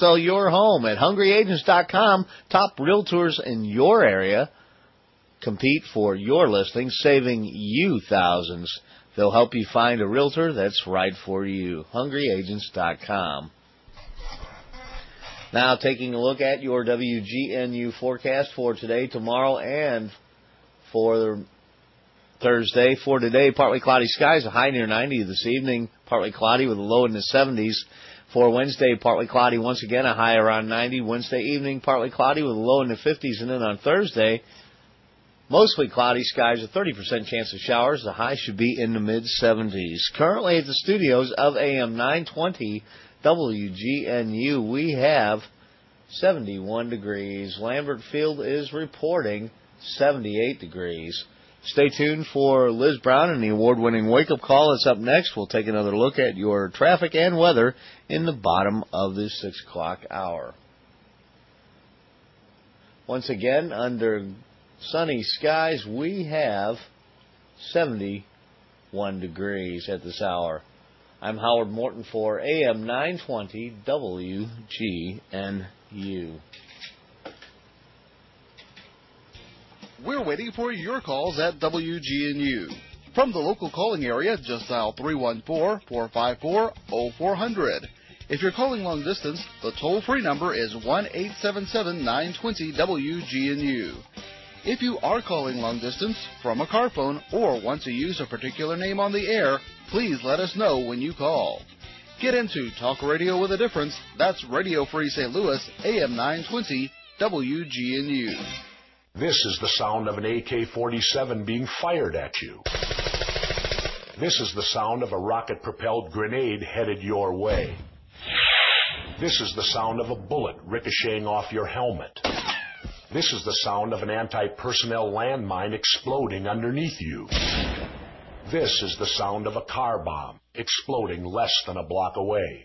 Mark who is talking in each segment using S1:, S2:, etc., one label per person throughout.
S1: sell your home at hungryagents.com. Top realtors in your area compete for your listing, saving you thousands. They'll help you find a realtor that's right for you. hungryagents.com. Now taking a look at your WGNU forecast for today, tomorrow, and for Thursday. For today, partly cloudy skies, a high near 90 this evening, partly cloudy with a low in the 70s. For Wednesday, partly cloudy once again, a high around 90. Wednesday evening, partly cloudy with a low in the 50s. And then on Thursday, mostly cloudy skies, a 30% chance of showers. The high should be in the mid-70s. Currently at the studios of AM 920 WGNU, we have 71 degrees. Lambert Field is reporting 78 degrees. Stay tuned for Liz Brown and the award-winning Wake Up Call. That's up next. We'll take another look at your traffic and weather in the bottom of the 6 o'clock hour. Once again, under sunny skies, we have 71 degrees at this hour. I'm Howard Morton for AM 920 WGNU.
S2: We're waiting for your calls at WGNU. From the local calling area, just dial 314-454-0400. If you're calling long distance, the toll-free number is 1-877-920-WGNU. If you are calling long distance from a car phone or want to use a particular name on the air, please let us know when you call. Get into Talk Radio with a Difference. That's Radio Free St. Louis, AM 920, WGNU.
S3: This is the sound of an AK-47 being fired at you. This is the sound of a rocket-propelled grenade headed your way. This is the sound of a bullet ricocheting off your helmet. This is the sound of an anti-personnel landmine exploding underneath you. This is the sound of a car bomb exploding less than a block away.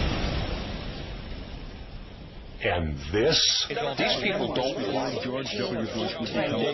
S3: And this?
S4: These people don't want George W. Bush would become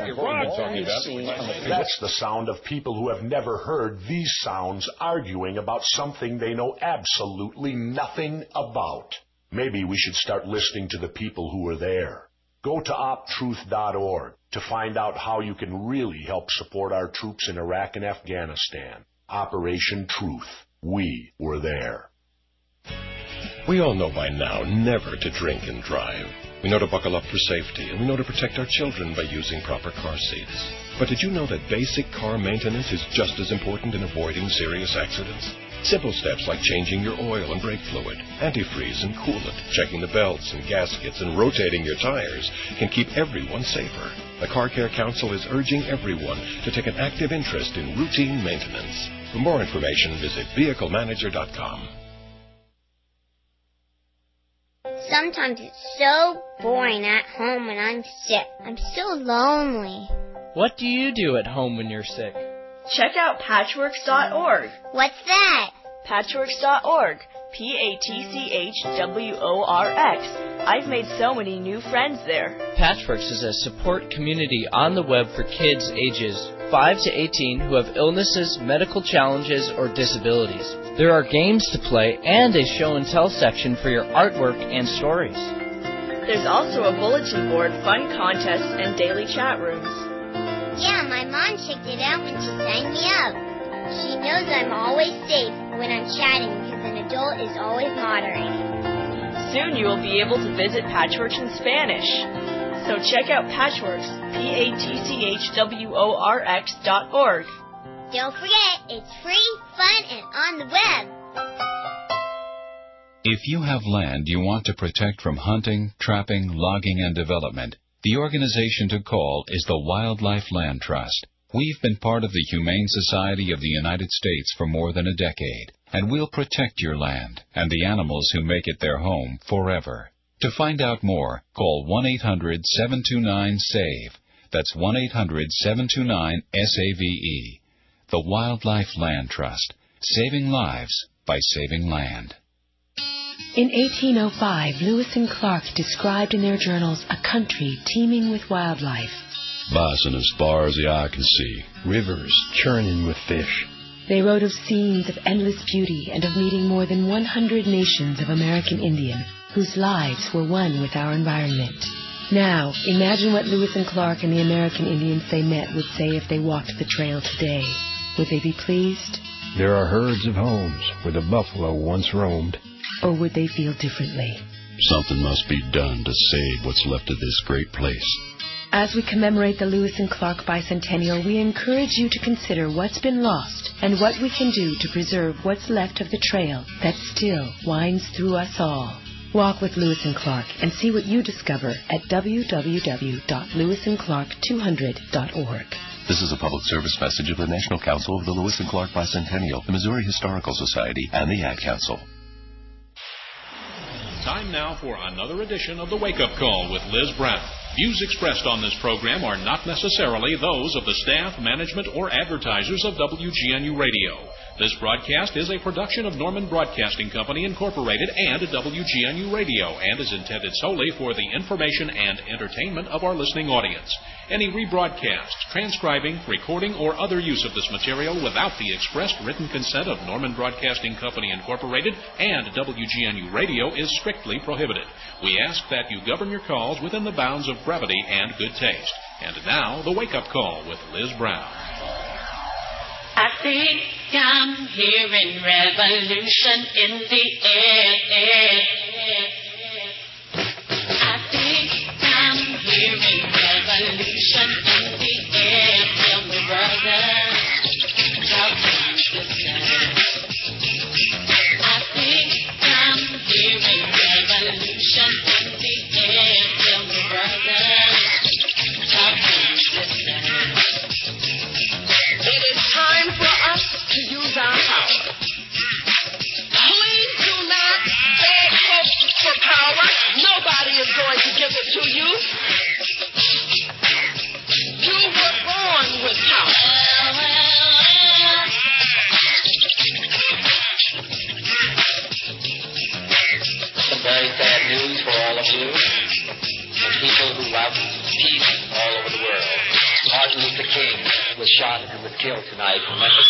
S3: That's the sound of people who have never heard these sounds arguing about something they know absolutely nothing about. Maybe we should start listening to the people who are there. Go to optruth.org to find out how you can really help support our troops in Iraq and Afghanistan. Operation Truth. We were there.
S5: We all know by now never to drink and drive. We know to buckle up for safety, and we know to protect our children by using proper car seats. But did you know that basic car maintenance is just as important in avoiding serious accidents? Simple steps like changing your oil and brake fluid, antifreeze and coolant, checking the belts and gaskets, and rotating your tires can keep everyone safer. The Car Care Council is urging everyone to take an active interest in routine maintenance. For more information, visit vehiclemanager.com.
S6: Sometimes it's so boring at home when I'm sick. I'm so lonely.
S7: What do you do at home when you're sick?
S8: Check out patchworks.org.
S6: What's that?
S8: Patchworks.org. Patchworks. I've made so many new friends there.
S7: Patchworks is a support community on the web for kids ages 5 to 18 who have illnesses, medical challenges, or disabilities. There are games to play and a show and tell section for your artwork and stories.
S8: There's also a bulletin board, fun contests, and daily chat rooms.
S6: Yeah, my mom checked it out when she signed me up. She knows I'm always safe when I'm chatting because an adult is always moderating.
S8: Soon you will be able to visit Patchworks in Spanish. So check out Patchworks, patchworks.org.
S6: Don't forget, it's free, fun, and on the web.
S9: If you have land you want to protect from hunting, trapping, logging, and development, the organization to call is the Wildlife Land Trust. We've been part of the Humane Society of the United States for more than a decade, and we'll protect your land and the animals who make it their home forever. To find out more, call 1-800-729-SAVE. That's 1-800-729-SAVE. The Wildlife Land Trust, saving lives by saving land.
S10: In 1805, Lewis and Clark described in their journals a country teeming with wildlife.
S11: Bison as far as the eye can see, rivers churning with fish.
S10: They wrote of scenes of endless beauty and of meeting more than 100 nations of American Indian. whose lives were one with our environment. Now, imagine what Lewis and Clark and the American Indians they met would say if they walked the trail today. Would they be pleased?
S11: There are herds of homes where the buffalo once roamed.
S10: Or would they feel differently?
S11: Something must be done to save what's left of this great place.
S10: As we commemorate the Lewis and Clark Bicentennial, we encourage you to consider what's been lost and what we can do to preserve what's left of the trail that still winds through us all. Walk with Lewis and Clark and see what you discover at www.lewisandclark200.org.
S12: This is a public service message of the National Council of the Lewis and Clark Bicentennial, the Missouri Historical Society, and the Ad Council.
S13: Time now for another edition of the Wake Up Call with Liz Brown. Views expressed on this program are not necessarily those of the staff, management, or advertisers of WGNU Radio. This broadcast is a production of Norman Broadcasting Company, Incorporated, and WGNU Radio, and is intended solely for the information and entertainment of our listening audience. Any rebroadcast, transcribing, recording, or other use of this material without the expressed written consent of Norman Broadcasting Company, Incorporated, and WGNU Radio is strictly prohibited. We ask that you govern your calls within the bounds of brevity and good taste. And now, the Wake Up Call with Liz Brown.
S14: I think I'm hearing revolution in the air. I think I'm hearing revolution in the air. Tell me, brother, how can you stand? I think I'm hearing revolution in the air. Tell me, brother, how can you stand? It is time for us to use our power. Please do not beg for power. Nobody is going to give it to you. You were born with power.
S15: Some very sad news for all of you and people who love peace all over the world. Martin Luther King was shot and was killed tonight. Remember.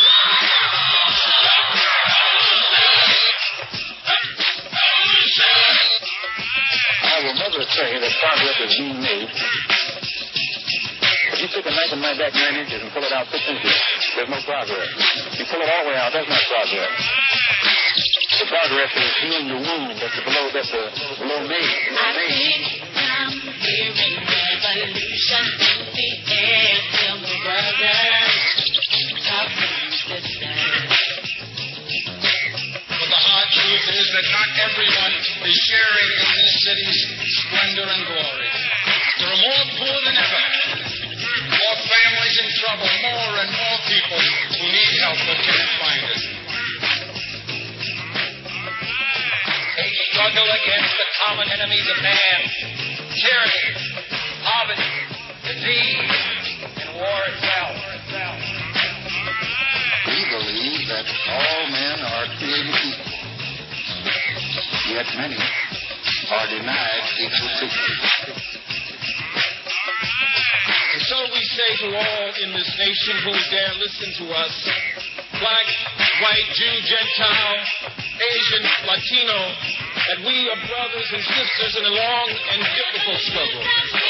S16: I will never say that progress is being made. If you take a knife and knife back 9 inches and pull it out 6 inches, there's no progress. You pull it all the way out, that's not progress. The progress is healing the wound that's below me.
S14: I think I'm hearing revolution in the air. Tell me, brother, how can you stand?
S17: But the hard truth is that not everyone is sharing in this city's splendor and glory. There are more poor than ever, more families in trouble, more and more people who need help but can't find it. They struggle against the common enemies of man: tyranny, poverty, disease, and war itself.
S16: We believe that all men are created equal, yet many are denied equal treatment.
S17: And so we say to all in this nation who dare listen to us, black, white, Jew, Gentile, Asian, Latino, that we are brothers and sisters in a long and difficult struggle.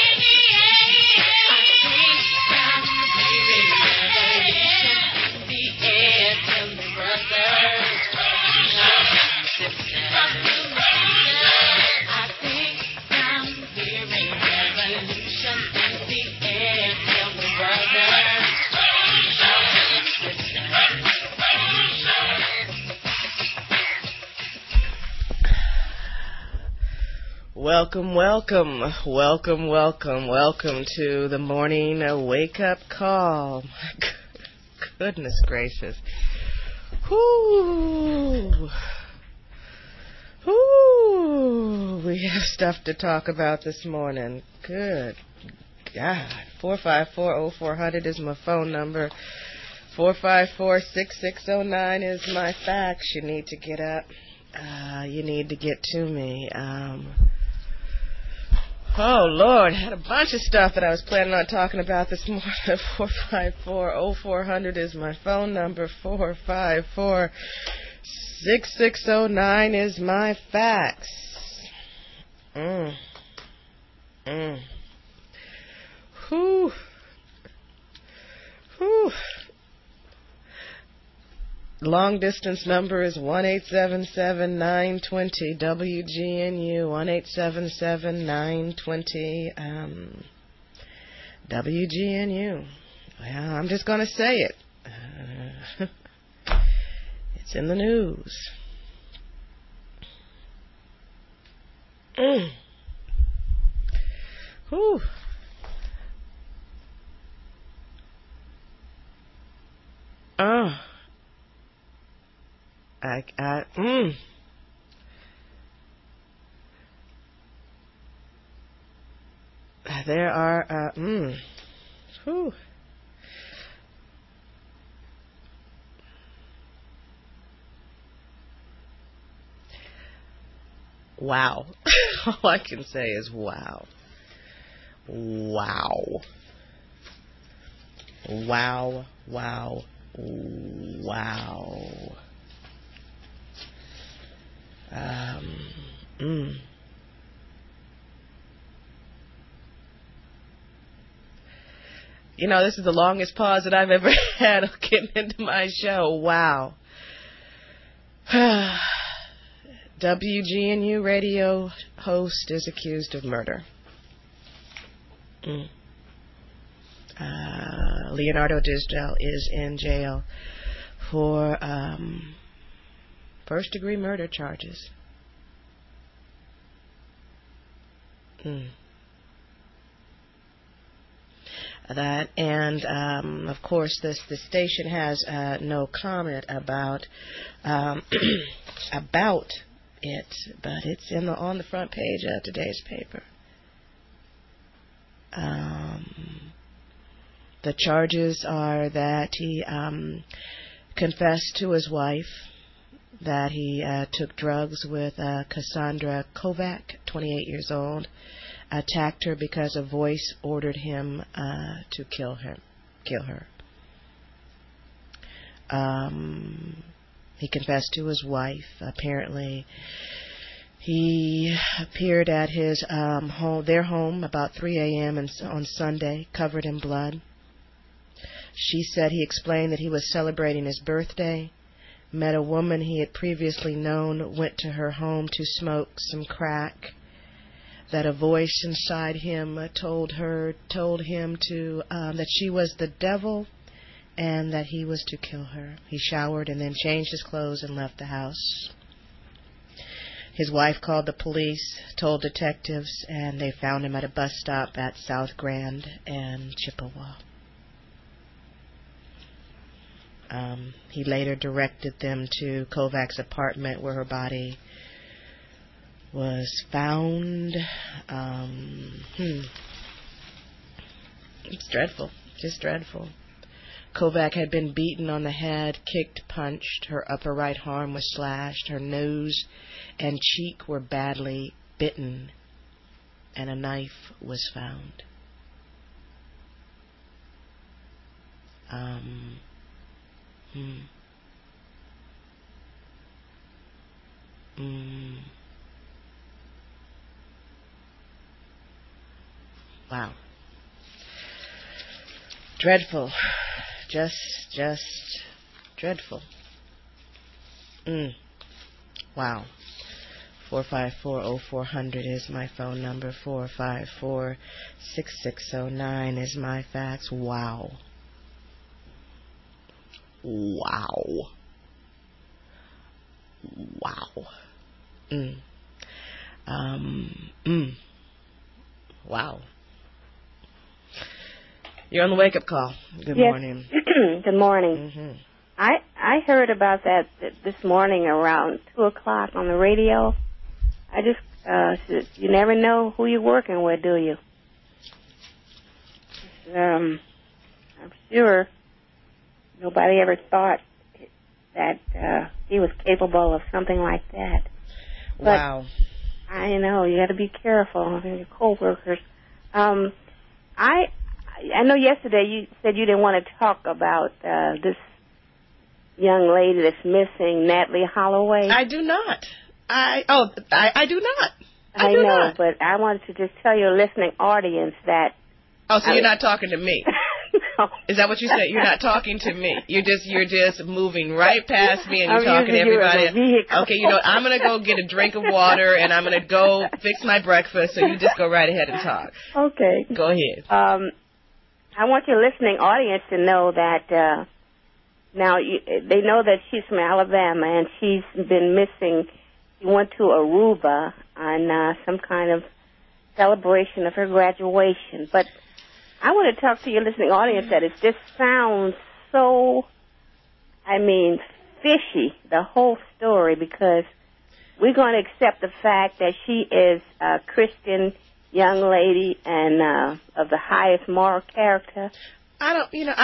S18: Welcome to the morning wake-up call. Goodness gracious. Whoo! We have stuff to talk about this morning. Good God. 454-0400 is my phone number. 454-6609 is my fax. You need to get up. You need to get to me. Oh, Lord, I had a bunch of stuff that I was planning on talking about this morning. 454-0400 is my phone number. 454-6609 is my fax. Whew. Long distance number is 1-877-920 WGNU. 1-877-920 WGNU. Well, I'm just going to say it. It's in the news. Whew. There are, whew. Wow. All I can say is wow. Wow. Wow, wow, wow. You know, this is the longest pause that I've ever had getting into my show. Wow. WGNU radio host is accused of murder. Leonardo Disdell is in jail for first-degree murder charges. That and of course, the station has no comment about about it, but it's on the front page of today's paper. The charges are that he confessed to his wife that he took drugs with Cassandra Kovac, 28 years old, attacked her because a voice ordered him to kill her. He confessed to his wife. Apparently, he appeared at his their home about 3 a.m. on Sunday, covered in blood. She said he explained that he was celebrating his birthday, met a woman he had previously known, went to her home to smoke some crack, that a voice inside him told him to that she was the devil and that he was to kill her. He showered and then changed his clothes and left the house. His wife called the police, told detectives, and they found him at a bus stop at South Grand and Chippewa. He later directed them to Kovac's apartment where her body was found. It's dreadful, just dreadful. Kovac had been beaten on the head, kicked, punched. Her upper right arm was slashed. Her nose and cheek were badly bitten, and a knife was found. Wow. Dreadful. Just dreadful. Wow. 454-0400 is my phone number. 454-6609 is my fax. Wow. Wow. Wow. Wow. You're on the wake-up call. Good morning.
S19: Good morning. I heard about that this morning around 2 o'clock on the radio. I just, you never know who you're working with, do you? I'm sure nobody ever thought that he was capable of something like that. But
S18: wow.
S19: I know, you got to be careful of your co-workers. I know yesterday you said you didn't want to talk about this young lady that's missing, Natalie Holloway.
S18: I do not. I do not.
S19: I know, but I wanted to just tell your listening audience that.
S18: Oh, so you're not talking to me?
S19: No.
S18: Is that what you said? You're not talking to me. You're just moving right past me, and you're
S19: I'm
S18: talking to
S19: using you as
S18: everybody.
S19: a vehicle.
S18: Okay, I'm gonna go get a drink of water, and I'm gonna go fix my breakfast. So you just go right ahead and talk.
S19: Okay.
S18: Go ahead.
S19: I want your listening audience to know that now they know that she's from Alabama, and she's been missing. She went to Aruba on some kind of celebration of her graduation, but I want to talk to your listening audience that it just sounds so, fishy, the whole story, because we're going to accept the fact that she is a Christian young lady and of the highest moral character.
S18: I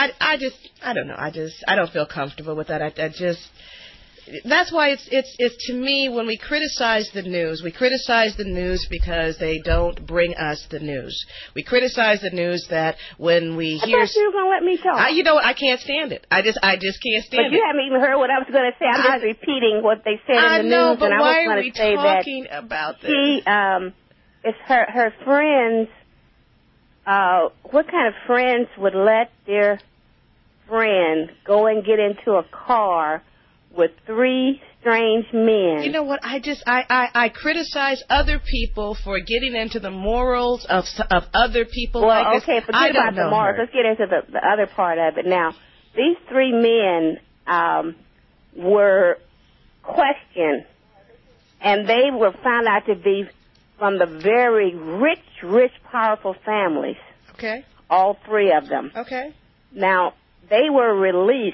S18: don't feel comfortable with that. That's why it's to me, when we criticize the news because they don't bring us the news. We criticize the news that when we hear.
S19: I thought you were going to let me talk.
S18: You know what? I can't stand it. I just can't stand it.
S19: But you haven't even heard what I was going to say. I'm just repeating what they said in the
S18: news.
S19: But
S18: and
S19: why
S18: are we talking about this?
S19: It's her friends. What kind of friends would let their friend go and get into a car with three strange men?
S18: You know what? I criticize other people for getting into the morals of other people like this.
S19: Okay, forget about the morals. Let's get into the other part of it. Now, these three men were questioned, and they were found out to be from the very rich, powerful families.
S18: Okay.
S19: All three of them.
S18: Okay.
S19: Now, they were released.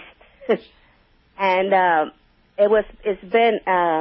S19: And it's been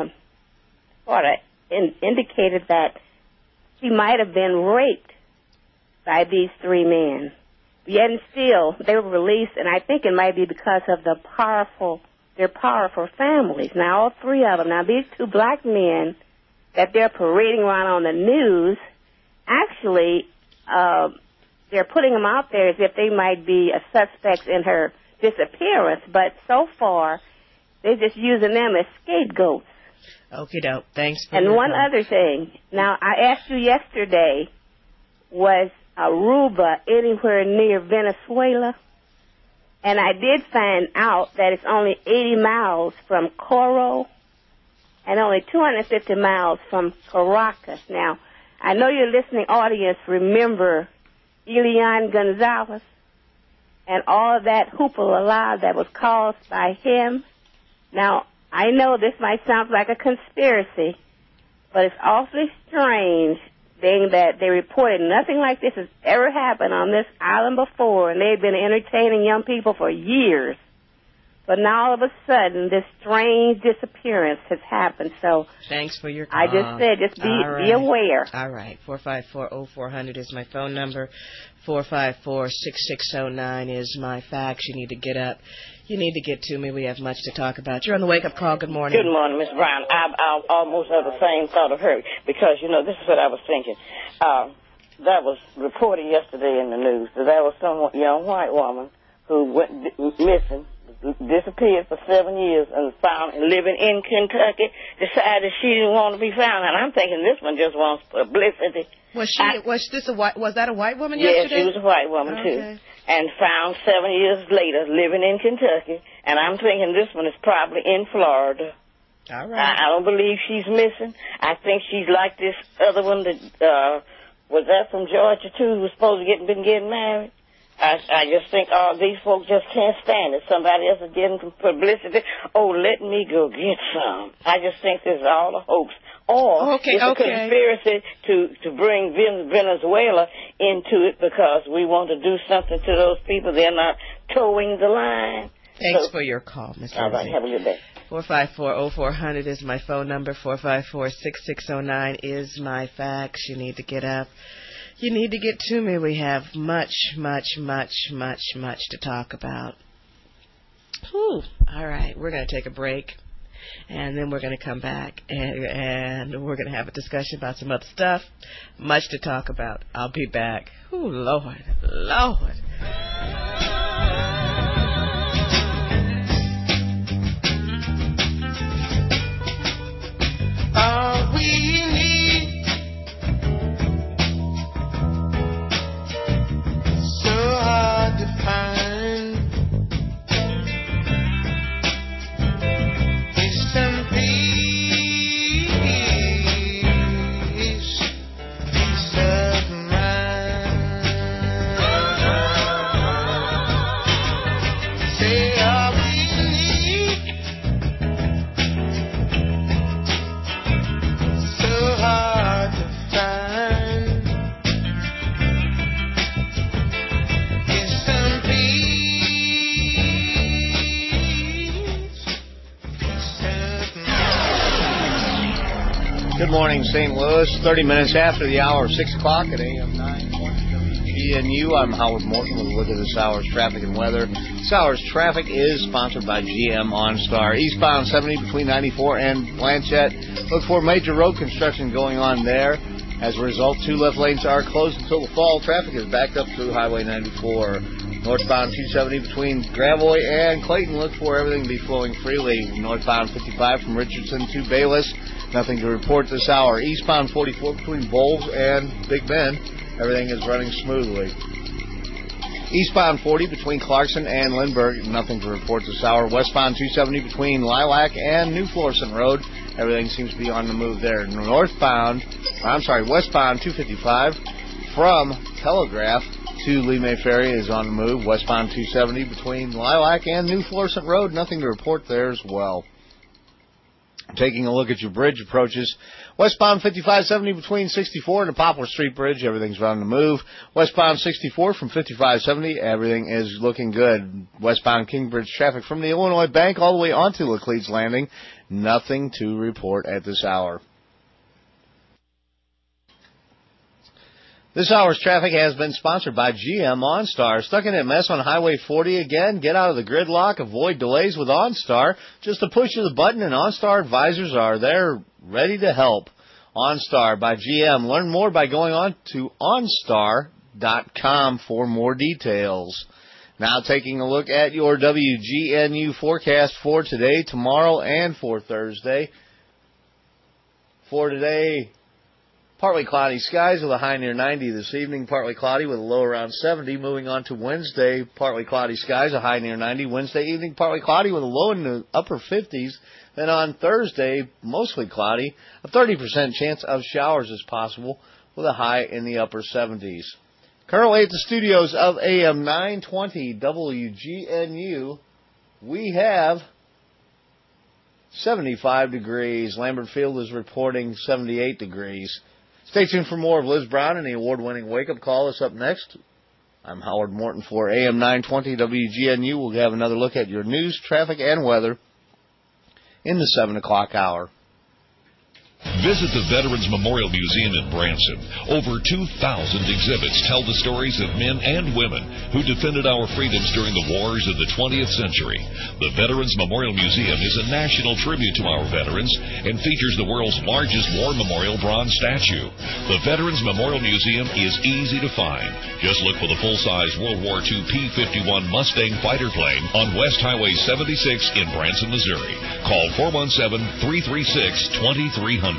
S19: indicated that she might have been raped by these three men. Yet and still, they were released, and I think it might be because of their powerful families. Now, all three of them. Now, these two black men that they're parading around on the news, actually, they're putting them out there as if they might be suspects in her disappearance, but so far they're just using them as scapegoats.
S18: Okay, doke. Thanks for
S19: And one other thing. Now, I asked you yesterday, was Aruba anywhere near Venezuela? And I did find out that it's only 80 miles from Coro and only 250 miles from Caracas. Now, I know your listening audience remember Elian Gonzalez and all of that hoopla that was caused by him. Now, I know this might sound like a conspiracy, but it's awfully strange being that they reported nothing like this has ever happened on this island before, and they've been entertaining young people for years. But now all of a sudden, this strange disappearance has happened. So
S18: thanks for your call.
S19: I just said, just be aware.
S18: All right. 454-0400 is my phone number. 454-6609 is my fax. You need to get up. You need to get to me. We have much to talk about. You're on the wake-up call. Good morning.
S20: Good morning, Miss Brown. I almost had the same thought of her because, this is what I was thinking. That was reported yesterday in the news that there was some young white woman who went missing, disappeared for 7 years and found living in Kentucky, decided she didn't want to be found. And I'm thinking this one just wants publicity.
S18: Was that a white woman
S20: yesterday? Yes,
S18: she
S20: was a white woman too. And found 7 years later living in Kentucky. And I'm thinking this one is probably in Florida.
S18: All right.
S20: I don't believe she's missing. I think she's like this other one that was that from Georgia too, who was supposed to been getting married. I just think all these folks just can't stand it. Somebody else is getting publicity. Oh, let me go get some. I just think this is all a hoax. Or it's a conspiracy to bring Venezuela into it because we want to do something to those people. They're not towing the line.
S18: Thanks for your call, Ms.
S20: All right, have a good day.
S18: 454-0400 is my phone number. 454-6609 is my fax. You need to get up. You need to get to me. We have much to talk about. Whew. All right, we're going to take a break, and then we're going to come back, and we're going to have a discussion about some other stuff. Much to talk about. I'll be back. Ooh, Lord.
S14: All we need
S1: morning, St. Louis. 30 minutes after the hour, 6 o'clock at AM 920 WGNU. I'm Howard Morton with a look at this hour's traffic and weather. This hour's traffic is sponsored by GM OnStar. Eastbound 70 between 94 and Blanchette. Look for major road construction going on there. As a result, 2 left lanes are closed until the fall. Traffic is backed up through Highway 94. Northbound 270 between Gravois and Clayton. Look for everything to be flowing freely. Northbound 55 from Richardson to Bayless. Nothing to report this hour. Eastbound 44 between Bowles and Big Bend. Everything is running smoothly. Eastbound 40 between Clarkson and Lindbergh. Nothing to report this hour. Westbound 270 between Lilac and New Florissant Road. Everything seems to be on the move there. Westbound 255 from Telegraph to Lee May Ferry is on the move. Westbound 270 between Lilac and New Florissant Road. Nothing to report there as well. Taking a look at your bridge approaches. Westbound 5570 between 64 and the Poplar Street Bridge. Everything's on the move. Westbound 64 from 5570. Everything is looking good. Westbound Kingbridge traffic from the Illinois Bank all the way onto Laclede's Landing. Nothing to report at this hour. This hour's traffic has been sponsored by GM OnStar. Stuck in a mess on Highway 40 again? Get out of the gridlock. Avoid delays with OnStar. Just a push of the button and OnStar advisors are there ready to help. OnStar by GM. Learn more by going on to OnStar.com for more details. Now taking a look at your WGNU forecast for today, tomorrow, and for Thursday. For today, partly cloudy skies with a high near 90 this evening. Partly cloudy with a low around 70. Moving on to Wednesday, partly cloudy skies, a high near 90. Wednesday evening, partly cloudy with a low in the upper 50s. Then on Thursday, mostly cloudy. A 30% chance of showers is possible with a high in the upper 70s. Currently at the studios of AM 920 WGNU, we have 75 degrees. Lambert Field is reporting 78 degrees. Stay tuned for more of Liz Brown and the award-winning Wake Up Call. That's up next. I'm Howard Morton for AM 920 WGNU. We'll have another look at your news, traffic, and weather in the 7 o'clock hour.
S13: Visit the Veterans Memorial Museum in Branson. Over 2,000 exhibits tell the stories of men and women who defended our freedoms during the wars of the 20th century. The Veterans Memorial Museum is a national tribute to our veterans and features the world's largest war memorial bronze statue. The Veterans Memorial Museum is easy to find. Just look for the full-size World War II P-51 Mustang fighter plane on West Highway 76 in Branson, Missouri. Call 417-336-2300.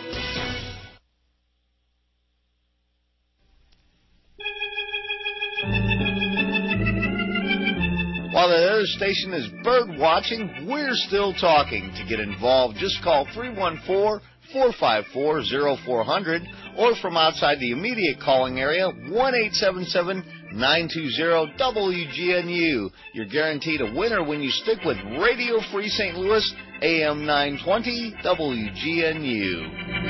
S1: While the other station is bird watching, we're still talking. To get involved, just call 314-454-0400 or from outside the immediate calling area, 1-877-920-WGNU. You're guaranteed a winner when you stick with Radio Free St. Louis, AM 920 WGNU.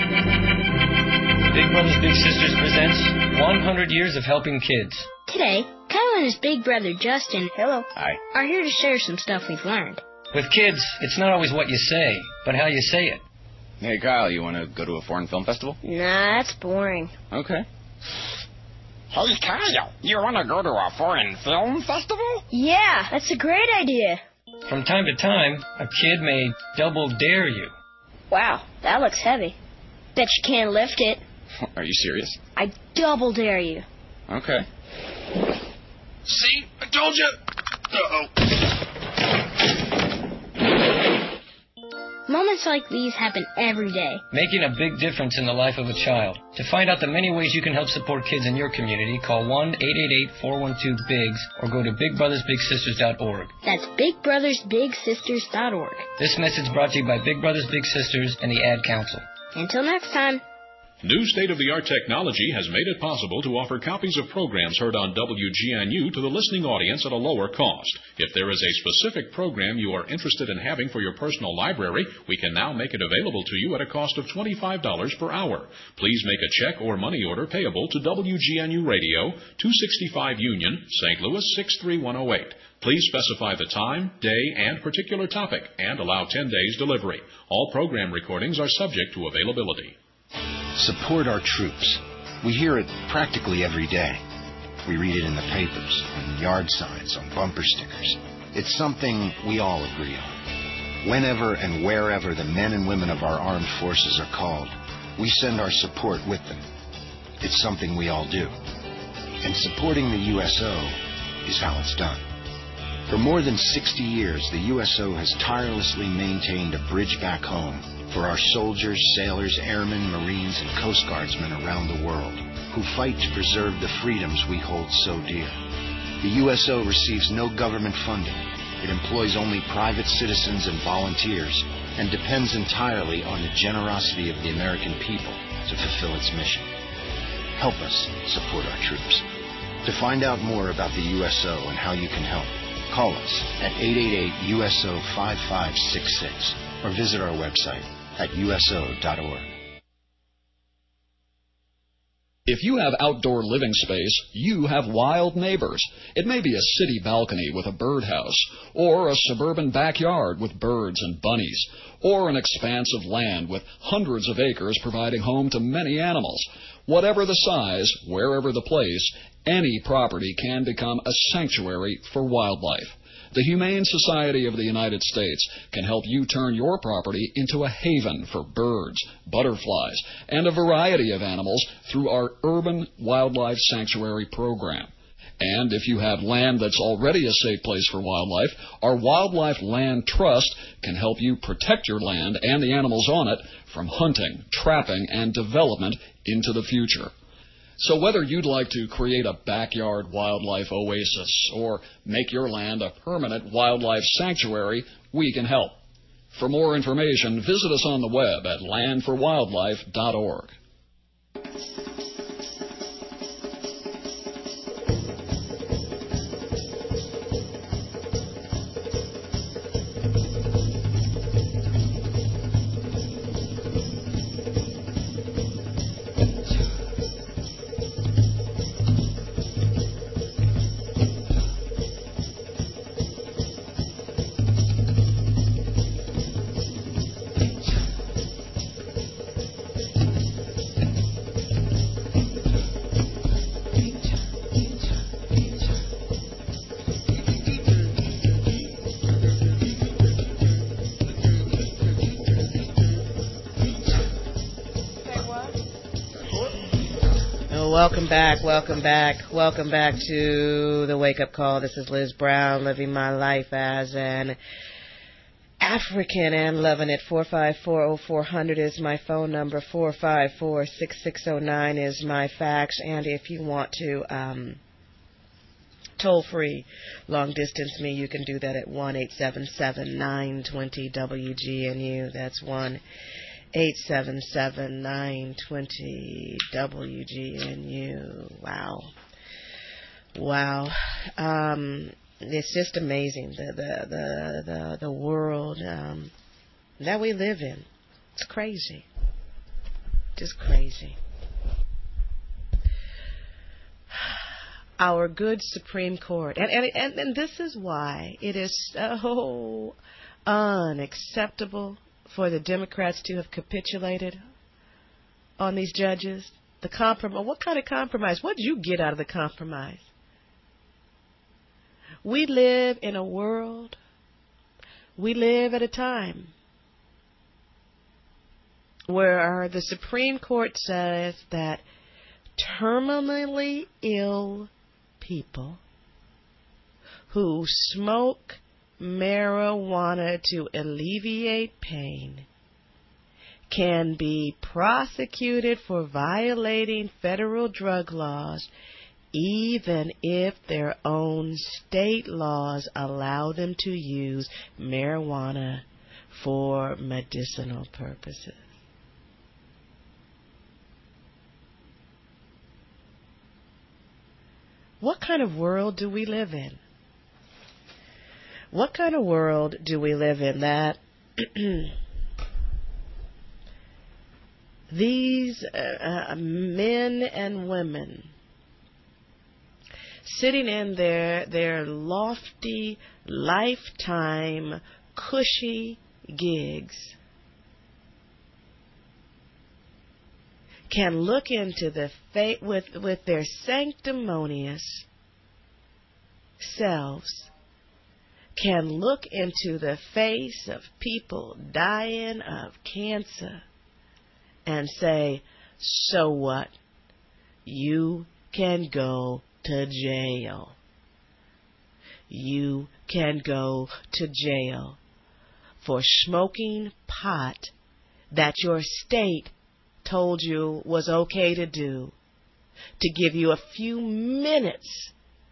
S21: Big Brothers Big Sisters presents 100 Years of Helping Kids.
S6: Today, Kyle and his big brother Justin, hello,
S21: Hi.
S6: are here to share some stuff we've learned.
S21: With kids, it's not always what you say, but how you say it.
S22: Hey, Kyle, you want to go to a foreign film festival?
S6: Nah, that's boring.
S22: Okay.
S23: Hey, Kyle, you want to go to a foreign film festival?
S6: Yeah, that's a great idea.
S21: From time to time, a kid may double dare you.
S6: Wow, that looks heavy. Bet you can't lift it.
S22: Are you serious?
S6: I double dare you.
S22: Okay.
S23: See? I told you. Uh-oh.
S6: Moments like these happen every day.
S21: Making a big difference in the life of a child. To find out the many ways you can help support kids in your community, call 1-888-412-BIGS or go to BigBrothersBigSisters.org.
S6: That's BigBrothersBigSisters.org.
S21: This message brought to you by Big Brothers Big Sisters and the Ad Council.
S6: Until next time.
S13: New state-of-the-art technology has made it possible to offer copies of programs heard on WGNU to the listening audience at a lower cost. If there is a specific program you are interested in having for your personal library, we can now make it available to you at a cost of $25 per hour. Please make a check or money order payable to WGNU Radio, 265 Union, St. Louis 63108. Please specify the time, day, and particular topic, and allow 10 days delivery. All program recordings are subject to availability.
S2: Support our troops. We hear it practically every day. We read it in the papers, on yard signs, on bumper stickers. It's something we all agree on. Whenever and wherever the men and women of our armed forces are called, we send our support with them. It's something we all do. And supporting the USO is how it's done. For more than 60 years, the USO has tirelessly maintained a bridge back home for our soldiers, sailors, airmen, Marines, and Coast Guardsmen around the world who fight to preserve the freedoms we hold so dear. The USO receives no government funding. It employs only private citizens and volunteers and depends entirely on the generosity of the American people to fulfill its mission. Help us support our troops. To find out more about the USO and how you can help, call us at 888-USO-5566 or visit our website at uso.org.
S3: If you have outdoor living space, you have wild neighbors. It may be a city balcony with a birdhouse, or a suburban backyard with birds and bunnies, or an expanse of land with hundreds of acres providing home to many animals. Whatever the size, wherever the place, any property can become a sanctuary for wildlife. The Humane Society of the United States can help you turn your property into a haven for birds, butterflies, and a variety of animals through our Urban Wildlife Sanctuary program. And if you have land that's already a safe place for wildlife, our Wildlife Land Trust can help you protect your land and the animals on it from hunting, trapping, and development into the future. So whether you'd like to create a backyard wildlife oasis or make your land a permanent wildlife sanctuary, we can help. For more information, visit us on the web at landforwildlife.org.
S18: Welcome back to the Wake Up Call. This is Liz Brown, living my life as an African and loving it. 454-0400 is my phone number. 454-6609 is my fax. And if you want to toll free long distance me, you can do that at 1-877-920-WGNU. That's 1-877-920-WGNU. Wow. It's just amazing the world that we live in. It's crazy. Just crazy. Our good Supreme Court, and this is why it is so unacceptable for the Democrats to have capitulated on these judges. The compromise. What kind of compromise? What did you get out of the compromise? We live in a world, we live at a time where the Supreme Court says that terminally ill people who smoke marijuana to alleviate pain can be prosecuted for violating federal drug laws even if their own state laws allow them to use marijuana for medicinal purposes. What kind of world do we live in? What kind of world do we live in that these men and women sitting in their lofty, lifetime, cushy gigs can look into the with their sanctimonious selves, can look into the face of people dying of cancer and say, so what? You can go to jail. You can go to jail for smoking pot that your state told you was okay to do, to give you a few minutes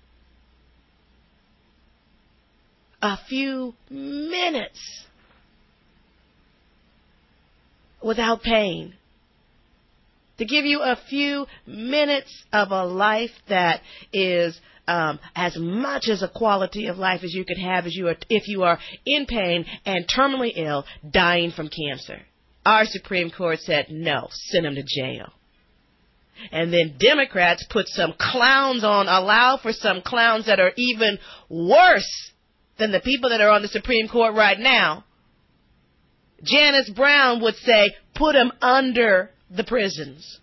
S18: without pain, to give you a few minutes of a life that is as much as a quality of life as you could have if you are in pain and terminally ill, dying from cancer. Our Supreme Court said, no, send them to jail. And then Democrats put some clowns on, allow for some clowns that are even worse than the people that are on the Supreme Court right now. Janice Brown would say, put them under the prisons.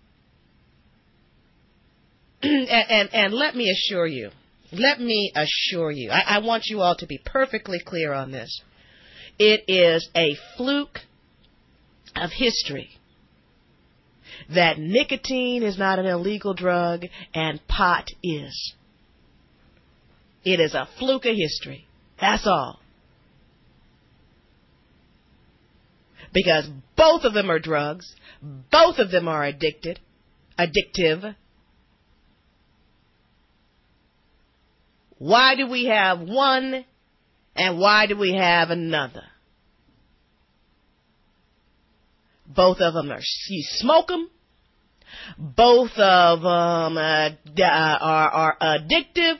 S18: And let me assure you, I want you all to be perfectly clear on this. It is a fluke of history that nicotine is not an illegal drug and pot is. It is a fluke of history. That's all. Because both of them are drugs. Both of them are addictive. Why do we have one and why do we have another? Both of them you smoke them. Both of them are addictive.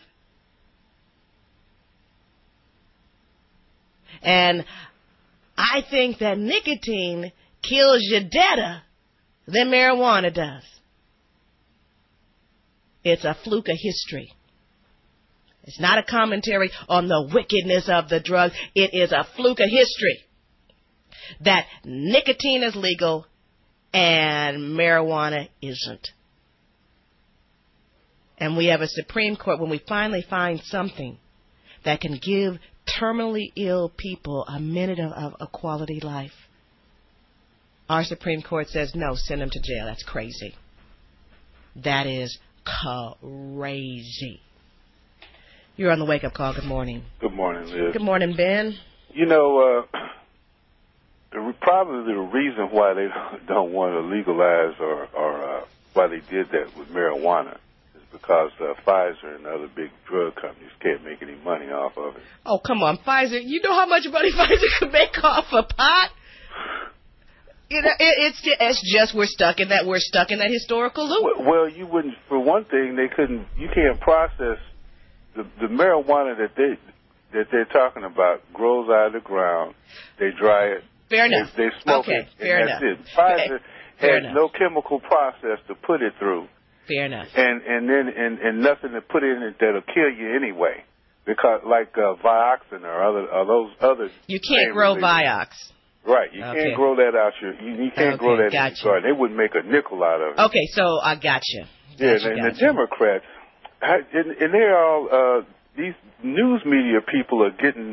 S18: And I think that nicotine kills you deader than marijuana does. It's a fluke of history. It's not a commentary on the wickedness of the drug. It is a fluke of history that nicotine is legal and marijuana isn't. And we have a Supreme Court, when we finally find something that can give terminally ill people a minute of a quality life, our Supreme Court says, no, send them to jail. That's crazy. That is crazy. You're on the wake-up call. Good morning.
S4: Good morning, Liz.
S18: Good morning, Ben.
S4: You know, probably the reason why they don't want to legalize or why they did that with marijuana is because Pfizer and other big drug companies can't make any money off of it.
S18: Oh, come on, Pfizer. You know how much money Pfizer could make off of pot? You know, it's just we're stuck in that historical loop.
S4: Well, you wouldn't. For one thing, they couldn't. You can't process the marijuana that they're talking about. Grows out of the ground. They dry it.
S18: Fair enough.
S4: They smoke it.
S18: Fair enough.
S4: That's it. Pfizer has no chemical process to put it through.
S18: Fair enough.
S4: And nothing to put in it that'll kill you anyway. Because like Vioxin or those other.
S18: You can't grow Vioxx.
S4: Right, you can't grow that out you can't grow that in your garden. They wouldn't make a nickel out of it.
S18: Okay, so I got you.
S4: The Democrats, and they're all these news media people are getting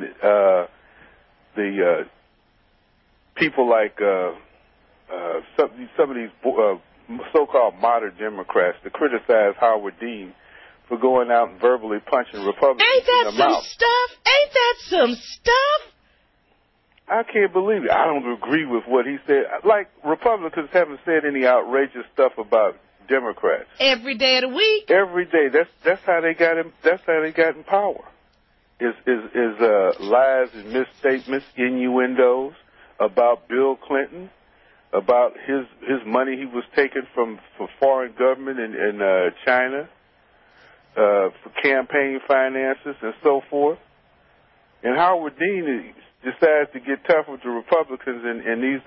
S4: the people like some of these so-called modern Democrats to criticize Howard Dean for going out and verbally punching Republicans in the mouth.
S18: Ain't that some stuff?
S4: I can't believe it. I don't agree with what he said. Like, Republicans haven't said any outrageous stuff about Democrats.
S18: Every day of the week.
S4: Every day. That's how they got him. That's how they got in power. Is lies and misstatements, innuendos about Bill Clinton, about his money he was taking for foreign government in China, for campaign finances and so forth. And Howard Dean decides to get tough with the Republicans and these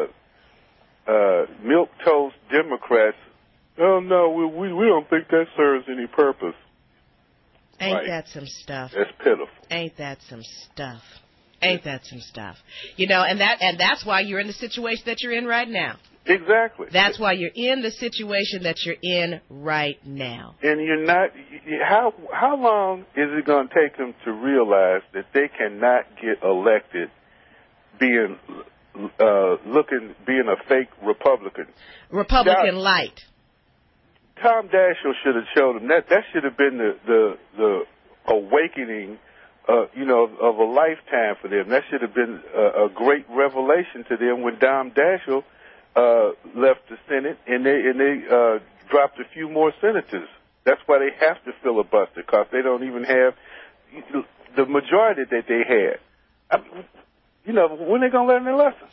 S4: milquetoast Democrats. Oh no, we don't think that serves any purpose.
S18: Ain't that some stuff?
S4: That's pitiful.
S18: Ain't that some stuff? Ain't that some stuff? You know, and that's why you're in the situation that you're in right now.
S4: Exactly.
S18: That's why you're in the situation that you're in right now.
S4: And you're not. How long is it going to take them to realize that they cannot get elected being a fake Republican?
S18: Republican light.
S4: Tom Daschle should have showed them that. That should have been the awakening, of a lifetime for them. That should have been a great revelation to them when Tom Daschle left the Senate and they dropped a few more senators. That's why they have to filibuster, because they don't even have the majority that they had. When are they going to learn their lesson?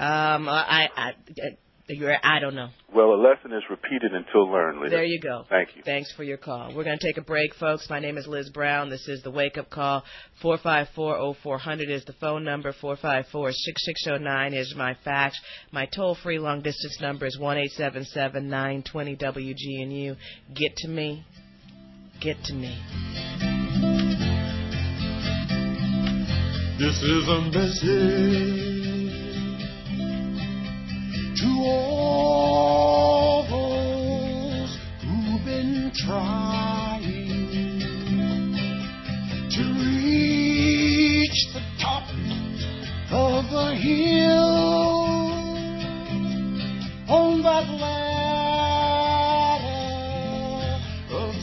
S18: I don't know.
S4: Well, a lesson is repeated until learned, Liz.
S18: There you go.
S4: Thank you.
S18: Thanks for your call. We're going to take a break, folks. My name is Liz Brown. This is the Wake Up Call. 454-0400 is the phone number. 454-6609 is my fax. My toll-free long-distance number is 1-877-920-WGNU. Get to me. Get to me.
S5: This is a message to all those who've been trying to reach the top of the hill on that ladder of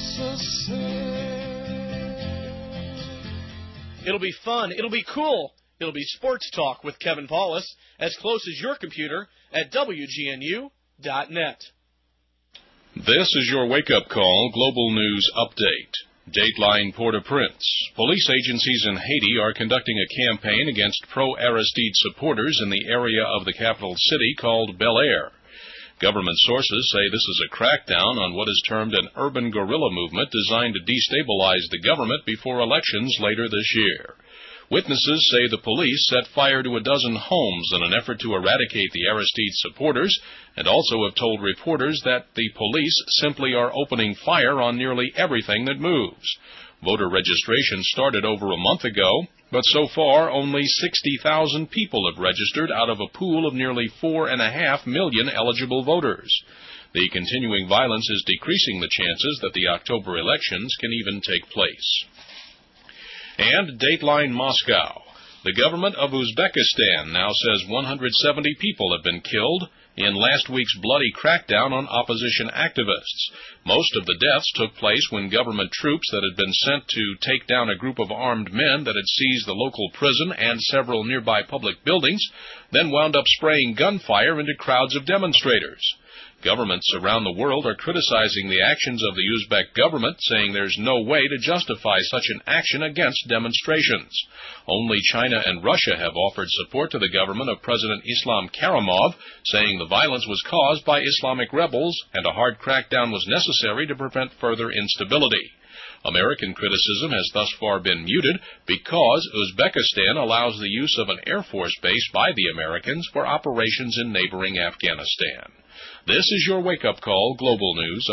S5: success.
S7: It'll be fun. It'll be cool. It'll be sports talk with Kevin Paulus, as close as your computer at WGNU.net.
S13: This is your wake-up call global news update. Dateline Port-au-Prince. Police agencies in Haiti are conducting a campaign against pro-Aristide supporters in the area of the capital city called Bel Air. Government sources say this is a crackdown on what is termed an urban guerrilla movement designed to destabilize the government before elections later this year. Witnesses say the police set fire to a dozen homes in an effort to eradicate the Aristide supporters, and also have told reporters that the police simply are opening fire on nearly everything that moves. Voter registration started over a month ago, but so far only 60,000 people have registered out of a pool of nearly 4.5 million eligible voters. The continuing violence is decreasing the chances that the October elections can even take place. And Dateline Moscow. The government of Uzbekistan now says 170 people have been killed in last week's bloody crackdown on opposition activists. Most of the deaths took place when government troops that had been sent to take down a group of armed men that had seized the local prison and several nearby public buildings, then wound up spraying gunfire into crowds of demonstrators. Governments around the world are criticizing the actions of the Uzbek government, saying there's no way to justify such an action against demonstrations. Only China and Russia have offered support to the government of President Islam Karimov, saying the violence was caused by Islamic rebels and a hard crackdown was necessary to prevent further instability. American criticism has thus far been muted because Uzbekistan allows the use of an Air Force base by the Americans for operations in neighboring Afghanistan. This is your wake-up call global news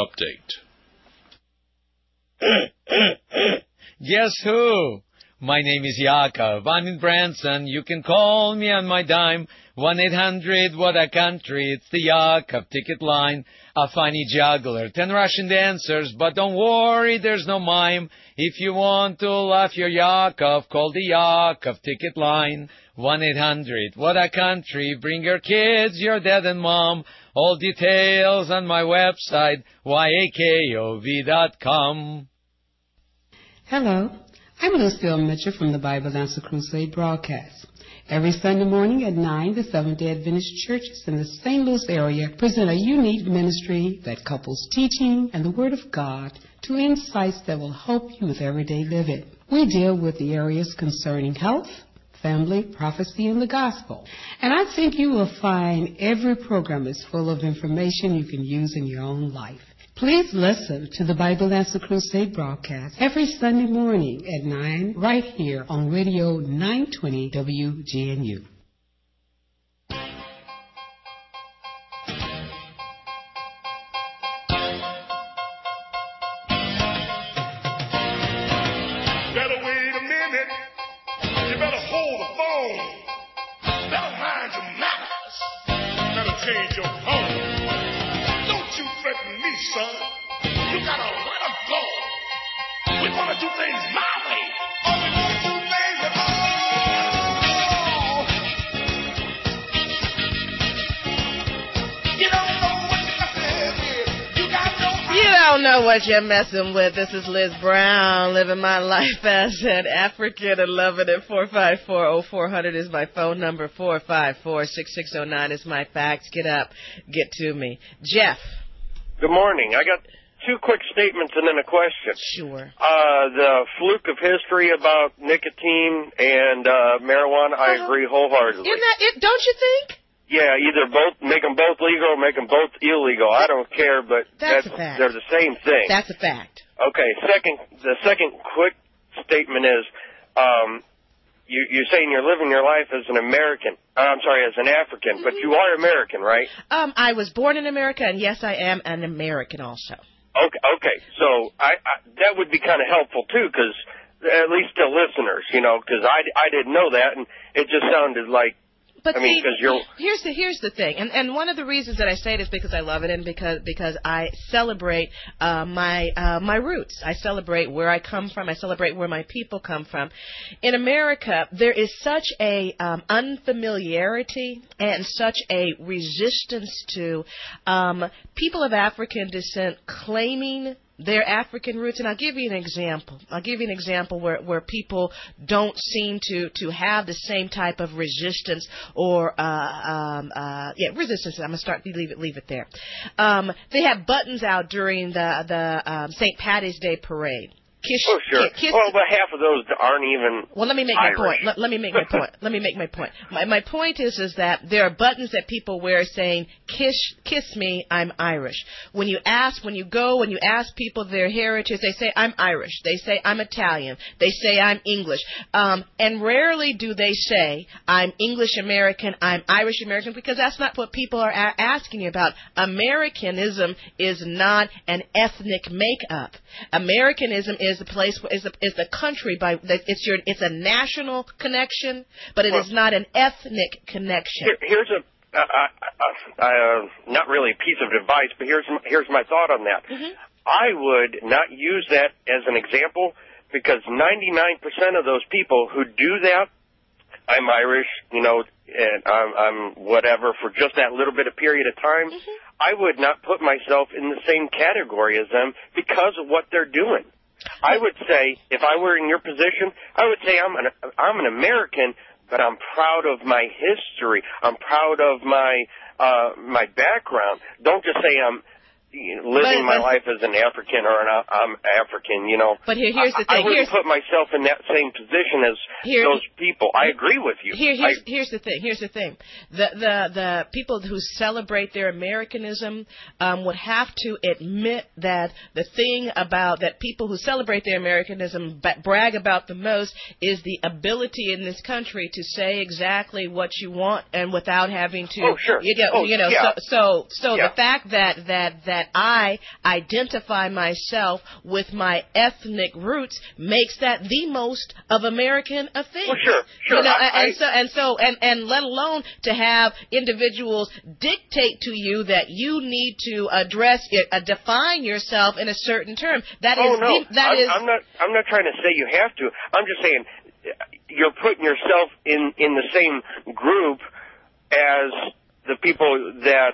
S13: update.
S8: Guess who? My name is Yaakov. I'm in Branson. You can call me on my dime. 1-800-WHAT-A-COUNTRY. It's the Yaakov ticket line. A funny juggler. 10 Russian dancers. But don't worry, there's no mime. If you want to laugh your Yaakov, call the Yaakov ticket line. 1-800-WHAT-A-COUNTRY. Bring your kids, your dad and mom. All details on my website, yakov.com.
S24: Hello, I'm Lucille Mitchell from the Bible Answer Crusade broadcast. Every Sunday morning at 9, the Seventh-day Adventist churches in the St. Louis area present a unique ministry that couples teaching and the Word of God to insights that will help you with everyday living. We deal with the areas concerning health, family, prophecy, and the gospel. And I think you will find every program is full of information you can use in your own life. Please listen to the Bible Answer Crusade broadcast every Sunday morning at 9 right here on Radio 920 WGNU.
S5: Better wait a minute. You better hold the phone. do things my way.
S18: You don't know what you're messing with. This is Liz Brown, living my life as an African and loving it. 454-0400 is my phone number. 454-6609 is my fax. Get up. Get to me. Jeff.
S9: Good morning. I got two quick statements and then a question.
S18: Sure.
S9: The fluke of history about nicotine and marijuana, I agree wholeheartedly.
S18: Isn't that it? Don't you think?
S9: Yeah, either make them both legal or make them both illegal. I don't care, but
S18: That's a fact.
S9: they're the same thing.
S18: That's a fact.
S9: Okay, the second quick statement is, you're saying you're living your life as an American. I'm sorry, as an African, but you are American, right?
S18: I was born in America, and yes, I am an American also.
S9: Okay. So I that would be kind of helpful too, because at least to listeners, because I didn't know that, and it just sounded like.
S18: But
S9: I mean,
S18: here's the thing, and one of the reasons that I say it is because I love it, and because I celebrate my roots. I celebrate where I come from. I celebrate where my people come from. In America, there is such a unfamiliarity and such a resistance to people of African descent claiming their African roots, and I'll give you an example. Where people don't seem to have the same type of resistance or resistance. I'm gonna leave it there. They have buttons out during the St. Patty's Day parade.
S9: Sure. But half of those aren't even.
S18: Well, let me make
S9: Irish.
S18: my point. Let me make my point. My point is that there are buttons that people wear saying "Kiss me, I'm Irish." When you ask people their heritage, they say I'm Irish. They say I'm Italian. They say I'm English. And rarely do they say I'm English American, I'm Irish American, because that's not what people are asking you about. Americanism is not an ethnic makeup. Americanism is the country it's a national connection, but it is not an ethnic connection.
S9: Here's not really a piece of advice, but here's my thought on that.
S18: Mm-hmm.
S9: I would not use that as an example, because 99% of those people who do that, I'm Irish, and I'm whatever for just that little bit of period of time.
S18: Mm-hmm.
S9: I would not put myself in the same category as them because of what they're doing. I would say, if I were in your position, I would say I'm an American, but I'm proud of my history. I'm proud of my background. Don't just say I'm living my life as an African or I'm African,
S18: But here's the thing.
S9: I wouldn't put myself in that same position as those people. I agree with you.
S18: Here's the thing. The people who celebrate their Americanism would have to admit that the thing about that people who celebrate their Americanism brag about the most is the ability in this country to say exactly what you want and without having to.
S9: Oh, sure.
S18: The fact that I identify myself with my ethnic roots makes that the most of American a thing.
S9: Well, sure.
S18: And let alone to have individuals dictate to you that you need to define yourself in a certain term.
S9: I'm not trying to say you have to. I'm just saying you're putting yourself in the same group as the people that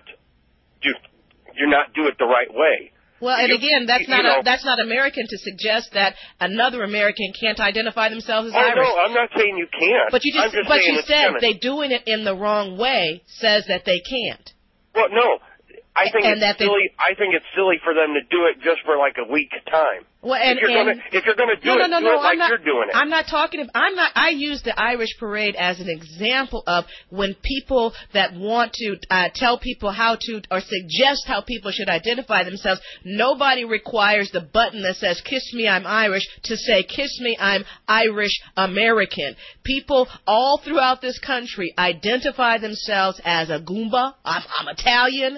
S9: do not do it the right way.
S18: Well, and again, that's not American to suggest that another American can't identify themselves as Irish.
S9: No, I'm not saying you can't.
S18: But you said they doing it in the wrong way says that they can't.
S9: Well, no, I think it's silly. I think it's silly for them to do it just for like a week time.
S18: Well,
S9: if you're going to do it like you're doing it.
S18: I'm not talking. I use the Irish parade as an example of when people that want to tell people how to or suggest how people should identify themselves. Nobody requires the button that says "Kiss me, I'm Irish" to say "Kiss me, I'm Irish American." People all throughout this country identify themselves as a Goomba. I'm Italian. They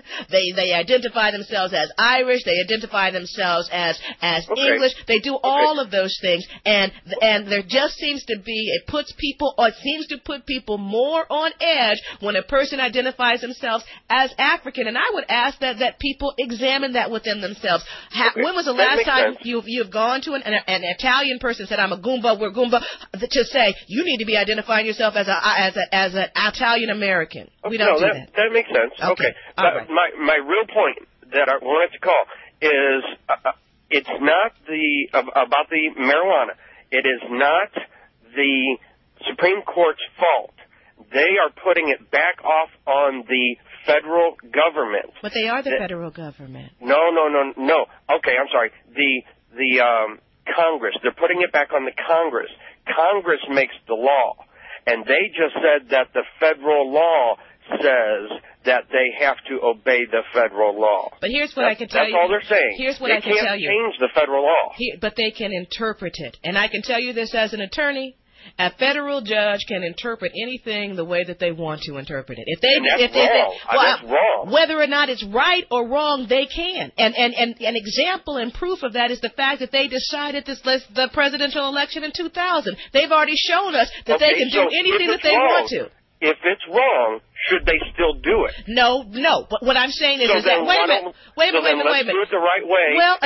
S18: They identify themselves as Irish. They identify themselves as English. They do all of those things, and there just seems to be it seems to put people more on edge when a person identifies themselves as African. And I would ask that people examine that within themselves. When was the last time you've gone to an Italian person and said, "I'm a Goomba, we're Goomba," to say you need to be identifying yourself as an Italian American? We don't do that.
S9: That makes sense. Okay. But my real point that I wanted to call is it's not about the marijuana. It is not the Supreme Court's fault. They are putting it back off on the federal government.
S18: But they are the federal government.
S9: No. Okay, I'm sorry. The Congress. They're putting it back on the Congress. Congress makes the law. And they just said that the federal law says that they have to obey the federal law.
S18: But here's what I can tell you.
S9: That's all they're saying.
S18: Here's what I can tell you.
S9: They can't change the federal law.
S18: But they can interpret it. And I can tell you this as an attorney. A federal judge can interpret anything the way that they want to interpret it.
S9: That's wrong.
S18: Whether or not it's right or wrong, they can. And an example and proof of that is the fact that they decided the presidential election in 2000. They've already shown us that they can do anything that they want to.
S9: If it's wrong, should they still do it?
S18: No. But what I'm saying is that wait a minute.
S9: Let's do it the right way.
S18: Well,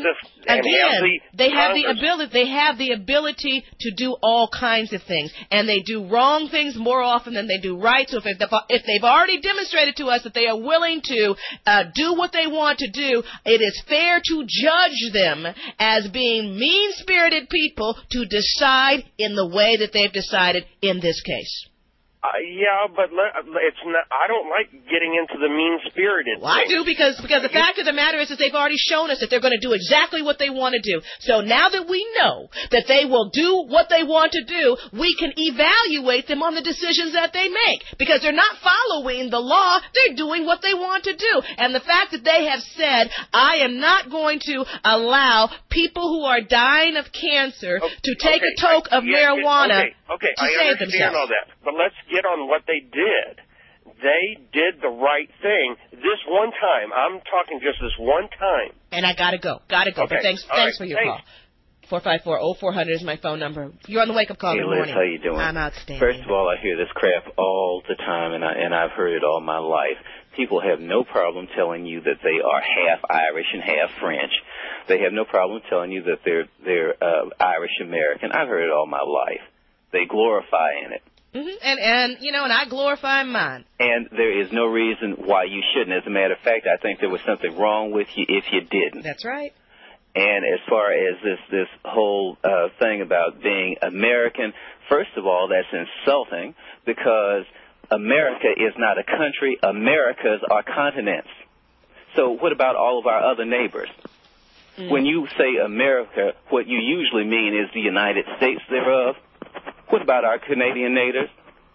S18: they have the ability to do all kinds of things, and they do wrong things more often than they do right. So if they've already demonstrated to us that they are willing to do what they want to do, it is fair to judge them as being mean-spirited people to decide in the way that they've decided in this case.
S9: Yeah, but it's not. I don't like getting into the mean-spirited.
S18: Well, I do because the fact of the matter is that they've already shown us that they're going to do exactly what they want to do. So now that we know that they will do what they want to do, we can evaluate them on the decisions that they make because they're not following the law. They're doing what they want to do. And the fact that they have said, "I am not going to allow people who are dying of cancer to take a toke of marijuana to save themselves."
S9: I understand all that, but let's get on what they did. They did the right thing this one time. I'm talking just this one time.
S18: And I gotta go. Okay. But thanks for your call. 454-0400 is my phone number. You're on the wake-up call.
S10: Hey,
S18: Good
S10: Liz,
S18: morning.
S10: how you doing?
S18: I'm outstanding.
S10: First of all, I hear this crap all the time, and I've heard it all my life. People have no problem telling you that they are half Irish and half French. They have no problem telling you that they're Irish American. I've heard it all my life. They glorify in it.
S18: Mm-hmm. And I glorify mine.
S10: And there is no reason why you shouldn't. As a matter of fact, I think there was something wrong with you if you didn't.
S18: That's right.
S10: And as far as this whole thing about being American, first of all, that's insulting because America is not a country. Americas are continents. So what about all of our other neighbors? Mm. When you say America, what you usually mean is the United States thereof. What about our Canadian neighbors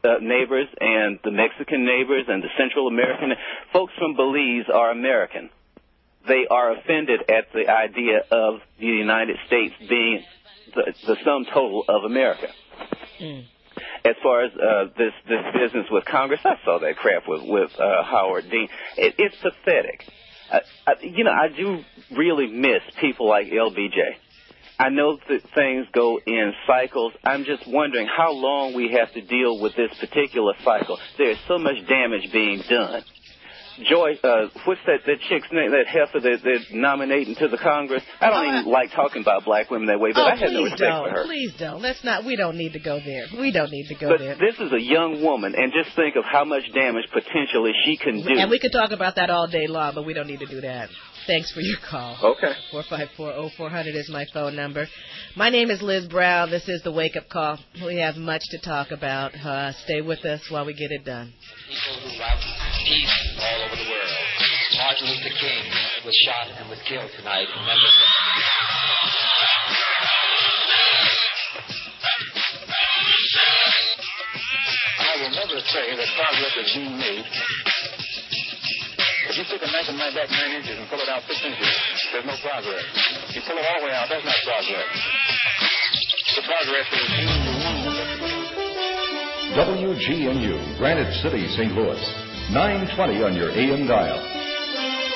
S10: and the Mexican neighbors and the Central American? Folks from Belize are American. They are offended at the idea of the United States being the sum total of America. Mm. As far as this business with Congress, I saw that crap with Howard Dean. It's pathetic. I do really miss people like LBJ. I know that things go in cycles. I'm just wondering how long we have to deal with this particular cycle. There's so much damage being done. Joy, what's that chick's name, that heifer that they're nominating to the Congress? I don't even like talking about black women that way, but I have no respect for her.
S18: Please don't. We don't need to go there.
S10: But this is a young woman, and just think of how much damage potentially she can do.
S18: And we could talk about that all day long, but we don't need to do that. Thanks for your call.
S10: Okay.
S18: 454-0400 is my phone number. My name is Liz Brown. This is the Wake Up Call. We have much to talk about. Stay with us while we get it done.
S11: People who love peace all over the world. Martin Luther King was shot and was killed tonight. Remember that.
S16: I will never say that progress is being made. If you take a knife and knife back 9 inches and pull it out 6 inches, there's no progress. If you pull it all the way out, that's not progress. The progress is being the
S12: WGNU, Granite City, St. Louis. 920 on your AM dial.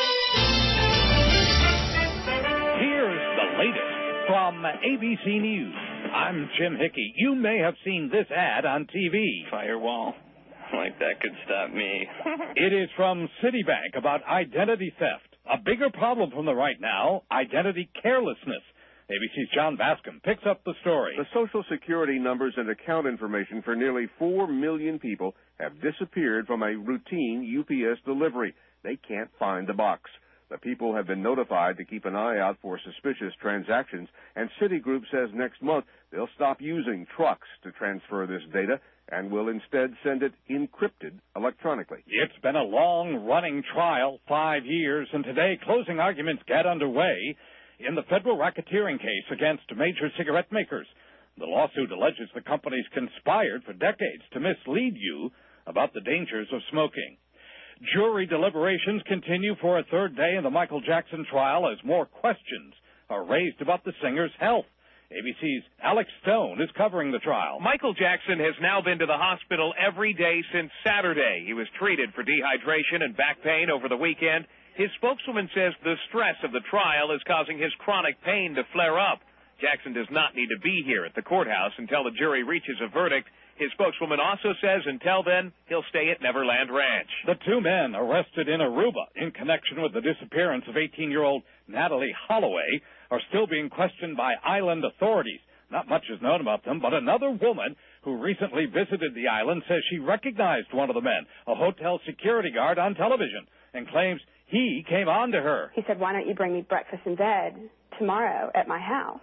S12: From ABC News, I'm Jim Hickey. You may have seen this ad on TV.
S15: Firewall. Like that could stop me.
S12: It is from Citibank about identity theft. A bigger problem from the right now, identity carelessness. ABC's John Bascom picks up the story.
S17: The Social Security numbers and account information for nearly 4 million people have disappeared from a routine UPS delivery. They can't find the box. The people have been notified to keep an eye out for suspicious transactions, and Citigroup says next month they'll stop using trucks to transfer this data and will instead send it encrypted electronically.
S12: It's been a long-running trial, 5 years, and today closing arguments get underway in the federal racketeering case against major cigarette makers. The lawsuit alleges the companies conspired for decades to mislead you about the dangers of smoking. Jury deliberations continue for a third day in the Michael Jackson trial as more questions are raised about the singer's health. ABC's Alex Stone is covering the trial.
S19: Michael Jackson has now been to the hospital every day since Saturday. He was treated for dehydration and back pain over the weekend. His spokeswoman says the stress of the trial is causing his chronic pain to flare up. Jackson does not need to be here at the courthouse until the jury reaches a verdict. His spokeswoman also says until then, he'll stay at Neverland Ranch.
S12: The two men arrested in Aruba in connection with the disappearance of 18-year-old Natalie Holloway are still being questioned by island authorities. Not much is known about them, but another woman who recently visited the island says she recognized one of the men, a hotel security guard on television, and claims he came on to her.
S25: He said, "Why don't you bring me breakfast in bed tomorrow at my house?"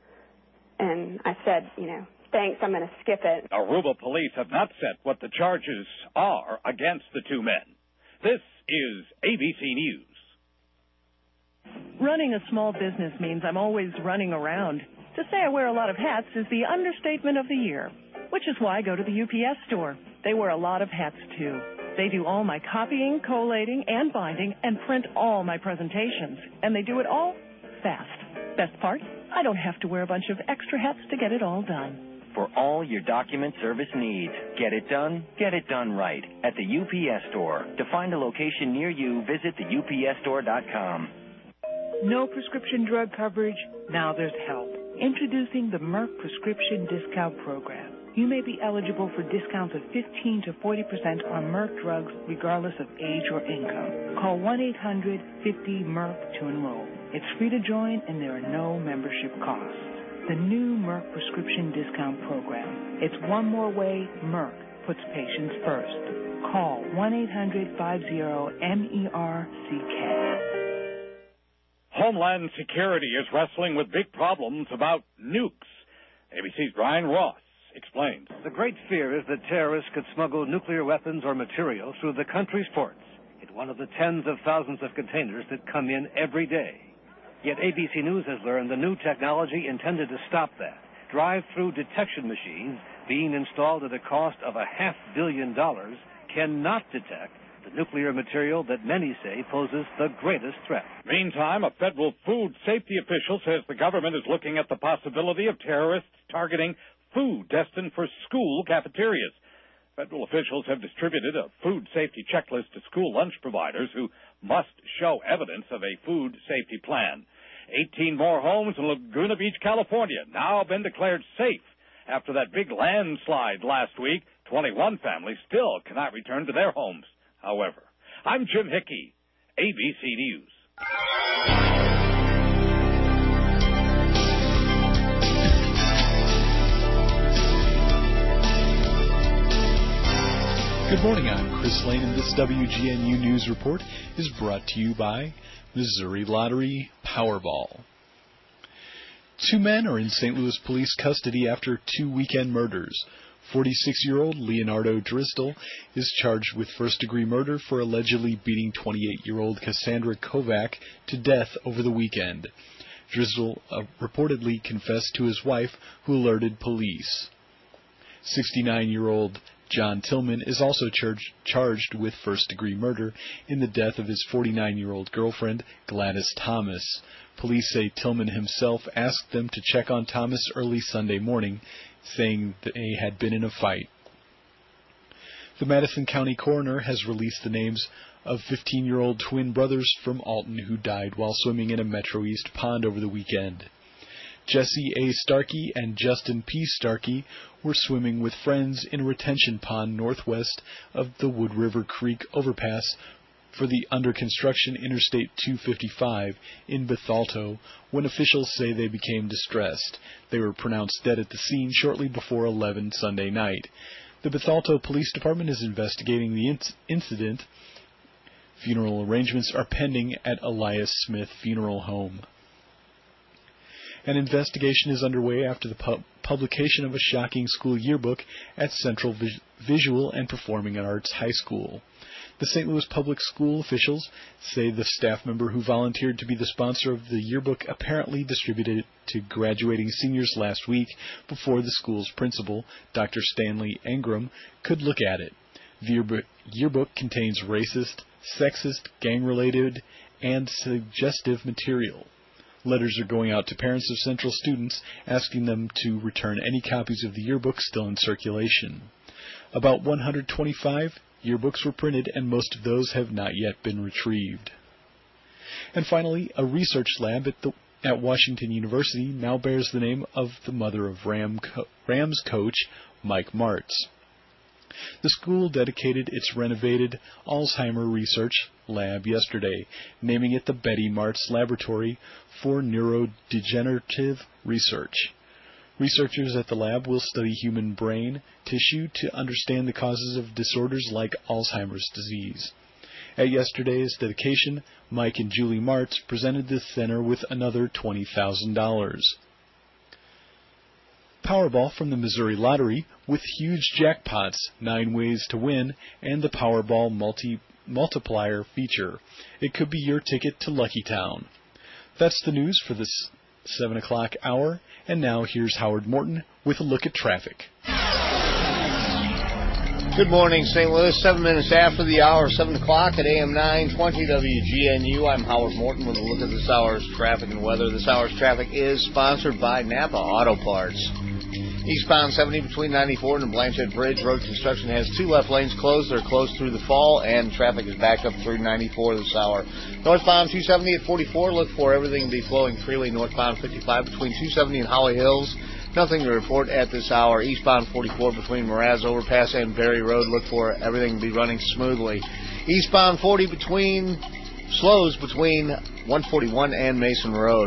S25: And I said, "Thanks, I'm going to skip it."
S12: Aruba police have not said what the charges are against the two men. This is ABC News.
S26: Running a small business means I'm always running around. To say I wear a lot of hats is the understatement of the year, which is why I go to the UPS store. They wear a lot of hats, too. They do all my copying, collating, and binding, and print all my presentations. And they do it all fast. Best part? I don't have to wear a bunch of extra hats to get it all done.
S27: For all your document service needs, get it done right at the UPS Store. To find a location near you, visit theupsstore.com.
S28: No prescription drug coverage? Now there's help. Introducing the Merck Prescription Discount Program. You may be eligible for discounts of 15 to 40% on Merck drugs regardless of age or income. Call 1-800-50-MERC to enroll. It's free to join and there are no membership costs. The new Merck Prescription Discount Program. It's one more way Merck puts patients first. Call 1-800-50-MERCK.
S12: Homeland Security is wrestling with big problems about nukes. ABC's Brian Ross explains.
S29: The great fear is that terrorists could smuggle nuclear weapons or material through the country's ports in one of the tens of thousands of containers that come in every day. Yet ABC News has learned the new technology intended to stop that. Drive-through detection machines being installed at a cost of $500 million cannot detect the nuclear material that many say poses the greatest threat.
S12: Meantime, a federal food safety official says the government is looking at the possibility of terrorists targeting food destined for school cafeterias. Federal officials have distributed a food safety checklist to school lunch providers who must show evidence of a food safety plan. 18 more homes in Laguna Beach, California, now been declared safe after that big landslide last week. 21 families still cannot return to their homes, however. I'm Jim Hickey, ABC News.
S30: Good morning, I'm Chris Lane, and this WGNU News Report is brought to you by Missouri Lottery Powerball. 2 men are in St. Louis police custody after 2 weekend murders. 46-year-old Leonardo Drisdel is charged with first-degree murder for allegedly beating 28-year-old Cassandra Kovac to death over the weekend. Drisdel reportedly confessed to his wife, who alerted police. 69-year-old John Tillman is also charged with first-degree murder in the death of his 49-year-old girlfriend, Gladys Thomas. Police say Tillman himself asked them to check on Thomas early Sunday morning, saying that they had been in a fight. The Madison County coroner has released the names of 15-year-old twin brothers from Alton who died while swimming in a Metro East pond over the weekend. Jesse A. Starkey and Justin P. Starkey were swimming with friends in a retention pond northwest of the Wood River Creek overpass for the under-construction Interstate 255 in Bethalto when officials say they became distressed. They were pronounced dead at the scene shortly before 11 Sunday night. The Bethalto Police Department is investigating the incident. Funeral arrangements are pending at Elias Smith Funeral Home. An investigation is underway after the publication of a shocking school yearbook at Central Visual and Performing Arts High School. The St. Louis Public School officials say the staff member who volunteered to be the sponsor of the yearbook apparently distributed it to graduating seniors last week before the school's principal, Dr. Stanley Engram, could look at it. The yearbook contains racist, sexist, gang-related, and suggestive material. Letters are going out to parents of Central students asking them to return any copies of the yearbook still in circulation. About 125 yearbooks were printed, and most of those have not yet been retrieved. And finally, a research lab at Washington University now bears the name of the mother of Rams coach Mike Martz. The school dedicated its renovated Alzheimer Research Lab yesterday, naming it the Betty Martz Laboratory for Neurodegenerative Research. Researchers at the lab will study human brain tissue to understand the causes of disorders like Alzheimer's disease. At yesterday's dedication, Mike and Julie Martz presented the center with another $20,000. Powerball from the Missouri Lottery with huge jackpots, 9 ways to win, and the Powerball multiplier feature. It could be your ticket to Lucky Town. That's the news for this 7 o'clock hour, and now here's Howard Morton with a look at traffic.
S1: Good morning, St. Louis. 7 minutes after the hour, 7 o'clock at AM 920 WGNU. I'm Howard Morton with a look at this hour's traffic and weather. This hour's traffic is sponsored by Napa Auto Parts. Eastbound 70 between 94 and the Blanchette Bridge. Road construction has 2 left lanes closed. They're closed through the fall, and traffic is backed up through 94 this hour. Northbound 270 at 44. Look for everything to be flowing freely. Northbound 55 between 270 and Holly Hills. Nothing to report at this hour. Eastbound 44 between Mraz Overpass and Berry Road. Look for everything to be running smoothly. Eastbound 40 between slows between 141 and Mason Road.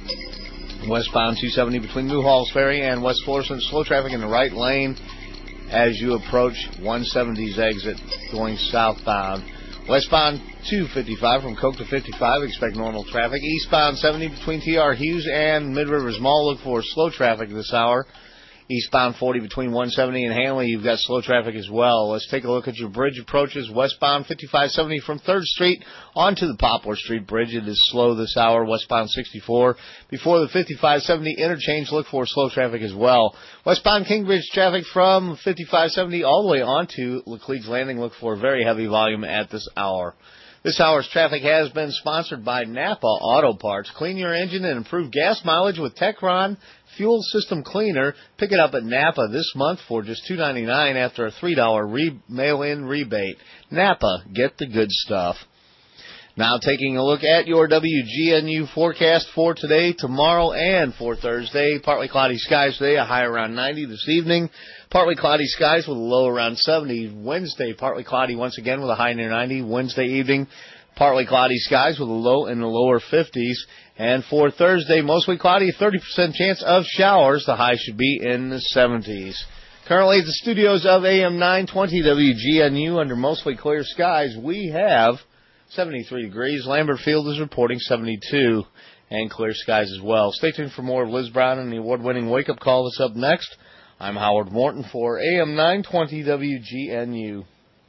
S1: Westbound 270 between Newhall's Ferry and West Florissant. Slow traffic in the right lane as you approach 170's exit going southbound. Westbound 255 from Coke to 55. Expect normal traffic. Eastbound 70 between T.R. Hughes and Mid-Rivers Mall. Look for slow traffic this hour. Eastbound 40 between 170 and Hanley. You've got slow traffic as well. Let's take a look at your bridge approaches. Westbound 5570 from 3rd Street onto the Poplar Street Bridge. It is slow this hour. Westbound 64. Before the 5570 interchange, look for slow traffic as well. Westbound Kingbridge traffic from 5570 all the way onto Laclede's Landing. Look for very heavy volume at this hour. This hour's traffic has been sponsored by Napa Auto Parts. Clean your engine and improve gas mileage with Techron Fuel System Cleaner. Pick it up at Napa this month for just $2.99 after a $3 mail-in rebate. Napa, get the good stuff. Now taking a look at your WGNU forecast for today, tomorrow, and for Thursday. Partly cloudy skies today, a high around 90 this evening. Partly cloudy skies with a low around 70. Wednesday, partly cloudy once again with a high near 90. Wednesday evening, partly cloudy skies with a low in the lower 50s. And for Thursday, mostly cloudy, 30% chance of showers. The high should be in the 70s. Currently at the studios of AM 920 WGNU under mostly clear skies, we have 73 degrees. Lambert Field is reporting 72 and clear skies as well. Stay tuned for more of Liz Brown and the award-winning Wake Up Call that's up next. I'm Howard Morton for AM 920 WGNU.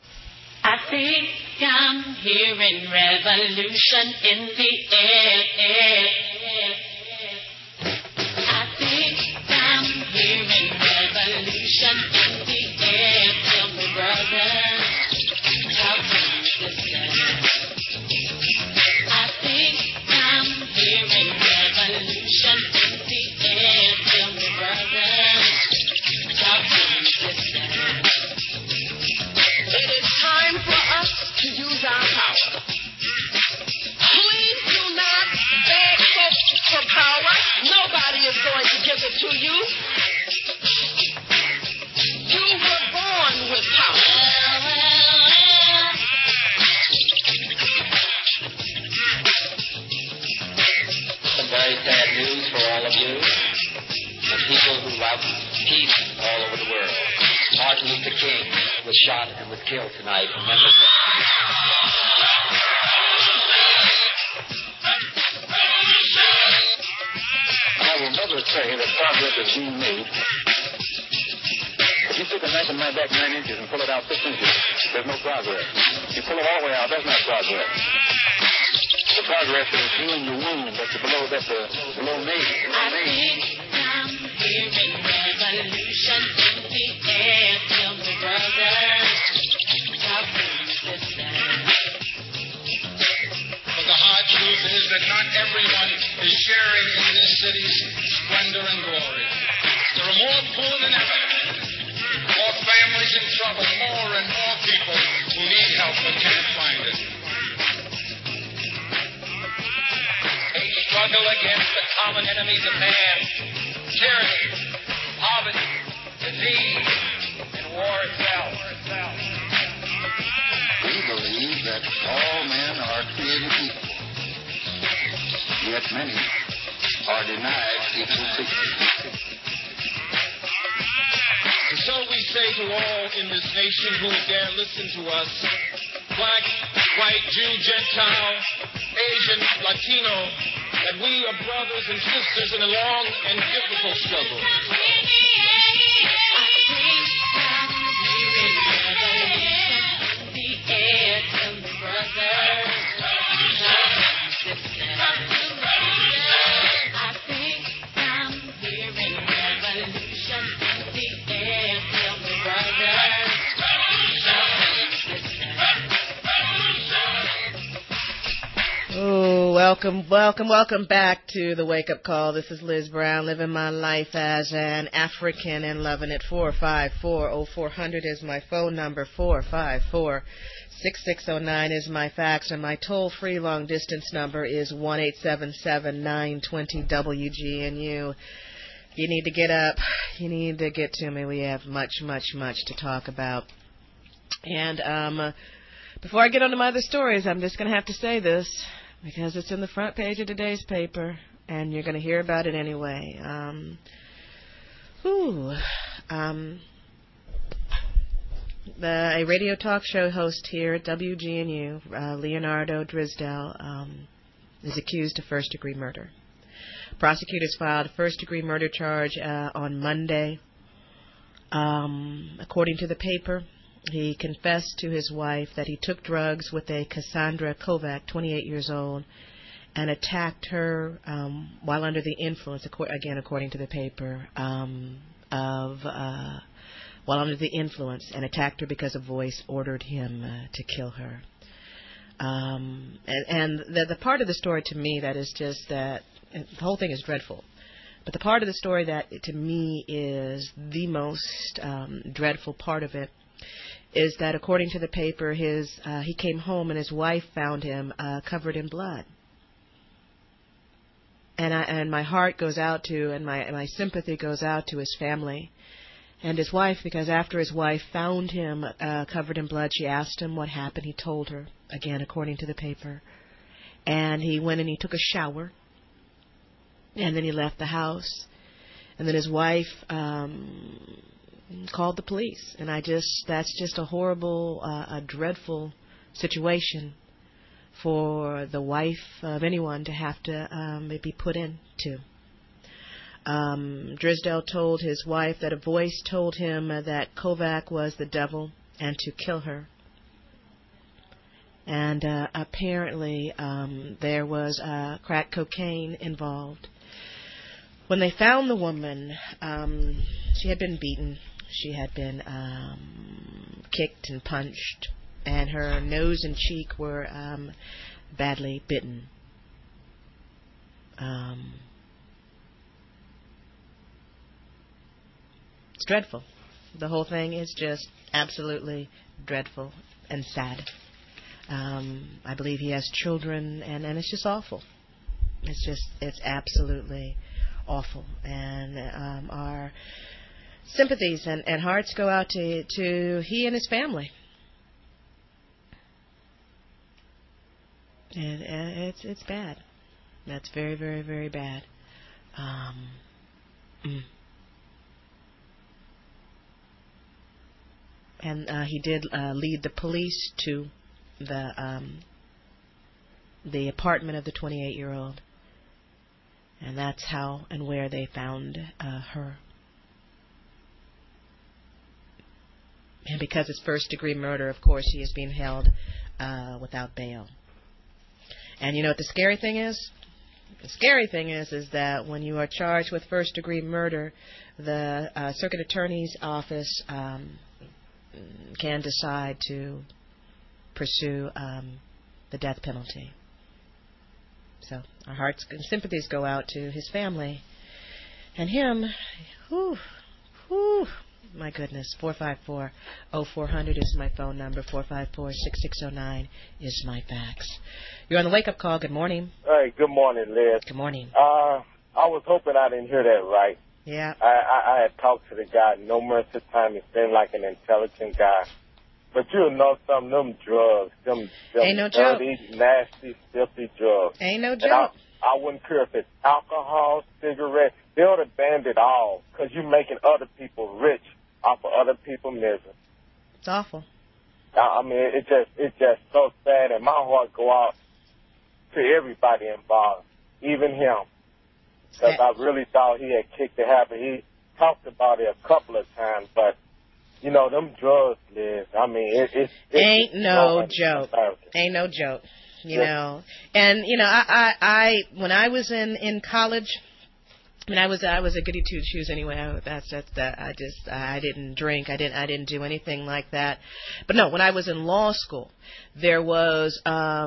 S2: I think I'm hearing revolution in the air. I think I'm hearing revolution in the air. Tell me, brother, how can you listen? I think I'm hearing revolution in the air. Tell me, brother, how can you listen? It is time for us to use our power. Please do not beg folks for power. Nobody is going
S11: about peace all over the world. Martin Luther King was shot and was killed tonight in Memphis.
S16: I will never say that progress is being made. If you stick a knife in my back 9 inches and pull it out 6 inches, there's no progress. You pull it all the way out, that's not progress. The progress is healing the wound that's below me.
S2: I think I'm hearing revolution in the air. Tell me, brother, how can you listen?
S5: But the hard truth is that not everyone is sharing in this city's splendor and glory. There are more poor than ever, more families in trouble, more and more people who need help but can't find it.
S11: They struggle against the common enemies of man: tyranny, poverty, disease, and war itself.
S16: We believe that all men are created equal, yet many are denied equal treatment.
S5: And so we say to all in this nation who dare listen to us, black, white, Jew, Gentile, Asian, Latino, that we are brothers and sisters in a long and difficult struggle.
S18: Oh, welcome back to the Wake Up Call. This is Liz Brown, living my life as an African and loving it. 454-0400 is my phone number. 454-6609 is my fax, and my toll-free long-distance number is 1-877-920-WGNU. You need to get up. You need to get to me. We have much to talk about. And before I get on to my other stories, I'm just going to have to say this, because it's in the front page of today's paper, and you're going to hear about it anyway. A radio talk show host here at WGNU, Leonardo Drisdell, is accused of first-degree murder. Prosecutors filed a first-degree murder charge on Monday. According to the paper, he confessed to his wife that he took drugs with a Cassandra Kovac, 28 years old, and attacked her while under the influence, again according to the paper, while under the influence, and attacked her because a voice ordered him to kill her. And the part of the story to me that is just that, the whole thing is dreadful, but the part of the story that to me is the most dreadful part of it is that, according to the paper, he came home and his wife found him covered in blood. And my heart goes out to, and my sympathy goes out to his family and his wife, because after his wife found him covered in blood, she asked him what happened. He told her, again according to the paper, and he went and he took a shower, and then he left the house, and then his wife called the police, and that's just a horrible, a dreadful situation for the wife of anyone to have to be put into. Drisdell told his wife that a voice told him that Kovac was the devil and to kill her. And apparently there was crack cocaine involved. When they found the woman, she had been beaten. She had been kicked and punched, and her nose and cheek were badly bitten. It's dreadful. The whole thing is just absolutely dreadful and sad. I believe he has children, and it's just awful. It's absolutely awful. And our sympathies and hearts go out to he and his family. And it's bad. That's very, very, very bad. And he did lead the police to the apartment of the 28-year-old. And that's how and where they found her. And because it's first-degree murder, of course, she is being held without bail. And you know what the scary thing is? The scary thing is that when you are charged with first-degree murder, the circuit attorney's office can decide to pursue the death penalty. So our hearts and sympathies go out to his family and him. Whew, whew. My goodness. 454-0400 is my phone number. 454-6609 is my fax. You're on the wake-up call. Good morning.
S3: Hey, good morning, Liz.
S18: Good morning.
S3: I was hoping I didn't hear that right.
S18: Yeah.
S3: I had talked to the guy numerous times. He seemed like an intelligent guy. But you know some of them drugs, them
S18: Ain't no
S3: dirty, nasty, filthy drugs.
S18: Ain't no
S3: And
S18: joke.
S3: I wouldn't care if it's alcohol, cigarettes. They ought to ban it all because you're making other people rich off of other people's misery.
S18: It's awful.
S3: I mean, it's just so sad, and my heart go out to everybody involved, even him, because I really thought he had kicked the habit. He talked about it a couple of times, but you know, them drugs, Liz, I mean, it's
S18: Ain't no joke. Ain't no joke. You know, and you know, I when I was in college, I mean, I was a goody two shoes anyway. I didn't drink. I didn't do anything like that. But no, when I was in law school, there was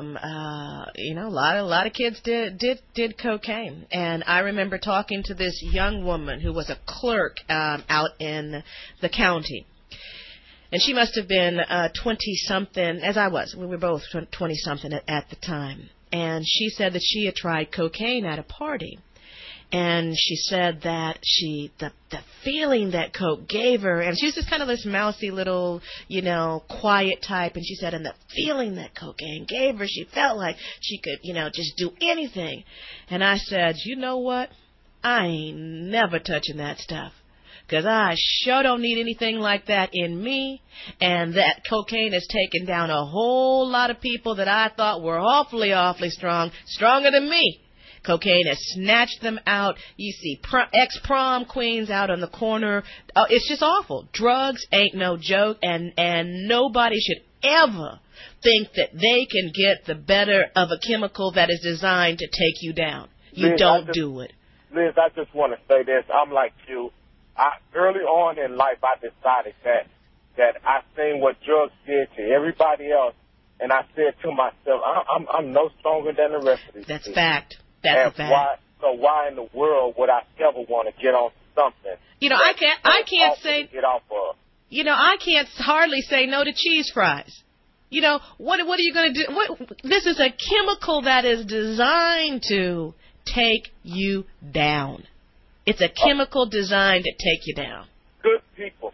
S18: you know, a lot of kids did cocaine, and I remember talking to this young woman who was a clerk out in the county. And she must have been 20-something, as I was. We were both 20-something at the time. And she said that she had tried cocaine at a party. And she said that the feeling that coke gave her, and she was just kind of this mousy little, you know, quiet type. And she said, and the feeling that cocaine gave her, she felt like she could, you know, just do anything. And I said, you know what? I ain't never touching that stuff. Because I sure don't need anything like that in me. And that cocaine has taken down a whole lot of people that I thought were awfully, awfully strong, stronger than me. Cocaine has snatched them out. You see ex-prom queens out on the corner. Oh, it's just awful. Drugs ain't no joke, and nobody should ever think that they can get the better of a chemical that is designed to take you down. You
S3: Liz,
S18: don't do it.
S3: Liz, I just want to say this. I'm like you. Early on in life, I decided that I seen what drugs did to everybody else, and I said to myself, I'm no stronger than the rest of these
S18: That's
S3: people.
S18: fact. That's a fact.
S3: Why in the world would I ever want to get on something?
S18: You know, I can't say.
S3: Get off of.
S18: You know, I can't hardly say no to cheese fries. You know, what are you going to do? This is a chemical that is designed to take you down. It's a chemical designed to take you down.
S3: Good people.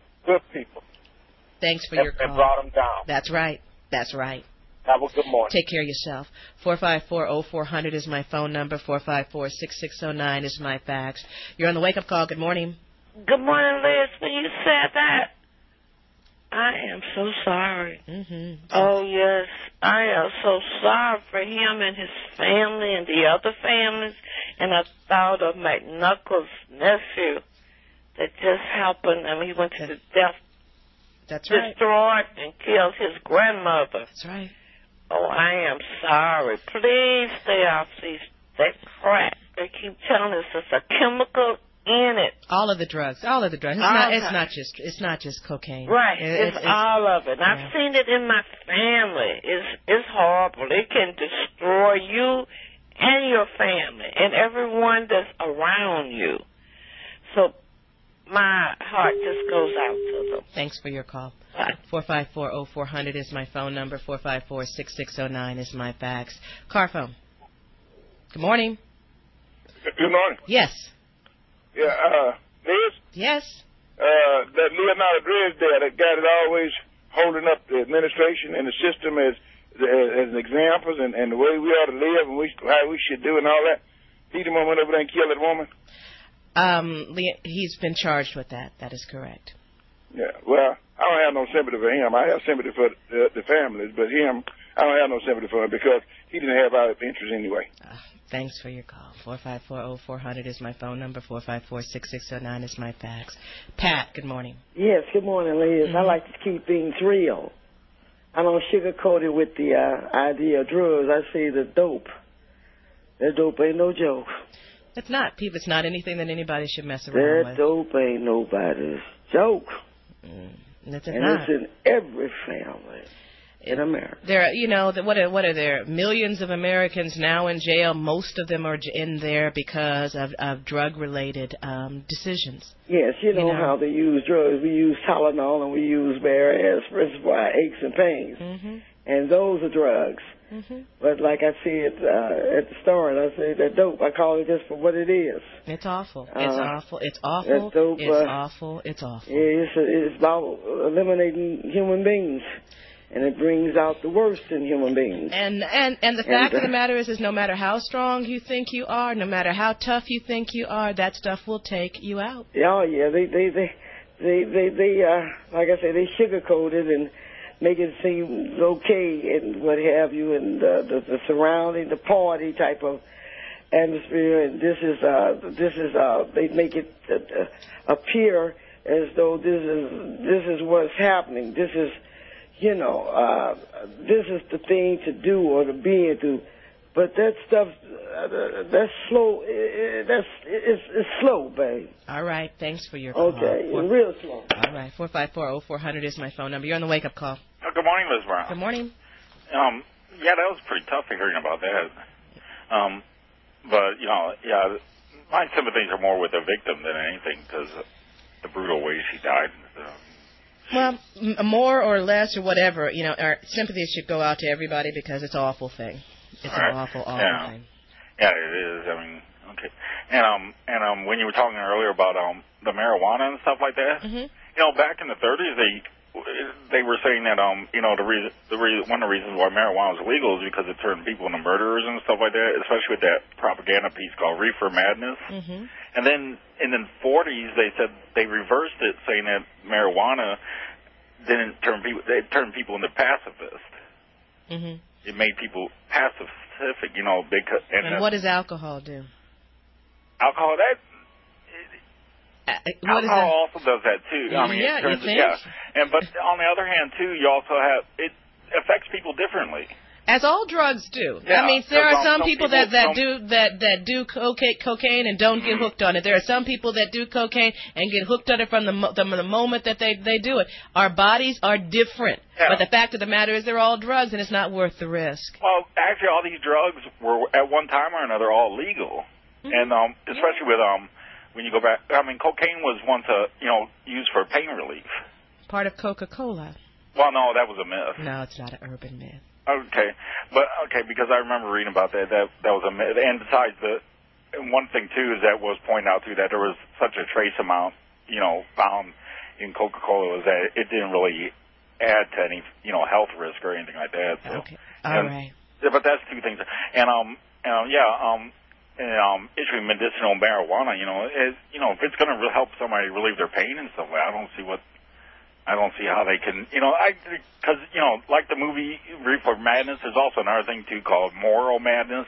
S18: Thanks for your call.
S3: And brought them down.
S18: That's right.
S3: Have a good morning.
S18: Take care of yourself. 454-0400 is my phone number. 454-6609 is my fax. You're on the wake-up call. Good morning.
S4: Good morning, Liz. When you said that, I am so sorry.
S18: Mm-hmm.
S4: Oh, yes. I am so sorry for him and his family and the other families. And I thought of McNuckles' nephew that just happened. I mean, he went to the death.
S18: That's right.
S4: Destroyed and killed his grandmother.
S18: That's right.
S4: Oh, I am sorry. Please stay off that crack. They keep telling us there's a chemical in it.
S18: All of the drugs. It's not just cocaine.
S4: Right. It's all of it. And I've seen it in my family. It's horrible. It can destroy you and your family and everyone that's around you. So my heart just goes out to them.
S18: Thanks for your call. 454-0400 is my phone number. 454-6609 is my fax. Car phone. Good morning.
S6: Good morning.
S18: Yes.
S6: Yeah, Liz?
S18: Yes.
S6: That Leonardo Dresdale, that guy that always holding up the administration and the system as examples and the way we ought to live and how we should do and all that. He the one went over there and killed that woman?
S18: He's been charged with that. That is correct.
S6: Yeah, well, I don't have no sympathy for him. I have sympathy for the families, but him, I don't have no sympathy for him because he didn't have our interest anyway.
S18: Thanks for your call. 454-0400 is my phone number. 454-6609 is my fax. Pat, good morning.
S7: Yes, good morning, Liz. I like to keep things real. I don't sugarcoat it with the idea of drugs. I say the dope. That dope ain't no joke.
S18: It's not, people. It's not anything that anybody should mess around with.
S7: That dope ain't nobody's joke.
S18: It's
S7: and
S18: not.
S7: It's in every family in America.
S18: There, what are there? Millions of Americans now in jail. Most of them are in there because of drug-related decisions.
S7: Yes, you know how they use drugs. We use Tylenol and we use Bayer aspirin for our aches and pains.
S18: Mm-hmm.
S7: And those are drugs.
S18: Mm-hmm.
S7: But like I said at the start, I say that dope. I call it just for what it is.
S18: It's awful. It's awful. It's awful.
S7: Dope,
S18: it's awful. It's awful.
S7: It's about eliminating human beings. And it brings out the worst in human beings.
S18: And the fact of the matter is no matter how strong you think you are, no matter how tough you think you are, that stuff will take you out.
S7: Oh yeah, they like I say, they sugarcoat it and make it seem okay and what have you, and the surrounding, the party type of atmosphere, and this is they make it appear as though this is what's happening. This is. This is the thing to do or to be into, but that stuff, that's slow. It's slow, babe.
S18: All right, thanks for your call.
S7: Okay, real slow.
S18: All right, 454-0400 is my phone number. You're on the wake-up call.
S8: Good morning, Liz Brown.
S18: Good morning.
S8: Yeah, that was pretty tough hearing about that. But my sympathies are more with the victim than anything because the brutal way she died.
S18: Well, more or less or whatever, our sympathies should go out to everybody because it's an awful thing. It's an awful thing.
S8: Yeah, it is. I mean, okay. And when you were talking earlier about the marijuana and stuff like that, back in the 30s, they were saying that one of the reasons why marijuana was illegal is because it turned people into murderers and stuff like that, especially with that propaganda piece called Reefer Madness.
S18: Mm-hmm.
S8: And then in the 40s, they said they reversed it, saying that marijuana didn't turn people; it turned people into pacifists.
S18: Mm-hmm.
S8: It made people pacific,
S18: And what does alcohol do?
S8: Alcohol alcohol also does that too. I mean,
S18: you think?
S8: But on the other hand too, you also have it affects people differently.
S18: As all drugs do.
S8: Yeah,
S18: I mean, there are some people that do cocaine and don't get hooked on it. There are some people that do cocaine and get hooked on it from the moment that they do it. Our bodies are different.
S8: Yeah.
S18: But the fact of the matter is they're all drugs, and it's not worth the risk.
S8: Well, actually, all these drugs were, at one time or another, all legal. Mm-hmm. And especially with, when you go back, I mean, cocaine was once used for pain relief.
S18: Part of Coca-Cola.
S8: Well, no, that was a myth.
S18: No, it's not an urban myth.
S8: Okay, because I remember reading about that was a myth. And besides, one thing too is that was pointed out too that there was such a trace amount, found in Coca-Cola was that it didn't really add to any, health risk or anything like that. So,
S18: okay, all right.
S8: But that's two things. Issuing medicinal marijuana, if it's going to help somebody relieve their pain and stuff, I don't see how they can, because, like the movie Reefer Madness, there's also another thing, too, called Moral Madness.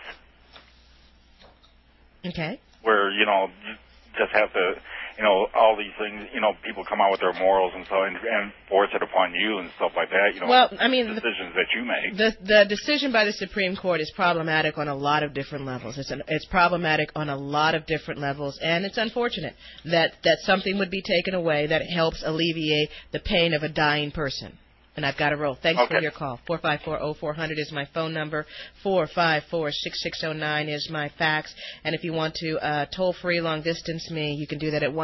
S18: Okay.
S8: Where, you just have to, all these things, people come out with their morals and so, and force it upon you and stuff like that,
S18: Well, I mean,
S8: decisions that you make.
S18: The decision by the Supreme Court is problematic on a lot of different levels. It's problematic on a lot of different levels, and it's unfortunate that something would be taken away that helps alleviate the pain of a dying person. And I've got to roll. Thanks for your call. 454-0400 is my phone number. 454-6609 is my fax. And if you want to toll-free long-distance me, you can do that at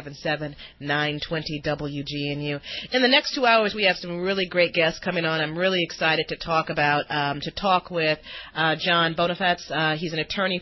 S18: 1-877-920-WGNU. In the next 2 hours, we have some really great guests coming on. I'm really excited to talk with John Bonifats. He's an attorney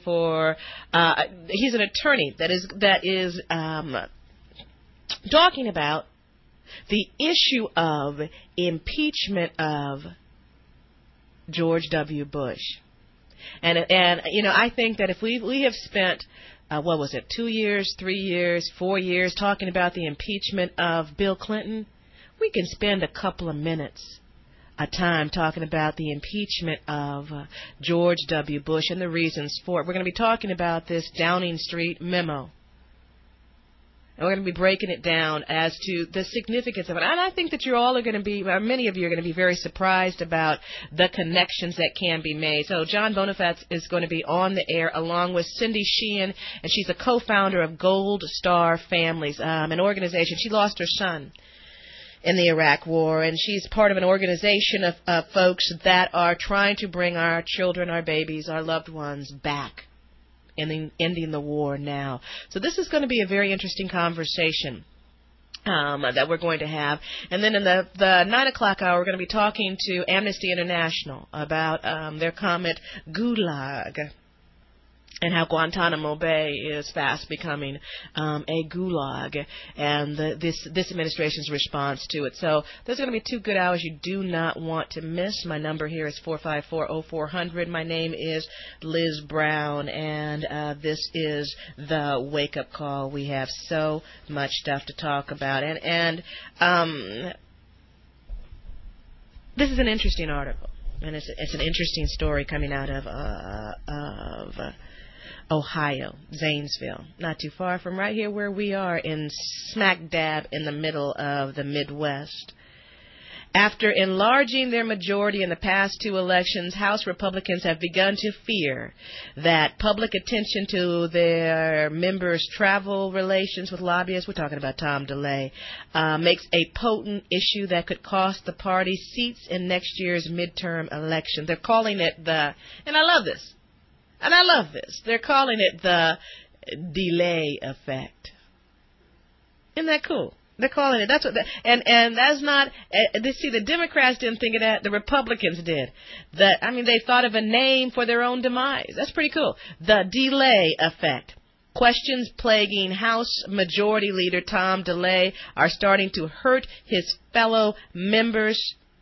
S18: that is talking about the issue of impeachment of George W. Bush. And I think that if we have spent, 2 years, 3 years, 4 years talking about the impeachment of Bill Clinton, we can spend a couple of minutes a time talking about the impeachment of George W. Bush and the reasons for it. We're going to be talking about this Downing Street memo. And we're going to be breaking it down as to the significance of it. And I think that you all are going to be, or many of you are going to be very surprised about the connections that can be made. So John Bonifaz is going to be on the air along with Cindy Sheehan, and she's a co-founder of Gold Star Families, an organization. She lost her son in the Iraq War, and she's part of an organization of folks that are trying to bring our children, our babies, our loved ones back. Ending the war now. So this is going to be a very interesting conversation that we're going to have. And then in the 9 o'clock hour, we're going to be talking to Amnesty International about their comment, Gulag, and how Guantanamo Bay is fast becoming a gulag, and this administration's response to it. So there's going to be 2 good hours you do not want to miss. My number here is 454-0400. My name is Liz Brown, and this is the wake-up call. We have so much stuff to talk about, and this is an interesting article, and it's an interesting story coming out of Ohio, Zanesville, not too far from right here where we are, in smack dab in the middle of the Midwest. After enlarging their majority in the past 2 elections, House Republicans have begun to fear that public attention to their members' travel relations with lobbyists, we're talking about Tom DeLay, makes a potent issue that could cost the party seats in next year's midterm election. They're calling it and I love this, they're calling it the delay effect. Isn't that cool? They're calling it. That's what. And that's not. See, the Democrats didn't think of that. The Republicans did. They thought of a name for their own demise. That's pretty cool. The delay effect. Questions plaguing House Majority Leader Tom DeLay are starting to hurt his fellow members.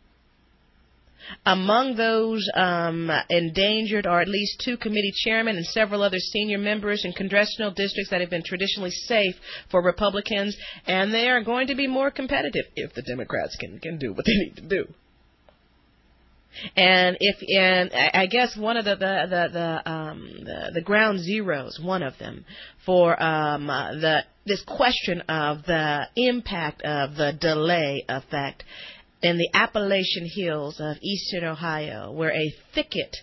S18: Among those endangered are at least 2 committee chairmen and several other senior members in congressional districts that have been traditionally safe for Republicans, and they are going to be more competitive if the Democrats can do what they need to do. And I guess one of the ground zeros, one of them, for this question of the impact of the delay effect in the Appalachian Hills of eastern Ohio, where a thicket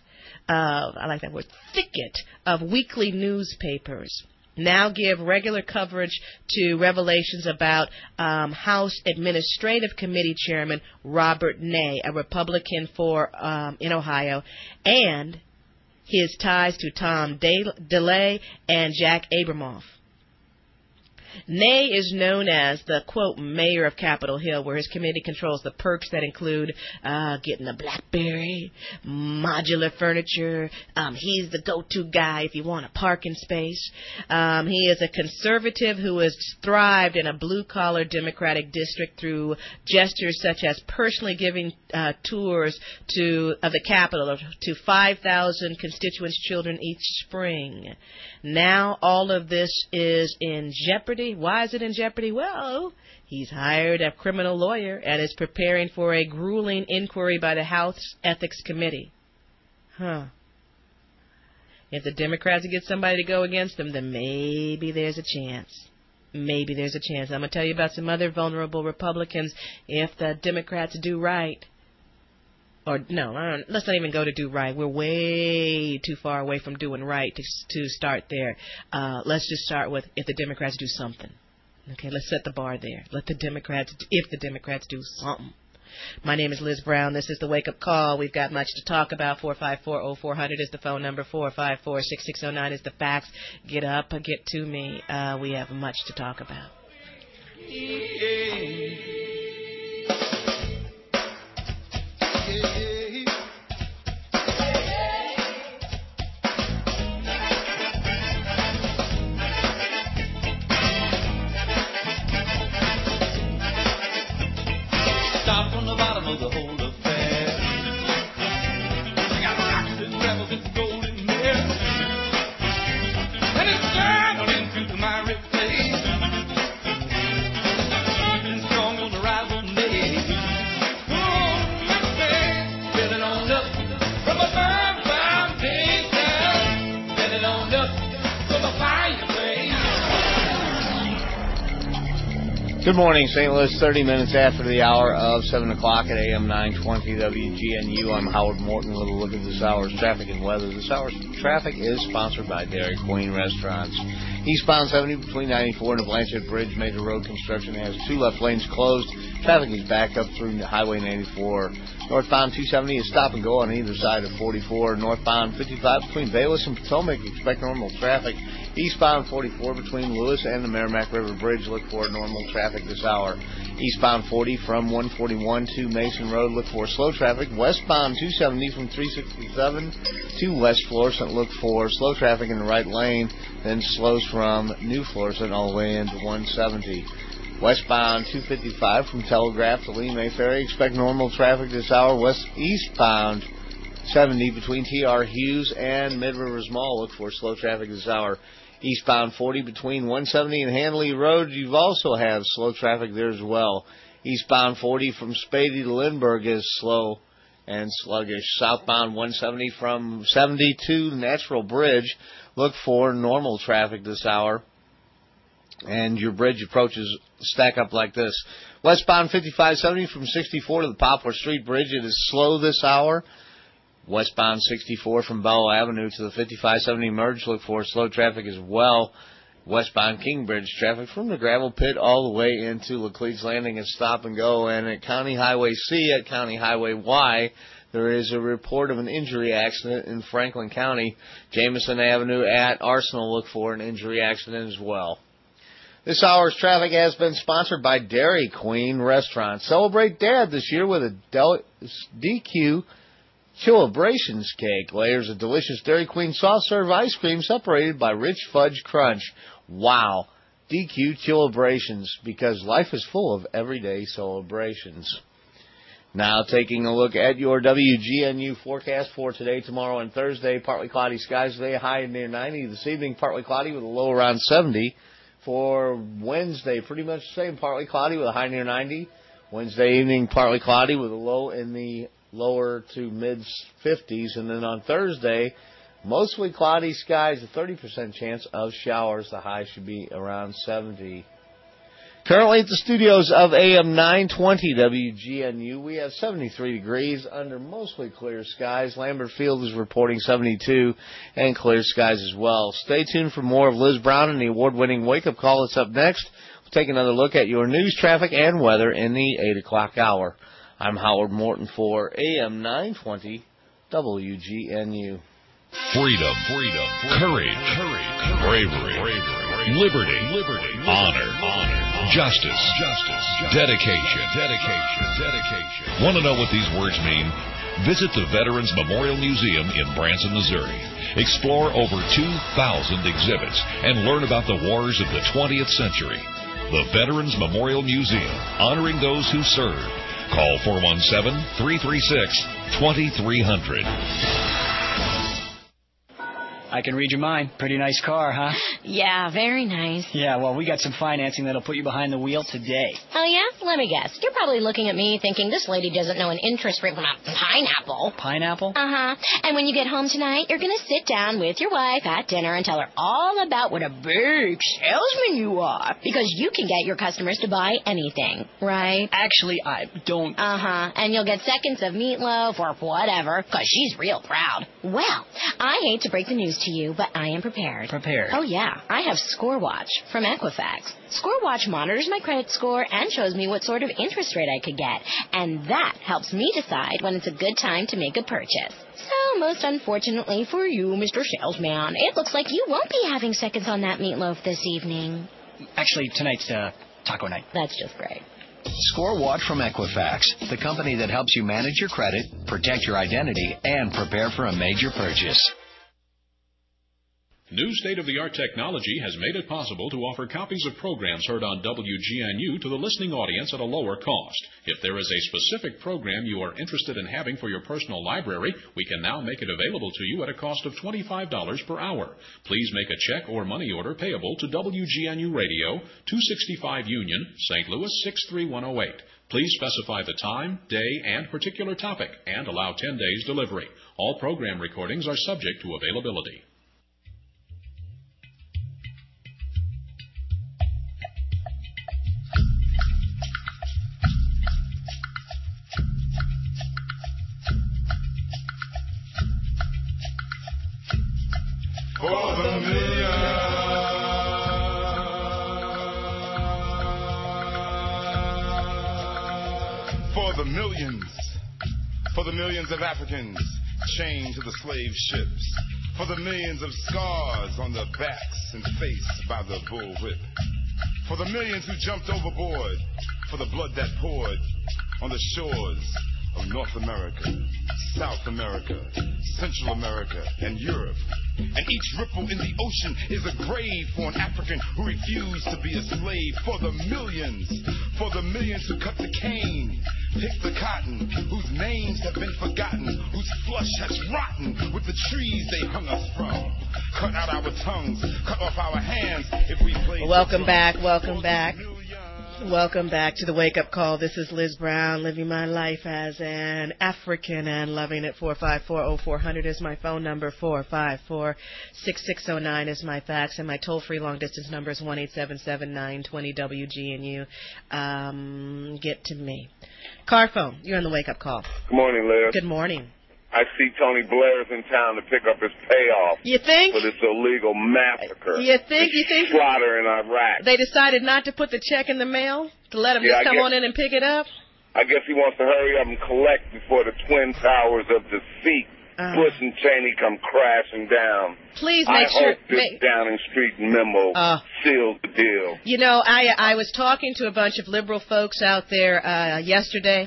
S18: of weekly newspapers now give regular coverage to revelations about House Administrative Committee Chairman Robert Ney, a Republican in Ohio, and his ties to Tom DeLay and Jack Abramoff. Ney is known as the, quote, mayor of Capitol Hill, where his committee controls the perks that include getting a BlackBerry, modular furniture. He's the go-to guy if you want a parking space. He is a conservative who has thrived in a blue-collar Democratic district through gestures such as personally giving tours of the Capitol to 5,000 constituents' children each spring. Now all of this is in jeopardy. Why is it in jeopardy? Well, he's hired a criminal lawyer and is preparing for a grueling inquiry by the House Ethics Committee. If the Democrats get somebody to go against them, then maybe there's a chance. I'm going to tell you about some other vulnerable Republicans if the Democrats do right. Or no, let's not even go to do right. We're way too far away from doing right to start there. Let's just start with if the Democrats do something. Okay, let's set the bar there. If the Democrats do something. My name is Liz Brown. This is the Wake Up Call. We've got much to talk about. 454-0400 is the phone number. 454-6609 is the fax. Get up, get to me. We have much to talk about.
S2: Stop on the bottom of the whole affair. I got rocks and rebels and golden mare, and it's down into my rib cage.
S1: Good morning, St. Louis. 30 minutes after the hour of 7 o'clock at AM 920 WGNU. I'm Howard Morton with a look at this hour's traffic and weather. This hour's traffic is sponsored by Dairy Queen Restaurants. Eastbound 70 between 94 and the Blanchard Bridge. Major road construction has 2 left lanes closed. Traffic is back up through Highway 94. Northbound 270 is stop and go on either side of 44. Northbound 55 between Bayless and Potomac. Expect normal traffic. Eastbound 44 between Lewis and the Merrimack River Bridge. Look for normal traffic this hour. Eastbound 40 from 141 to Mason Road. Look for slow traffic. Westbound 270 from 367 to West Florissant. Look for slow traffic in the right lane. Then slows from New Florissant all the way into 170. Westbound 255 from Telegraph to Lee May Ferry. Expect normal traffic this hour. Eastbound 70 between T.R. Hughes and Mid-Rivers Mall. Look for slow traffic this hour. Eastbound 40 between 170 and Hanley Road. You also have slow traffic there as well. Eastbound 40 from Spady to Lindbergh is slow and sluggish. Southbound 170 from 70 to Natural Bridge. Look for normal traffic this hour. And your bridge approaches stack up like this. Westbound 5570 from 64 to the Poplar Street Bridge. It is slow this hour. Westbound 64 from Bell Avenue to the 5570 merge. Look for slow traffic as well. Westbound King Bridge traffic from the gravel pit all the way into Laclede's Landing is stop and go. And at County Highway C, at County Highway Y, there is a report of an injury accident in Franklin County. Jameson Avenue at Arsenal. Look for an injury accident as well. This hour's traffic has been sponsored by Dairy Queen Restaurants. Celebrate Dad this year with a DQ Chillabrations cake. Layers of delicious Dairy Queen soft-serve ice cream separated by rich fudge crunch. Wow. DQ Chillabrations, because life is full of everyday celebrations. Now taking a look at your WGNU forecast for today, tomorrow, and Thursday. Partly cloudy skies today, high near 90. This evening, partly cloudy with a low around 70. For Wednesday, pretty much the same, partly cloudy with a high near 90. Wednesday evening, partly cloudy with a low in the lower to mid-50s. And then on Thursday, mostly cloudy skies, a 30% chance of showers. The high should be around 70. Currently at the studios of AM 920 WGNU, we have 73 degrees under mostly clear skies. Lambert Field is reporting 72 and clear skies as well. Stay tuned for more of Liz Brown and the award-winning Wake Up Call that's up next. We'll take another look at your news, traffic, and weather in the 8 o'clock hour. I'm Howard Morton for AM 920 WGNU.
S9: Freedom, courage, bravery, liberty, honor, justice, dedication. Want to know what these words mean? Visit the Veterans Memorial Museum in Branson, Missouri. Explore over 2,000 exhibits and learn about the wars of the 20th century. The Veterans Memorial Museum, honoring those who served. Call 417-336-2300.
S10: I can read your mind. Pretty nice car, huh?
S13: Yeah, very nice.
S10: Yeah, well, we got some financing that'll put you behind the wheel today.
S13: Oh, yeah? Let me guess. You're probably looking at me thinking this lady doesn't know an interest rate from a pineapple.
S10: Pineapple?
S13: Uh-huh. And when you get home tonight, you're going to sit down with your wife at dinner and tell her all about what a big salesman you are. Because you can get your customers to buy anything, right?
S10: Actually, I don't.
S13: Uh-huh. And you'll get seconds of meatloaf or whatever, because she's real proud. Well, I hate to break the news to you, but I am prepared.
S10: Prepared?
S13: Oh, yeah. I have ScoreWatch from Equifax. ScoreWatch monitors my credit score and shows me what sort of interest rate I could get. And that helps me decide when it's a good time to make a purchase. So, most unfortunately for you, Mr. Salesman, it looks like you won't be having seconds on that meatloaf this evening.
S10: Actually, tonight's taco night.
S13: That's just great.
S14: ScoreWatch from Equifax, the company that helps you manage your credit, protect your identity, and prepare for a major purchase.
S15: New state-of-the-art technology has made it possible to offer copies of programs heard on WGNU to the listening audience at a lower cost. If there is a specific program you are interested in having for your personal library, we can now make it available to you at a cost of $25 per hour. Please make a check or money order payable to WGNU Radio, 265 Union, St. Louis 63108. Please specify the time, day, and particular topic, and allow 10 days delivery. All program recordings are subject to availability.
S17: for the millions of Africans chained to the slave ships, for the millions of scars on their backs and face by the bullwhip, for the millions who jumped overboard, for the blood that poured on the shores of North America, South America, Central America, and Europe. And each ripple in the ocean is a grave for an African who refused to be a slave. For the millions who cut the cane, picked the cotton, whose names have been forgotten, whose flesh has rotten with the trees they hung us from. Cut out our tongues, cut off our hands if we play.
S18: Welcome back to the Wake Up Call. This is Liz Brown, living my life as an African and loving it. 454-0400 is my phone number. 454-6609 is my fax, and my toll-free long-distance number is 1-877-920-WGNU. Get to me. Car phone, you're on the Wake Up Call.
S19: Good morning, Liz.
S18: Good morning.
S19: I see Tony Blair's in town to pick up his payoff.
S18: You think?
S19: For this illegal massacre.
S18: You think?
S19: Slaughter in Iraq.
S18: They decided not to put the check in the mail? To let him just come on in and pick it up?
S19: I guess he wants to hurry up and collect before the twin towers of deceit, Bush and Cheney, come crashing down.
S18: Please make sure.
S19: I hope this Downing Street memo seals the deal.
S18: You know, I was talking to a bunch of liberal folks out there yesterday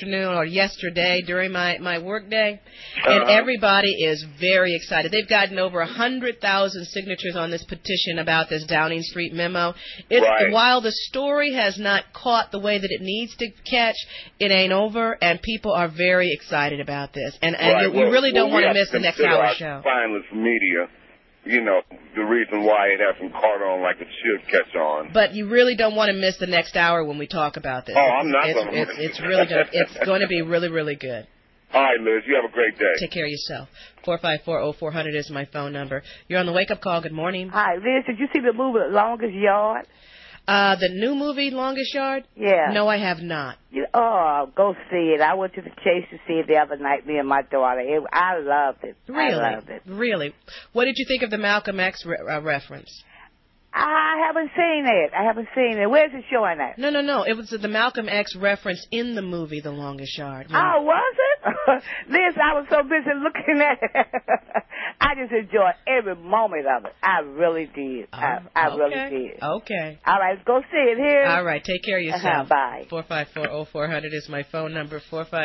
S18: during my work day, and everybody is very excited. They've gotten over 100,000 signatures on this petition about this Downing Street memo. While the story has not caught the way that it needs to catch, it ain't over, and people are very excited about this. And you really don't want to miss the next hour show.
S19: Spineless media. You know, the reason why it hasn't caught on like it should catch on.
S18: But you really don't want to miss the next hour when we talk about this.
S19: I'm not going to miss it.
S18: It's going to be really, really good.
S19: All right, Liz, you have a great day.
S18: Take care of yourself. 454-0400 is my phone number. You're on the Wake Up Call. Good morning.
S20: Hi, Liz, did you see the movie Longest Yard?
S18: The new movie, Longest Yard?
S20: Yeah.
S18: No, I have not.
S20: Go see it. I went to the Chase to see it the other night, me and my daughter. I loved it.
S18: Really?
S20: I loved it.
S18: Really? What did you think of the Malcolm X reference?
S20: I haven't seen it. Where's it showing at?
S18: No. It was the Malcolm X reference in the movie The Longest Yard.
S20: Yeah. Oh, was it? Liz, I was so busy looking at it. I just enjoyed every moment of it. I really did. I really did.
S18: Okay.
S20: All right, go see it here.
S18: All right, take care of yourself.
S20: Bye.
S18: 454-0400 is my phone number.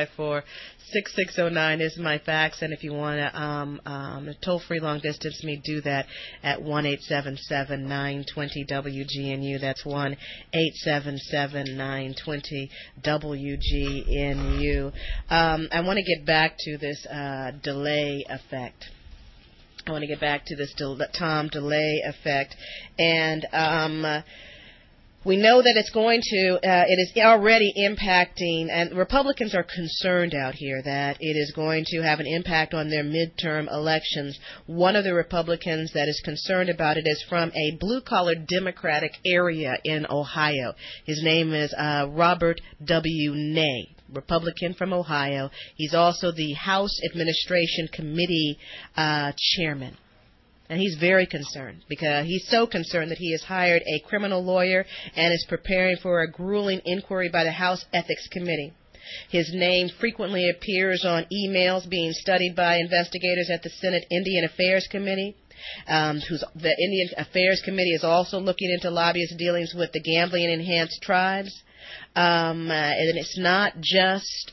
S18: 454-6609 is my fax. And if you want to toll-free long distance me, do that at 1-877-920-WGNU. That's 1-877-920-WGNU. I want to get back to this delay effect. Tom delay effect. And we know that it's going to, it is already impacting, and Republicans are concerned out here that it is going to have an impact on their midterm elections. One of the Republicans that is concerned about it is from a blue-collar Democratic area in Ohio. His name is Robert W. Ney. Republican from Ohio. He's also the House Administration Committee chairman. And he's very concerned because he's so concerned that he has hired a criminal lawyer and is preparing for a grueling inquiry by the House Ethics Committee. His name frequently appears on emails being studied by investigators at the Senate Indian Affairs Committee. The Indian Affairs Committee is also looking into lobbyist dealings with the gambling and enhanced tribes. And it's not just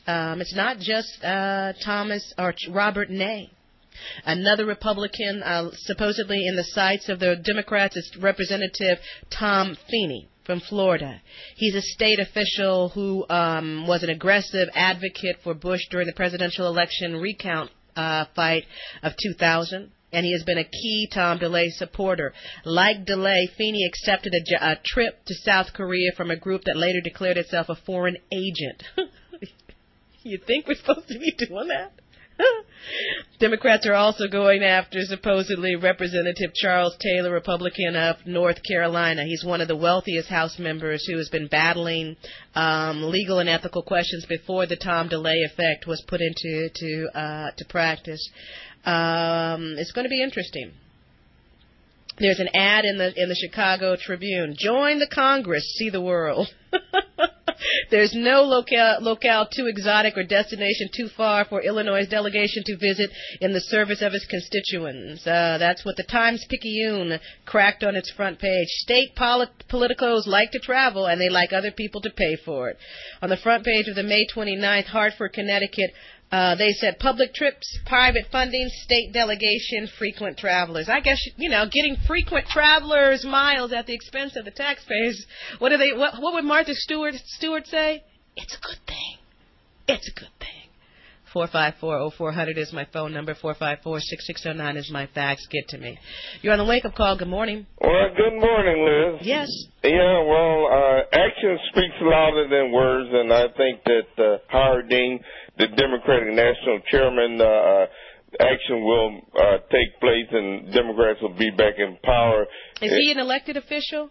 S18: Thomas or Robert Ney. Another Republican, supposedly in the sights of the Democrats, is Representative Tom Feeney from Florida. He's a state official who was an aggressive advocate for Bush during the presidential election recount fight of 2000. And he has been a key Tom DeLay supporter. Like DeLay, Feeney accepted a trip to South Korea from a group that later declared itself a foreign agent. You think we're supposed to be doing that? Democrats are also going after supposedly Representative Charles Taylor, Republican of North Carolina. He's one of the wealthiest House members who has been battling legal and ethical questions before the Tom DeLay effect was put into practice. It's going to be interesting. There's an ad in the Chicago Tribune. Join the Congress, see the world.
S12: There's no locale too exotic or destination too far for Illinois' delegation to visit in the service of its constituents. That's what the Times-Picayune cracked on its front page. State politicos like to travel, and they like other people to pay for it. On the front page of the May 29th Hartford, Connecticut, they said public trips, private funding, state delegation, frequent travelers. I guess, getting frequent travelers miles at the expense of the taxpayers. What would Martha Stewart say? It's a good thing. It's a good thing. 454-0400 is my phone number. 454-6609 is my fax. Get to me. You're on the wake-up call. Good morning.
S19: Well, good morning, Liz.
S12: Yes.
S19: Yeah, well, action speaks louder than words, and I think that Howard Dean, the Democratic National Chairman, action will take place and Democrats will be back in power.
S12: Is he an elected official?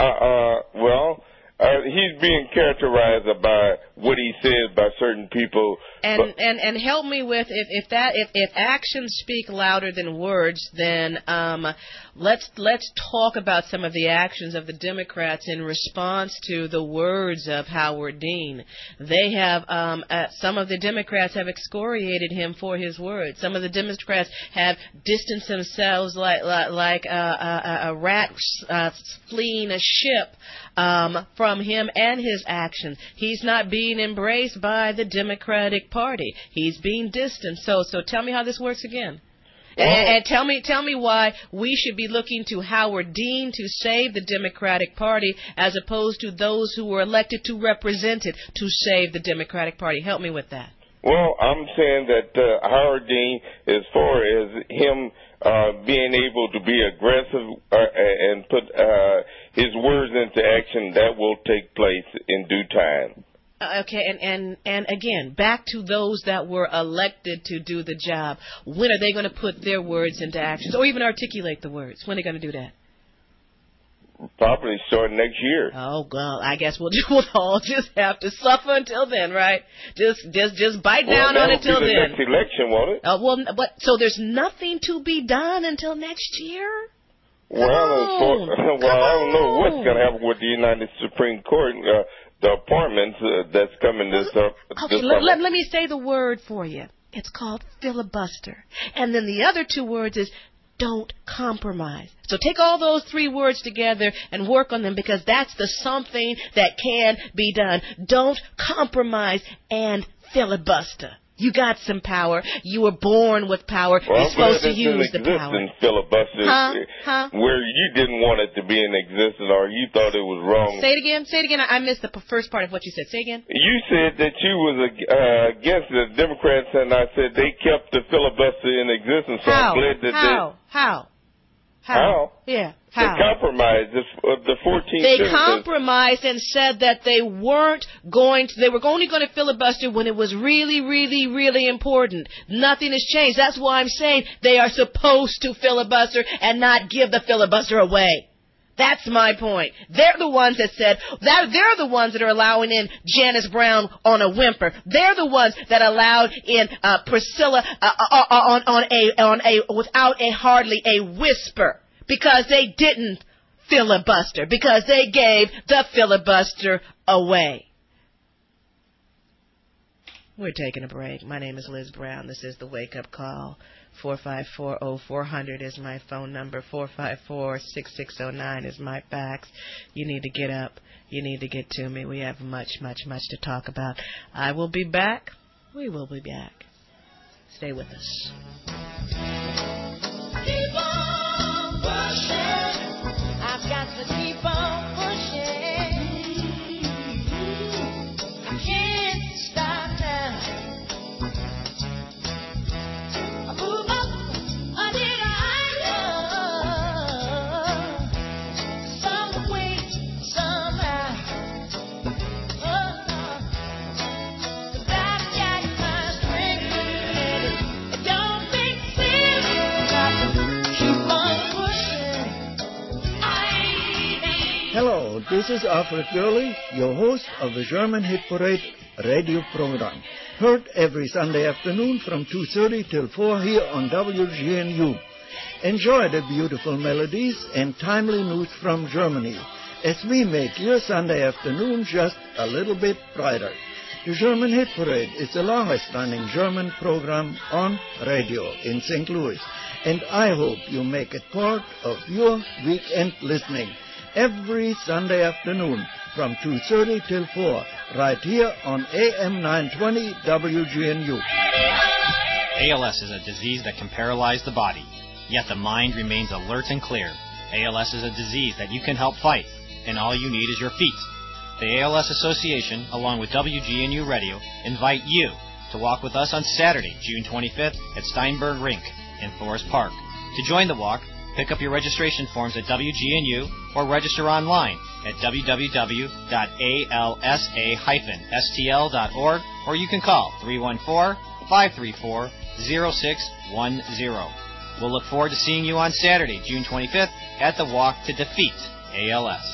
S19: He's being characterized by what he says by certain people.
S12: And help me with if actions speak louder than words, then let's talk about some of the actions of the Democrats in response to the words of Howard Dean. They have some of the Democrats have excoriated him for his words. Some of the Democrats have distanced themselves like a rat fleeing a ship from him and his actions. He's not being embraced by the Democratic Party. He's being distanced. So tell me how this works again. And tell me why we should be looking to Howard Dean to save the Democratic Party as opposed to those who were elected to represent it to save the Democratic Party. Help me with that.
S19: Well, I'm saying that Howard Dean, as far as him being able to be aggressive and put his words into action, that will take place in due time.
S12: Okay, and again, back to those that were elected to do the job. When are they going to put their words into action, or even articulate the words? When are they going to do that?
S19: Probably starting next year.
S12: Oh, well, I guess we'll all just have to suffer until then, right? Just bite down on it till then.
S19: Next election, won't it?
S12: So there's nothing to be done until next year?
S19: Well, I don't know what's going to happen with the United Supreme Court. The appointments that's coming this
S12: let me say the word for you. It's called filibuster. And then the other two words is don't compromise. So take all those three words together and work on them, because that's the something that can be done. Don't compromise and filibuster. You got some power. You were born with power. You're supposed to use the power.
S19: Filibuster where you didn't want it to be in existence, or you thought it was wrong.
S12: Say it again. I missed the first part of what you said. Say again.
S19: You said that you was against the Democrats, and I said they kept the filibuster in existence. So I'm glad that How?
S12: Yeah.
S19: How? They compromised the 14
S12: They
S19: senators.
S12: compromised and said that they were only going to filibuster when it was really, really, really important. Nothing has changed. That's why I'm saying they are supposed to filibuster and not give the filibuster away. That's my point. They're the ones that said they're the ones that are allowing in Janice Brown on a whimper. They're the ones that allowed in Priscilla without hardly a whisper, because they didn't filibuster, because they gave the filibuster away. We're taking a break. My name is Liz Brown. This is the Wake Up Call. 454-0400 is my phone number. 454-6609 is my fax. You need to get up. You need to get to me. We have much, much, much to talk about. I will be back. We will be back. Stay with us.
S2: Keep on pushing. I've got to keep on pushing. I can't stop now. I move up a little higher. Some way, somehow. But I've got my strength and it don't make sense. Keep on pushing.
S21: Hello, this is Alfred Gurley, your host of the German Hit Parade radio program. Heard every Sunday afternoon from 2:30 till 4 here on WGNU. Enjoy the beautiful melodies and timely news from Germany. as we make your Sunday afternoon just a little bit brighter. The German Hit Parade is the longest-running German program on radio in St. Louis, and I hope you make it part of your weekend listening every Sunday afternoon from 2:30 till 4, right here on AM 920 WGNU.
S11: ALS is a disease that can paralyze the body, yet the mind remains alert and clear. ALS is a disease that you can help fight, and all you need is your feet. The ALS Association, along with WGNU Radio, invite you to walk with us on Saturday, June 25th at Steinberg Rink in Forest Park. To join the walk, pick up your registration forms at WGNU or register online at www.alsa-stl.org, or you can call 314-534-0610. We'll look forward to seeing you on Saturday, June 25th at the Walk to Defeat ALS.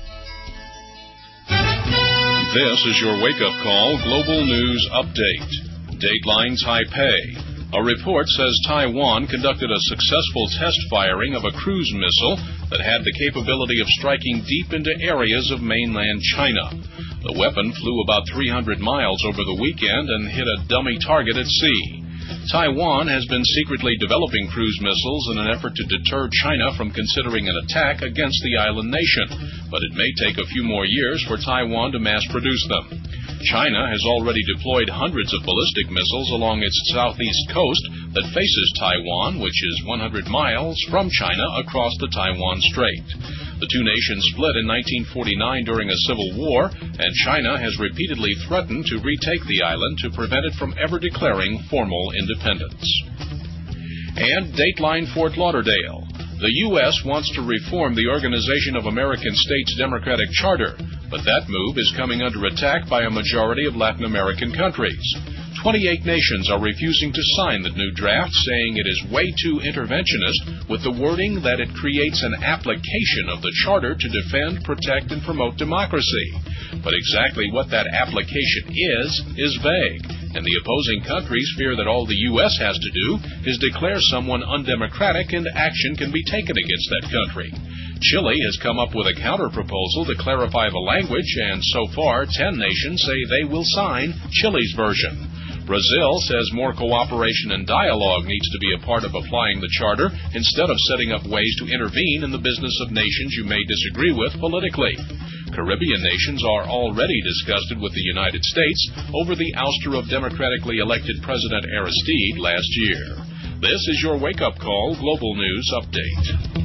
S15: This is your wake-up call global news update. Dateline Taipei. A report says Taiwan conducted a successful test firing of a cruise missile that had the capability of striking deep into areas of mainland China. The weapon flew about 300 miles over the weekend and hit a dummy target at sea. Taiwan has been secretly developing cruise missiles in an effort to deter China from considering an attack against the island nation, but it may take a few more years for Taiwan to mass produce them. China has already deployed hundreds of ballistic missiles along its southeast coast that faces Taiwan, which is 100 miles from China across the Taiwan Strait. The two nations split in 1949 during a civil war, and China has repeatedly threatened to retake the island to prevent it from ever declaring formal independence. And Dateline Fort Lauderdale. The U.S. wants to reform the Organization of American States Democratic Charter, but that move is coming under attack by a majority of Latin American countries. 28 nations are refusing to sign the new draft, saying it is way too interventionist, with the wording that it creates an application of the charter to defend, protect, and promote democracy. But exactly what that application is vague, and the opposing countries fear that all the U.S. has to do is declare someone undemocratic and action can be taken against that country. Chile has come up with a counter-proposal to clarify the language, and so far 10 nations say they will sign Chile's version. Brazil says more cooperation and dialogue needs to be a part of applying the charter instead of setting up ways to intervene in the business of nations you may disagree with politically. Caribbean nations are already disgusted with the United States over the ouster of democratically elected President Aristide last year. This is your wake-up call global news update.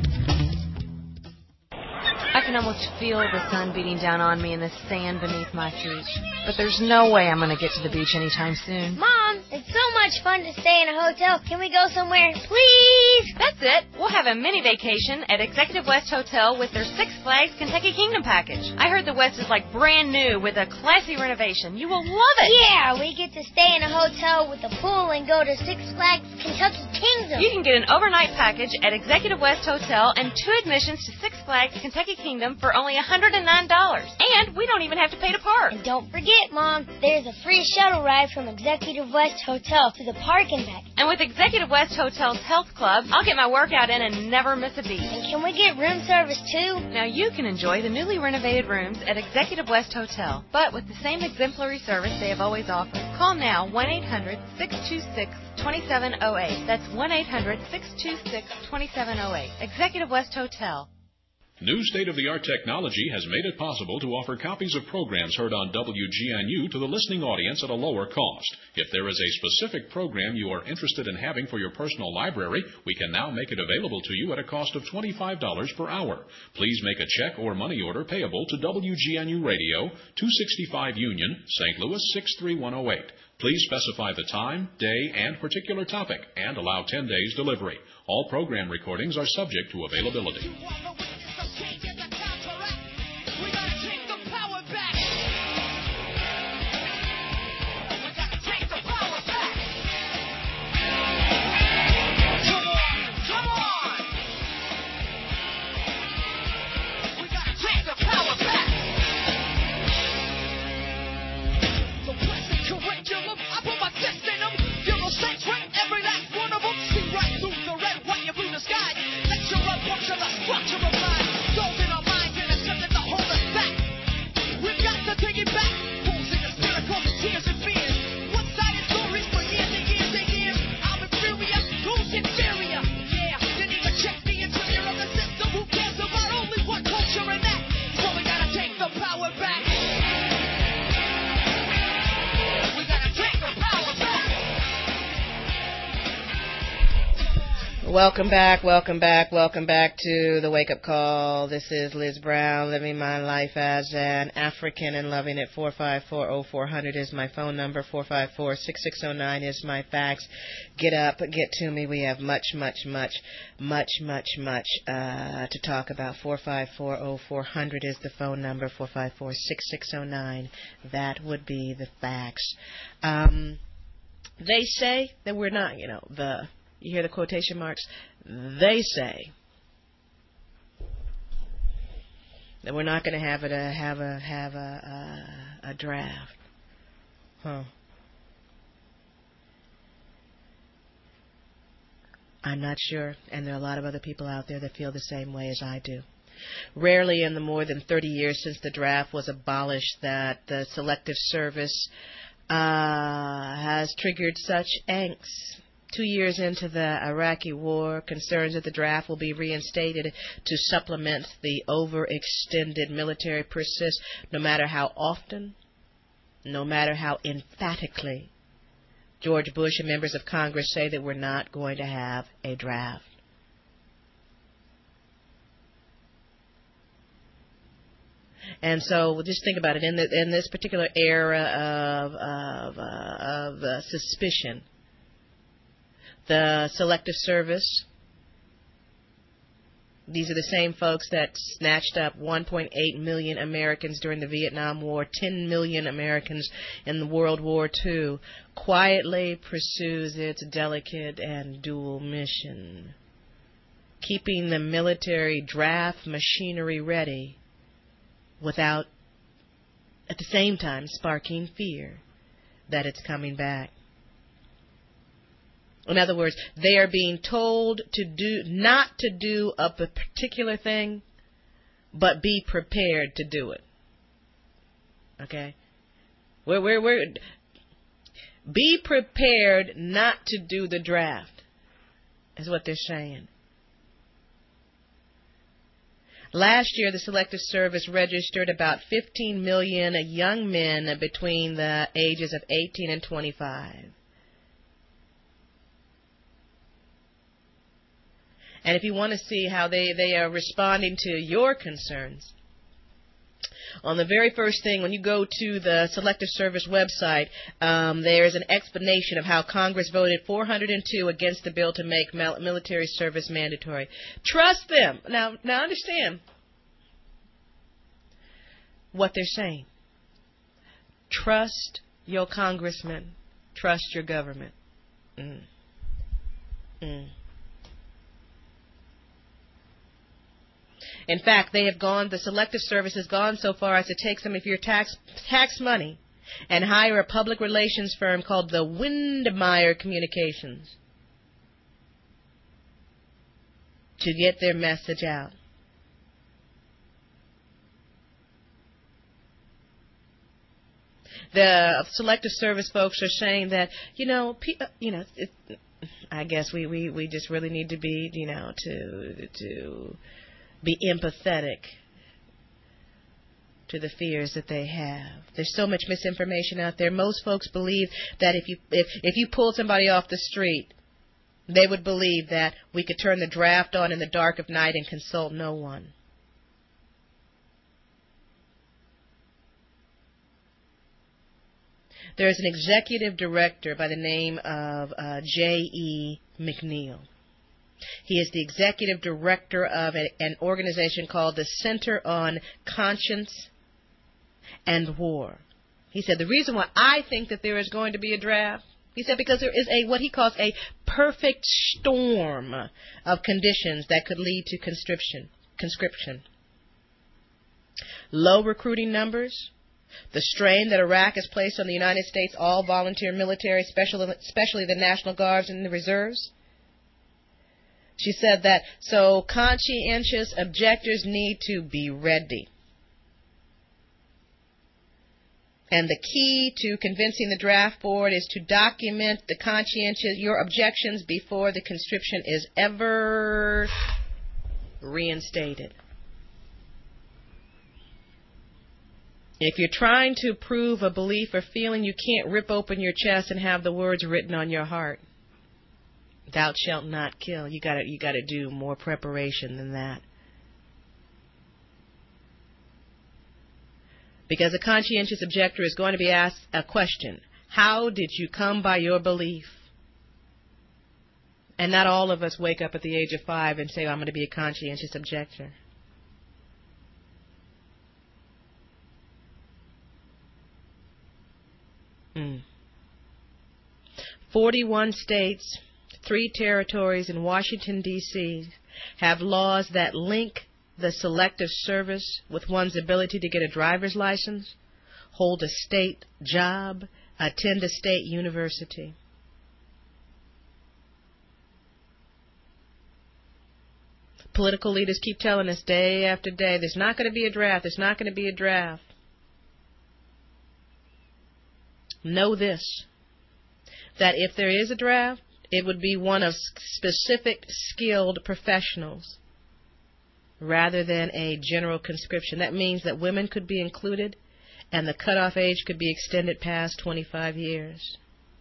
S22: I can almost feel the sun beating down on me and the sand beneath my feet. But there's no way I'm going to get to the beach anytime soon.
S23: Mom, it's so much fun to stay in a hotel. Can we go somewhere, please?
S22: That's it. We'll have a mini vacation at Executive West Hotel with their Six Flags Kentucky Kingdom package. I heard the West is like brand new with a classy renovation. You will love it.
S23: Yeah, we get to stay in a hotel with a pool and go to Six Flags Kentucky Kingdom.
S22: You can get an overnight package at Executive West Hotel and 2 admissions to Six Flags Kentucky Kingdom for only $109. And we don't even have to pay to park.
S23: And don't forget, Mom, there's a free shuttle ride from Executive West Hotel to the park and back.
S22: And with Executive West Hotel's Health Club, I'll get my workout in and never miss a beat.
S23: And can we get room service too?
S22: Now you can enjoy the newly renovated rooms at Executive West Hotel, but with the same exemplary service they have always offered. Call now 1-800-626-2708. That's 1-800-626-2708. Executive West Hotel.
S15: New state-of-the-art technology has made it possible to offer copies of programs heard on WGNU to the listening audience at a lower cost. If there is a specific program you are interested in having for your personal library, we can now make it available to you at a cost of $25 per hour. Please make a check or money order payable to WGNU Radio, 265 Union, St. Louis 63108. Please specify the time, day, and particular topic, and allow 10 days delivery. All program recordings are subject to availability.
S2: Every last one of them see right through the red, white, and blue, the sky. Let your love puncture the structure of life.
S12: Welcome back to the Wake Up Call. This is Liz Brown, living my life as an African and loving it. 454-0400 is my phone number. 454-6609 is my fax. Get up, get to me. We have much to talk about. 454-0400 is the phone number. 454-6609, that would be the fax. They say that we're not, you hear the quotation marks? They say that we're not going to have a draft. Huh. I'm not sure, and there are a lot of other people out there that feel the same way as I do. Rarely in the more than 30 years since the draft was abolished that the Selective Service has triggered such angst. 2 years into the Iraqi war, concerns that the draft will be reinstated to supplement the overextended military persist, no matter how often, no matter how emphatically George Bush and members of Congress say that we're not going to have a draft. And so just think about it. In this particular era of suspicion, the Selective Service, these are the same folks that snatched up 1.8 million Americans during the Vietnam War, 10 million Americans in World War II, quietly pursues its delicate and dual mission, keeping the military draft machinery ready without, at the same time, sparking fear that it's coming back. In other words, they are being told not to do a particular thing, but be prepared to do it. Okay? Be prepared not to do the draft, is what they're saying. Last year, the Selective Service registered about 15 million young men between the ages of 18 and 25. And if you want to see how they are responding to your concerns, on the very first thing, when you go to the Selective Service website, there is an explanation of how Congress voted 402 against the bill to make military service mandatory. Trust them. Now understand what they're saying. Trust your congressman. Trust your government. In fact, the Selective Service has gone so far as to take some of your tax money and hire a public relations firm called the Windmeyer Communications to get their message out. The Selective Service folks are saying that, I guess we just really need to be, to be empathetic to the fears that they have. There's so much misinformation out there. Most folks believe that if you pulled somebody off the street, they would believe that we could turn the draft on in the dark of night and consult no one. There's an executive director by the name of J.E. McNeil. He is the executive director of an organization called the Center on Conscience and War. He said, the reason why I think that there is going to be a draft, he said, because there is what he calls a perfect storm of conditions that could lead to conscription. Low recruiting numbers, the strain that Iraq has placed on the United States all-volunteer military, especially the National Guards and the reserves. She said that, so conscientious objectors need to be ready. And the key to convincing the draft board is to document your objections before the conscription is ever reinstated. If you're trying to prove a belief or feeling, you can't rip open your chest and have the words written on your heart.
S18: Thou shalt not kill. You gotta do more preparation than that. Because a conscientious objector is going to be asked a question. How did you come by your belief? And not all of us wake up at the age of 5 and say, I'm going to be a conscientious objector. Mm. 41 states, 3 territories, and Washington, D.C. have laws that link the Selective Service with one's ability to get a driver's license, hold a state job, attend a state university. Political leaders keep telling us day after day, there's not going to be a draft, there's not going to be a draft. Know this, that if there is a draft, it would be one of specific skilled professionals rather than a general conscription. That means that women could be included and the cutoff age could be extended past 25 years.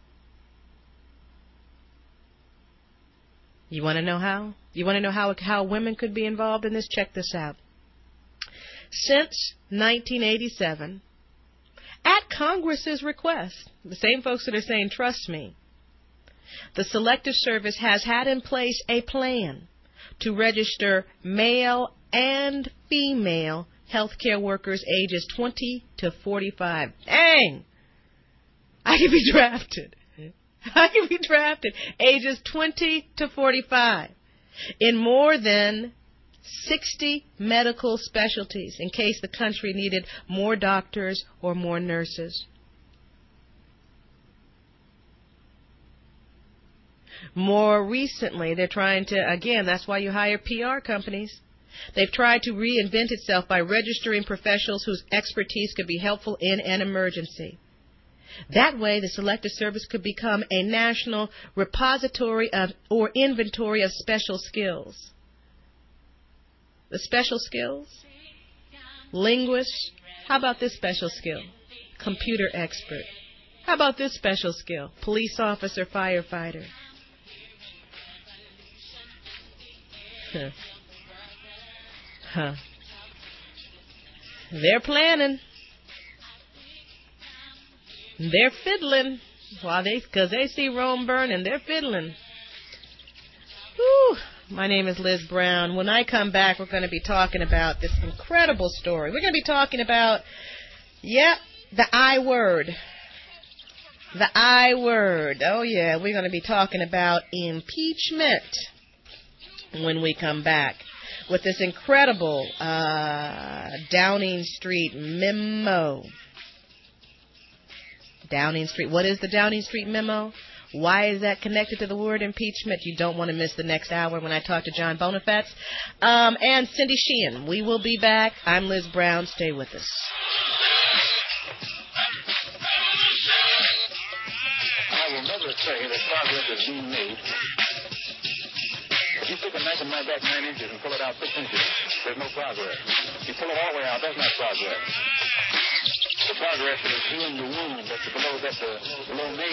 S18: You want to know how? You want to know how women could be involved in this? Check this out. Since 1987, at Congress's request, the same folks that are saying, trust me, the Selective Service has had in place a plan to register male and female healthcare workers ages 20 to 45. Dang! I could be drafted. I could be drafted ages 20 to 45 in more than 60 medical specialties in case the country needed more doctors or more nurses. More recently, they're trying to, again, that's why you hire PR companies. They've tried to reinvent itself by registering professionals whose expertise could be helpful in an emergency. That way, the Selective Service could become a national repository of or inventory of special skills. The special skills? Linguist. How about this special skill? Computer expert. How about this special skill? Police officer, firefighter. Huh. They're planning. They're fiddling because they see Rome burning. They're fiddling. Whew. My name is Liz Brown. When I come back, we're going to be talking about this incredible story. We're going to be talking about, the I word. The I word. Oh, yeah, we're going to be talking about impeachment when we come back with this incredible Downing Street memo. Downing Street. What is the Downing Street memo? Why is that connected to the word impeachment? You don't want to miss the next hour when I talk to John Bonifats and Cindy Sheehan. We will be back. I'm Liz Brown. Stay with us.
S3: I will never say that progress is being made. If you take a knife in my back 9 inches and pull it out 6 inches, there's no progress. You pull it all the way out, that's not progress. The progress is healing the wound that's below me.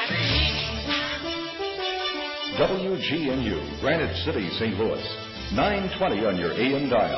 S9: WGNU, Granite City, St. Louis. 920 on your AM dial.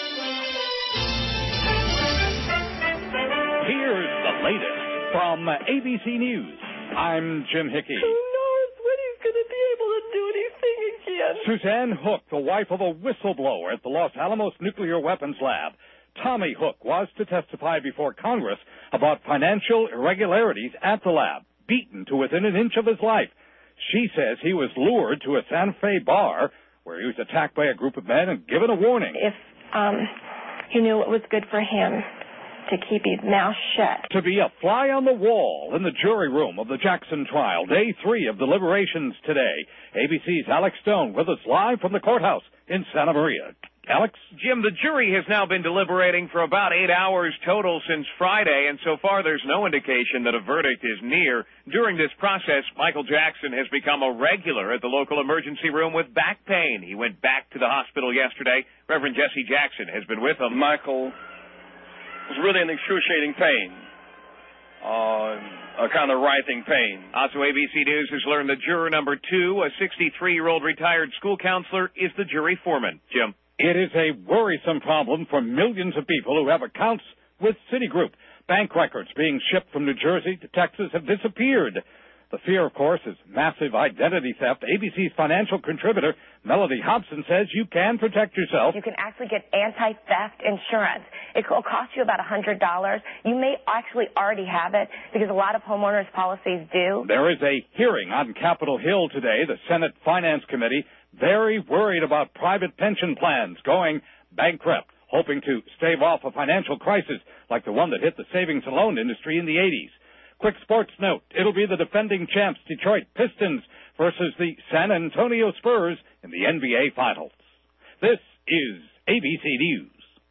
S5: Here's the latest from ABC News. I'm Jim Hickey.
S16: Who knows when he's going to be able to do anything again?
S5: Suzanne Hook, the wife of a whistleblower at the Los Alamos Nuclear Weapons Lab. Tommy Hook was to testify before Congress about financial irregularities at the lab, beaten to within an inch of his life. She says he was lured to a Santa Fe bar where he was attacked by a group of men and given a warning.
S16: If he knew it was good for him to keep his mouth shut.
S5: To be a fly on the wall in the jury room of the Jackson trial, day 3 of deliberations today. ABC's Alex Stone with us live from the courthouse in Santa Maria. Alex?
S24: Jim, the jury has now been deliberating for about 8 hours total since Friday, and so far there's no indication that a verdict is near. During this process, Michael Jackson has become a regular at the local emergency room with back pain. He went back to the hospital yesterday. Reverend Jesse Jackson has been with him.
S25: Michael was really in excruciating pain.
S4: a kind of writhing pain.
S24: Also, ABC News has learned that juror number 2, a 63-year-old retired school counselor, is the jury foreman. Jim.
S5: It is a worrisome problem for millions of people who have accounts with Citigroup. Bank records being shipped from New Jersey to Texas have disappeared. The fear, of course, is massive identity theft. ABC's financial contributor, Melody Hobson, says you can protect yourself.
S6: You can actually get anti-theft insurance. It will cost you about $100. You may actually already have it because a lot of homeowners' policies do.
S5: There is a hearing on Capitol Hill today. The Senate Finance Committee very worried about private pension plans going bankrupt, hoping to stave off a financial crisis like the one that hit the savings and loan industry in the 80s. Quick sports note, it'll be the defending champs Detroit Pistons versus the San Antonio Spurs in the NBA Finals. This is ABC News.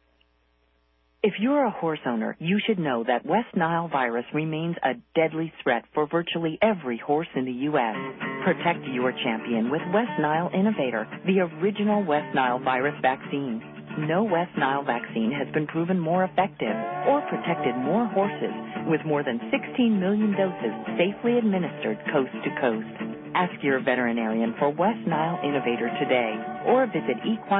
S7: If you're a horse owner, you should know that West Nile virus remains a deadly threat for virtually every horse in the U.S. Protect your champion with West Nile Innovator, the original West Nile virus vaccine. No West Nile vaccine has been proven more effective or protected more horses with more than 16 million doses safely administered coast to coast. Ask your veterinarian for West Nile Innovator today or visit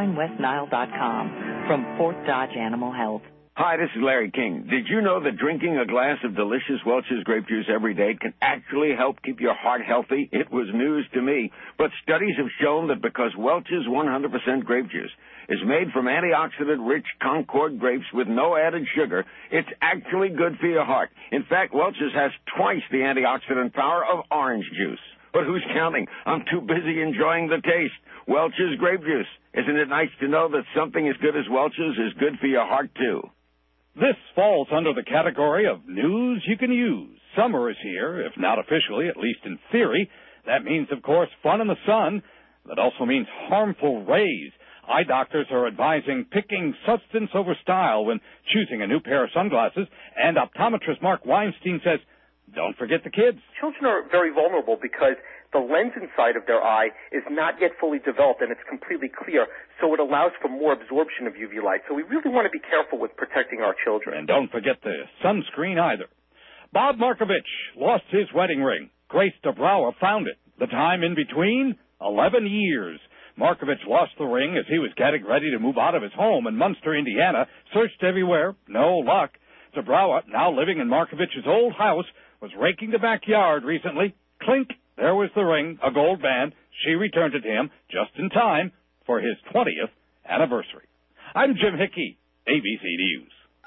S7: equinewestnile.com from Fort Dodge Animal Health.
S8: Hi, this is Larry King. Did you know that drinking a glass of delicious Welch's grape juice every day can actually help keep your heart healthy? It was news to me. But studies have shown that because Welch's 100% grape juice is made from antioxidant-rich Concord grapes with no added sugar, it's actually good for your heart. In fact, Welch's has twice the antioxidant power of orange juice. But who's counting? I'm too busy enjoying the taste. Welch's grape juice. Isn't it nice to know that something as good as Welch's is good for your heart, too?
S5: This falls under the category of news you can use. Summer is here, if not officially, at least in theory. That means, of course, fun in the sun. That also means harmful rays. Eye doctors are advising picking substance over style when choosing a new pair of sunglasses. And optometrist Mark Weinstein says, don't forget the kids.
S25: Children are very vulnerable because the lens inside of their eye is not yet fully developed and it's completely clear, so it allows for more absorption of UV light. So we really want to be careful with protecting our children.
S5: And don't forget the sunscreen either. Bob Markovich lost his wedding ring. Grace DeBrouwer found it. The time in between? 11 years. Markovich lost the ring as he was getting ready to move out of his home in Munster, Indiana. Searched everywhere. No luck. DeBrouwer, now living in Markovich's old house, was raking the backyard recently. Clink. There was the ring, a gold band. She returned it to him just in time for his 20th anniversary. I'm Jim Hickey, ABC News.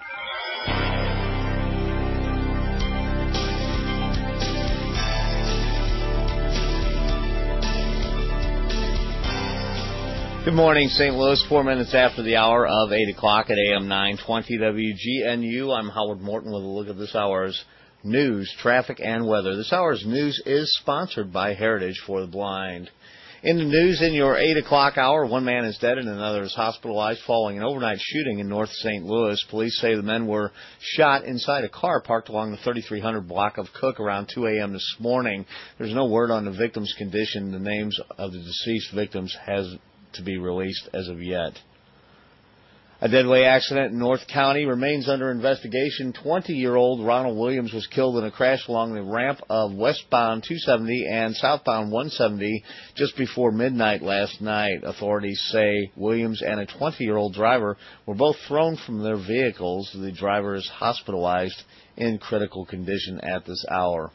S1: Good morning, St. Louis. 4 minutes after the hour of 8 o'clock at AM 920 WGNU. I'm Howard Morton with a look at this hour's news, traffic, and weather. This hour's news is sponsored by Heritage for the Blind. In the news, in your 8 o'clock hour, one man is dead and another is hospitalized following an overnight shooting in North St. Louis. Police say the men were shot inside a car parked along the 3300 block of Cook around 2 a.m. this morning. There's no word on the victim's condition. The names of the deceased victims has to be released as of yet. A deadly accident in North County remains under investigation. 20-year-old Ronald Williams was killed in a crash along the ramp of westbound 270 and southbound 170 just before midnight last night. Authorities say Williams and a 20-year-old driver were both thrown from their vehicles. The driver is hospitalized in critical condition at this hour.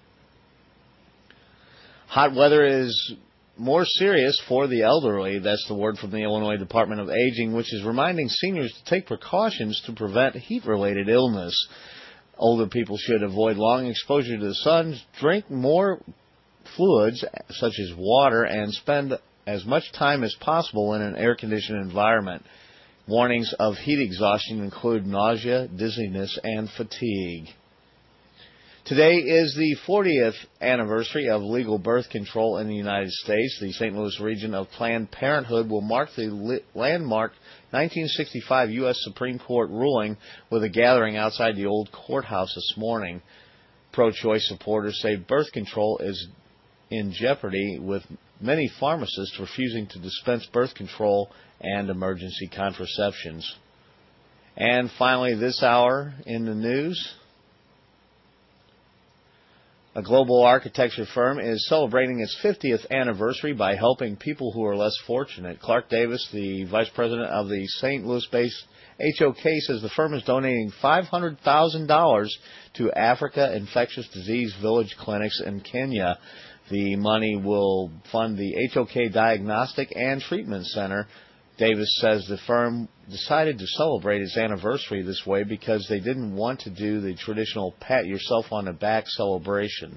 S1: Hot weather is more serious for the elderly. That's the word from the Illinois Department of Aging, which is reminding seniors to take precautions to prevent heat-related illness. Older people should avoid long exposure to the sun, drink more fluids, such as water, and spend as much time as possible in an air-conditioned environment. Warnings of heat exhaustion include nausea, dizziness, and fatigue. Today is the 40th anniversary of legal birth control in the United States. The St. Louis region of Planned Parenthood will mark the landmark 1965 U.S. Supreme Court ruling with a gathering outside the old courthouse this morning. Pro-choice supporters say birth control is in jeopardy, with many pharmacists refusing to dispense birth control and emergency contraceptions. And finally, this hour in the news, A global architecture firm is celebrating its 50th anniversary by helping people who are less fortunate. Clark Davis, the vice president of the St. Louis-based HOK, says the firm is donating $500,000 to Africa Infectious Disease Village clinics in Kenya. The money will fund the HOK Diagnostic and Treatment Center. Davis says the firm decided to celebrate its anniversary this way because they didn't want to do the traditional pat-yourself-on-the-back celebration.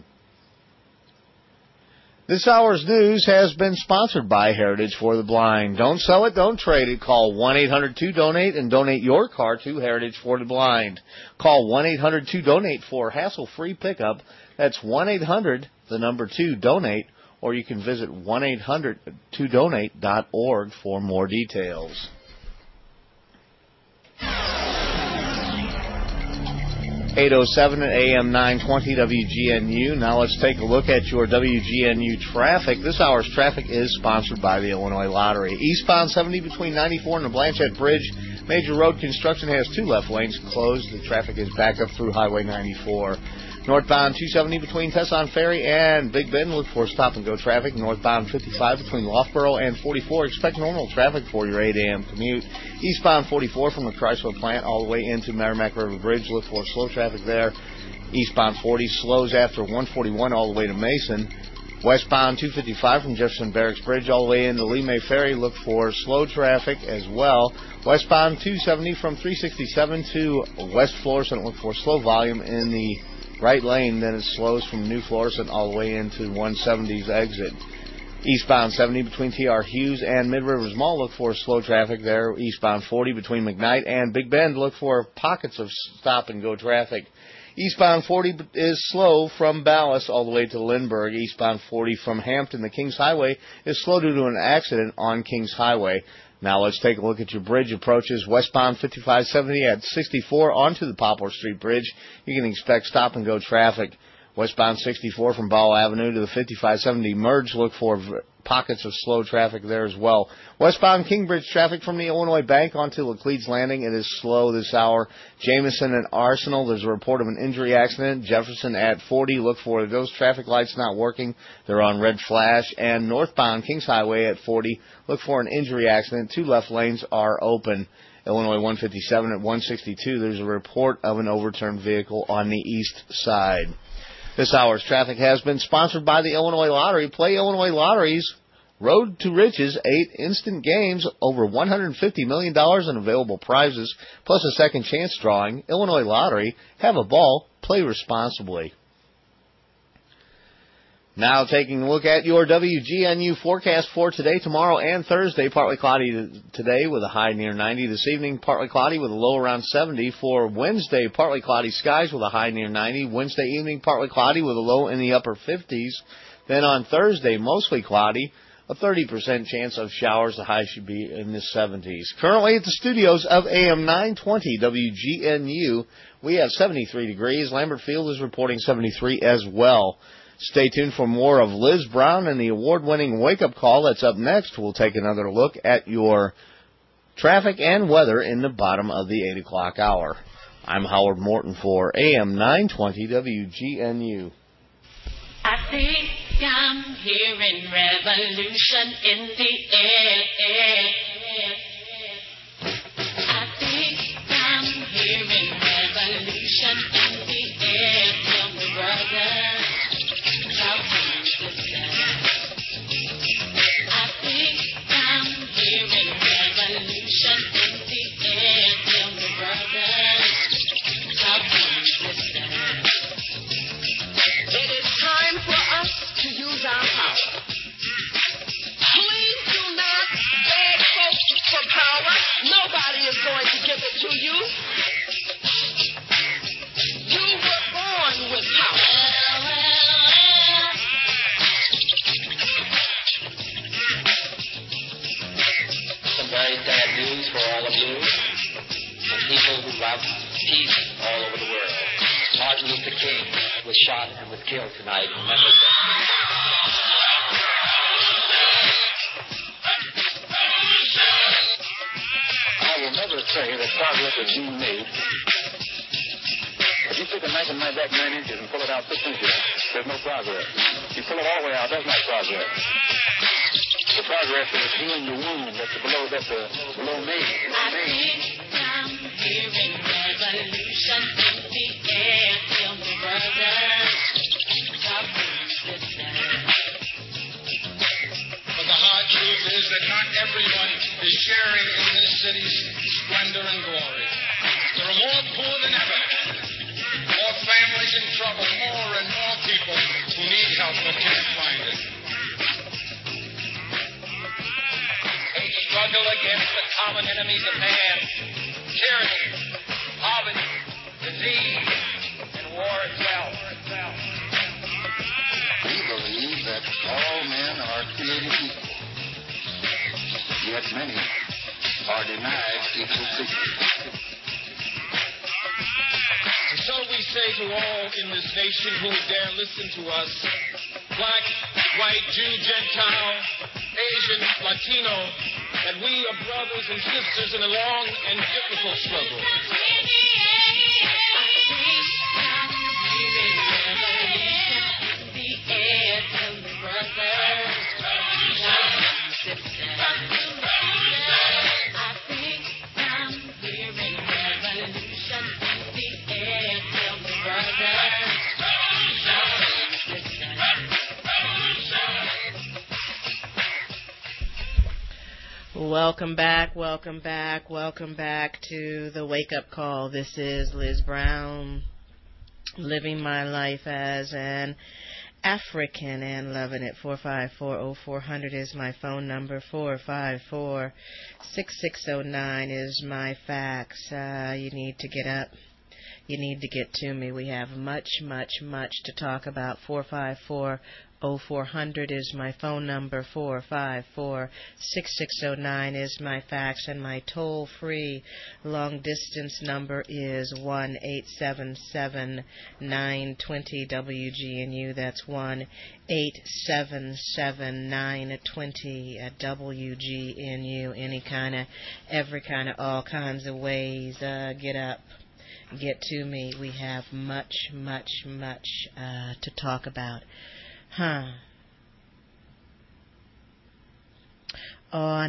S1: This hour's news has been sponsored by Heritage for the Blind. Don't sell it, don't trade it. Call 1-800-2DONATE and donate your car to Heritage for the Blind. Call 1-800-2DONATE for hassle-free pickup. That's 1-800-2-DONATE. Or you can visit 1-800-2donate.org for more details. 8:07 at AM 920 WGNU. Now let's take a look at your WGNU traffic. This hour's traffic is sponsored by the Illinois Lottery. Eastbound 70 between 94 and the Blanchette Bridge. Major road construction has 2 left lanes closed. The traffic is back up through Highway 94. Northbound 270 between Tesson Ferry and Big Bend. Look for stop-and-go traffic. Northbound 55 between Loughborough and 44. Expect normal traffic for your 8 a.m. commute. Eastbound 44 from the Chrysler plant all the way into Merrimack River Bridge. Look for slow traffic there. Eastbound 40 slows after 141 all the way to Mason. Westbound 255 from Jefferson Barracks Bridge all the way into Lee May Ferry. Look for slow traffic as well. Westbound 270 from 367 to West Florissant. Look for slow volume in the right lane, then it slows from New Florissant all the way into 170's exit. Eastbound 70 between T.R. Hughes and Mid-Rivers Mall, look for slow traffic there. Eastbound 40 between McKnight and Big Bend, look for pockets of stop-and-go traffic. Eastbound 40 is slow from Ballas all the way to Lindbergh. Eastbound 40 from Hampton to Kings Highway is slow due to an accident on Kings Highway. Now let's take a look at your bridge approaches. Westbound 5570 at 64 onto the Poplar Street Bridge. You can expect stop-and-go traffic. Westbound 64 from Ball Avenue to the 5570 merge. Look for pockets of slow traffic there as well. Westbound Kingbridge traffic from the Illinois Bank onto Laclede's Landing. It is slow this hour. Jameson and Arsenal, there's a report of an injury accident. Jefferson at 40. Look for those traffic lights not working. They're on red flash. And northbound Kings Highway at 40. Look for an injury accident. 2 left lanes are open. Illinois 157 at 162. There's a report of an overturned vehicle on the east side. This hour's traffic has been sponsored by the Illinois Lottery. Play Illinois Lottery's Road to Riches, 8 instant games, over $150 million in available prizes, plus a second chance drawing. Illinois Lottery, have a ball, play responsibly. Now taking a look at your WGNU forecast for today, tomorrow, and Thursday. Partly cloudy today with a high near 90. This evening, partly cloudy with a low around 70. For Wednesday, partly cloudy skies with a high near 90. Wednesday evening, partly cloudy with a low in the upper 50s. Then on Thursday, mostly cloudy, a 30% chance of showers. The high should be in the 70s. Currently at the studios of AM 920 WGNU, we have 73 degrees. Lambert Field is reporting 73 as well. Stay tuned for more of Liz Brown and the award-winning Wake Up Call. That's up next. We'll take another look at your traffic and weather in the bottom of the 8 o'clock hour. I'm Howard Morton for AM 920 WGNU.
S2: I think I'm hearing revolution in the air. I think I'm hearing revolution in the air. Tell me, brother. I think I'm hearing revolution in the air. Tell me, brother, how can you listen? It is time for us to use our power. Please do not beg folks for power. Nobody is going to give it to you. You were born with power.
S4: Very sad news for all of you and people who love peace all over the world. Martin Luther King was shot and was killed tonight in Memphis.
S3: I will never say that progress is being made If you take a knife and knife back 9 inches and pull it out 6 inches, there's no progress. You pull it all the way out, that's not progress. The progress is healing the wound that's below me.
S2: I think I'm hearing revolution in the air. Tell me, brother, how can this stand?
S10: But the hard truth is that not everyone is sharing in this city's splendor and glory. There are more poor than ever, more families in trouble, more and more people who need help but can't find it.
S13: We struggle against the common enemies of man, tyranny, poverty, disease, and war itself.
S10: We believe that all men are created equal, yet many are denied equal treatment. And so we say to all in this nation who would dare listen to us, black, white, Jew, Gentile, Asian, Latino, that we are brothers and sisters in a long and difficult struggle.
S12: Welcome back to the Wake Up Call. This is Liz Brown, living my life as an African and loving it. 454-0400 is my phone number. 454-6609 is my fax. You need to get up. You need to get to me. We have much to talk about. 454-0400 is my phone number. 454-6609 is my fax, and my toll-free long-distance number is 1-877-920-WGNU. That's 1-877-920-WGNU. Every kind of, all kinds of ways. Get up. Get to me. We have much to talk about. On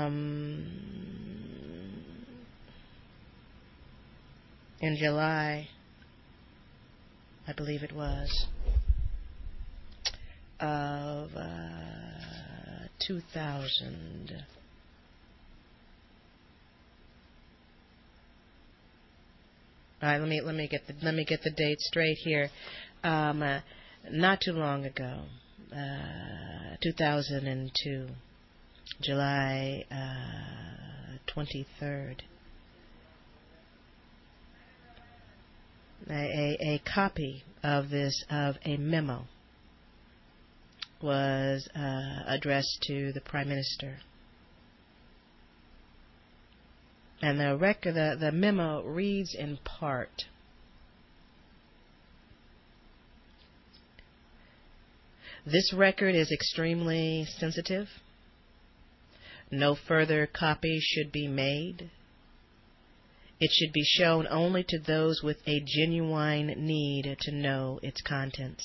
S12: in July, I believe it was, of 2000. All right, let me get the date straight here. Not too long ago, 2002, July 23rd, a copy of a memo was addressed to the Prime Minister. And the memo reads in part: this record is extremely sensitive. No further copies should be made. It should be shown only to those with a genuine need to know its contents.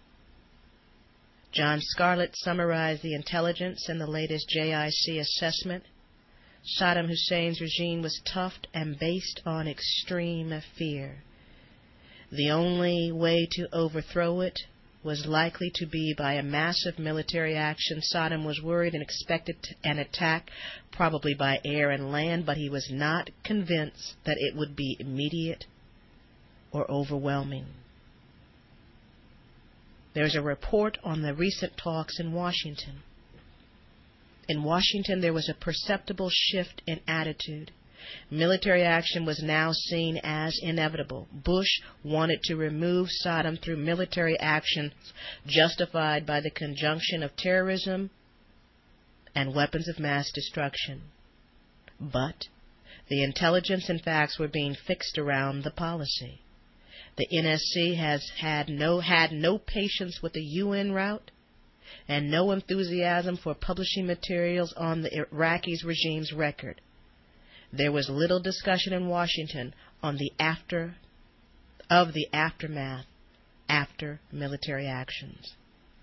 S12: John Scarlett summarized the intelligence in the latest JIC assessment. Saddam Hussein's regime was tough and based on extreme fear. The only way to overthrow it was likely to be by a massive military action. Saddam was worried and expected an attack, probably by air and land, but he was not convinced that it would be immediate or overwhelming. There's a report on the recent talks in Washington. In Washington, there was a perceptible shift in attitude. Military action was now seen as inevitable. Bush wanted to remove Saddam through military action justified by the conjunction of terrorism and weapons of mass destruction. But the intelligence and facts were being fixed around the policy. The NSC had no patience with the UN route and no enthusiasm for publishing materials on the Iraqi regime's record. There was little discussion in Washington on the after
S18: of the aftermath after military actions.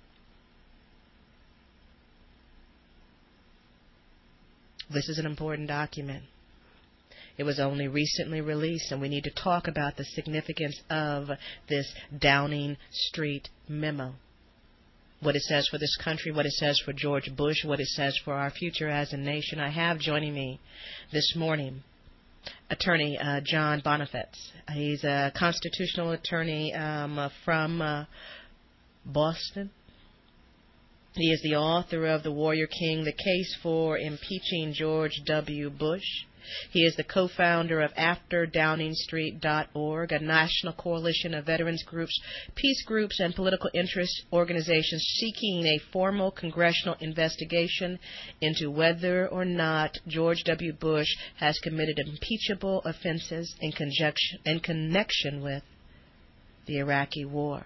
S18: This is an important document. It was only recently released, and we need to talk about the significance of this Downing Street memo. What it says for this country, what it says for George Bush, what it says for our future as a nation. I have joining me this morning Attorney John Bonifaz. He's a constitutional attorney from Boston. He is the author of The Warrior King, The Case for Impeaching George W. Bush. He is the co-founder of AfterDowningstreet.org, a national coalition of veterans groups, peace groups, and political interest organizations seeking a formal congressional investigation into whether or not George W. Bush has committed impeachable offenses in connection with the Iraqi war.